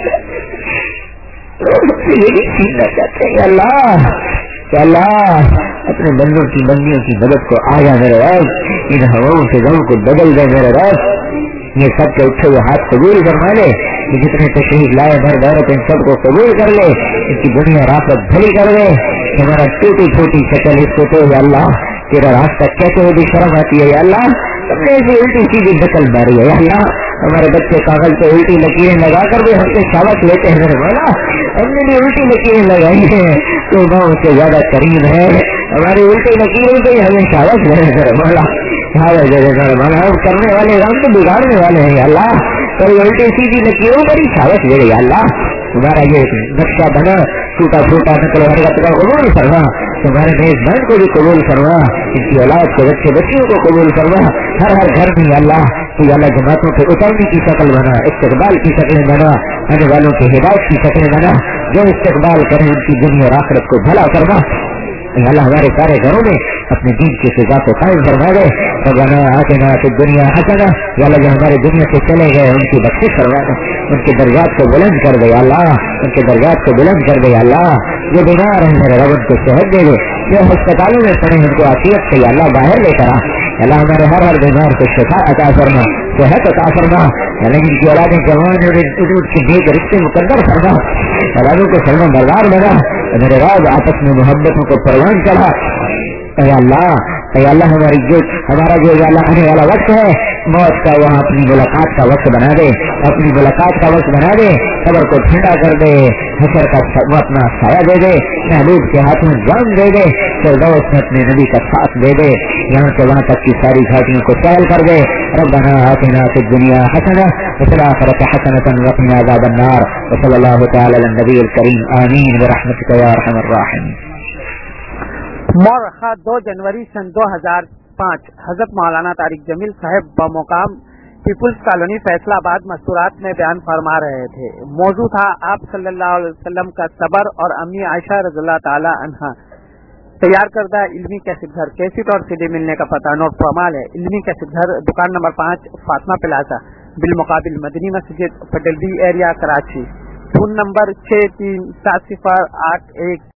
یہی سیکھنا چاہتے ہیں اللہ. اللہ اپنے بندوں کی بندیوں کی مدد کو آیا میرے رب. ان ہواؤں سے غم کو بدل دے میرے رب. یہ سب کے اٹھے ہوئے ہاتھ قبول فرما لے. یہ جتنے تشریف لائے بھر دولت ان سب کو قبول کر لے. ان کی دنیا رافت بھلی کر دے. ہمارا ٹوٹی پھوٹی شکل اس کو تو یا اللہ تیرا راستہ کہتے ہوئے بھی شرم آتی ہے یا اللہ. تم نے ایسی الٹی سیدھی نقل ماری ہے یا اللہ. ہمارے بچے کاغذ پہ الٹی لکیریں لگا کر بھی ہم سے شاباش لیتے ہیں میرے مولا. ہم نے بھی الٹی لکیریں لگائی ہیں تو ماں اس سے زیادہ قریب ہے. ہماری الٹی لکیروں سے ہمیں شاباش لے میرے مولا. ہم کرنے والے ہم تو بگاڑنے والے ہیں یا اللہ. کبھی الٹی سیدھی لکیروں پر ہی شاباش لے یا اللہ. تمہارا یہ نقشہ بنا ٹوٹا پھوٹا نقل و حرکت کا قبول فرما. تمہارے میزبان کو بھی قبول فرما. ان کی اولاد کو بچے بچیوں کو قبول فرما. ہر گھر میں اللہ تو اللہ جماعتوں کے اترنے کی شکل بنا، استقبال کی شکلیں بنا، آنے والوں کی ہدایت کی شکلیں بنا. جو استقبال کریں ان کی دنیا اور آخرت کو بھلا فرما. اللہ ہمارے سارے گھروں میں اپنے دین کی فضا کو قائم فرما دے. ربنا آتنا فی الدنیا حسنہ. یا اللہ جو ہمارے دنیا سے چلے گئے ان کی بخشش فرما دے، ان کے درجات کو بلند کر دے اللہ. ان کے درجات کو بلند کر دے اللہ. جو بیمار ہیں میرے رب ان کو صحت دے دے. جو ہسپتالوں میں پڑے ان کو عافیت سے اللہ باہر لے کر آ. اللہ ہمارے ہر بیمار کو شفا عطا فرما، صحت عطا فرما. اللہ جن کی اولادیں جوان اور کی نیک رشتے مقدر فرما. اولادوں کو فرما بردار بنا. میرے رب آپس میں محبتوں کو پروان چڑھا. اے اللہ اے اللہ ہمارا جو آنے والا وقت ہے موت کا وہاں اپنی ملاقات کا وقت بنا دے، اپنی ملاقات کا وقت بنا دے، قبر کو ٹھنڈا کر دے، حشر کا اپنا سایہ دے دے، محبوب کے ہاتھ میں جان دے دے، فردوس میں اپنے نبی کا ساتھ دے دے، یہاں سے وہاں تک کی ساری گھاٹیوں کو سہل کر دے۔ ربنا آتنا فی الدنیا حسنہ وفی الآخرۃ حسنۃ وقنا عذاب النار، وصلی اللہ تعالی علی النبی الکریم، آمین برحمتک یا ارحم الراحمین۔ مورخہ 2 جنوری سن 2005 حضرت مولانا طارق جمیل صاحب بمقام پیپلز کالونی فیصلہ آباد مستورات میں بیان فرما رہے تھے۔ موضوع تھا آپ صلی اللہ علیہ وسلم کا صبر اور امی عائشہ رضی اللہ تعالی عنہا۔ تیار کردہ علمی کیسٹ گھر، کیسٹ اور CD ملنے کا پتہ نوٹ فرمال ہے۔ علمی کیسٹ گھر، دکان نمبر 5 فاطمہ پلازا، بالمقابل مدنی مسجد، Patel B area, Karachi. Phone number 637081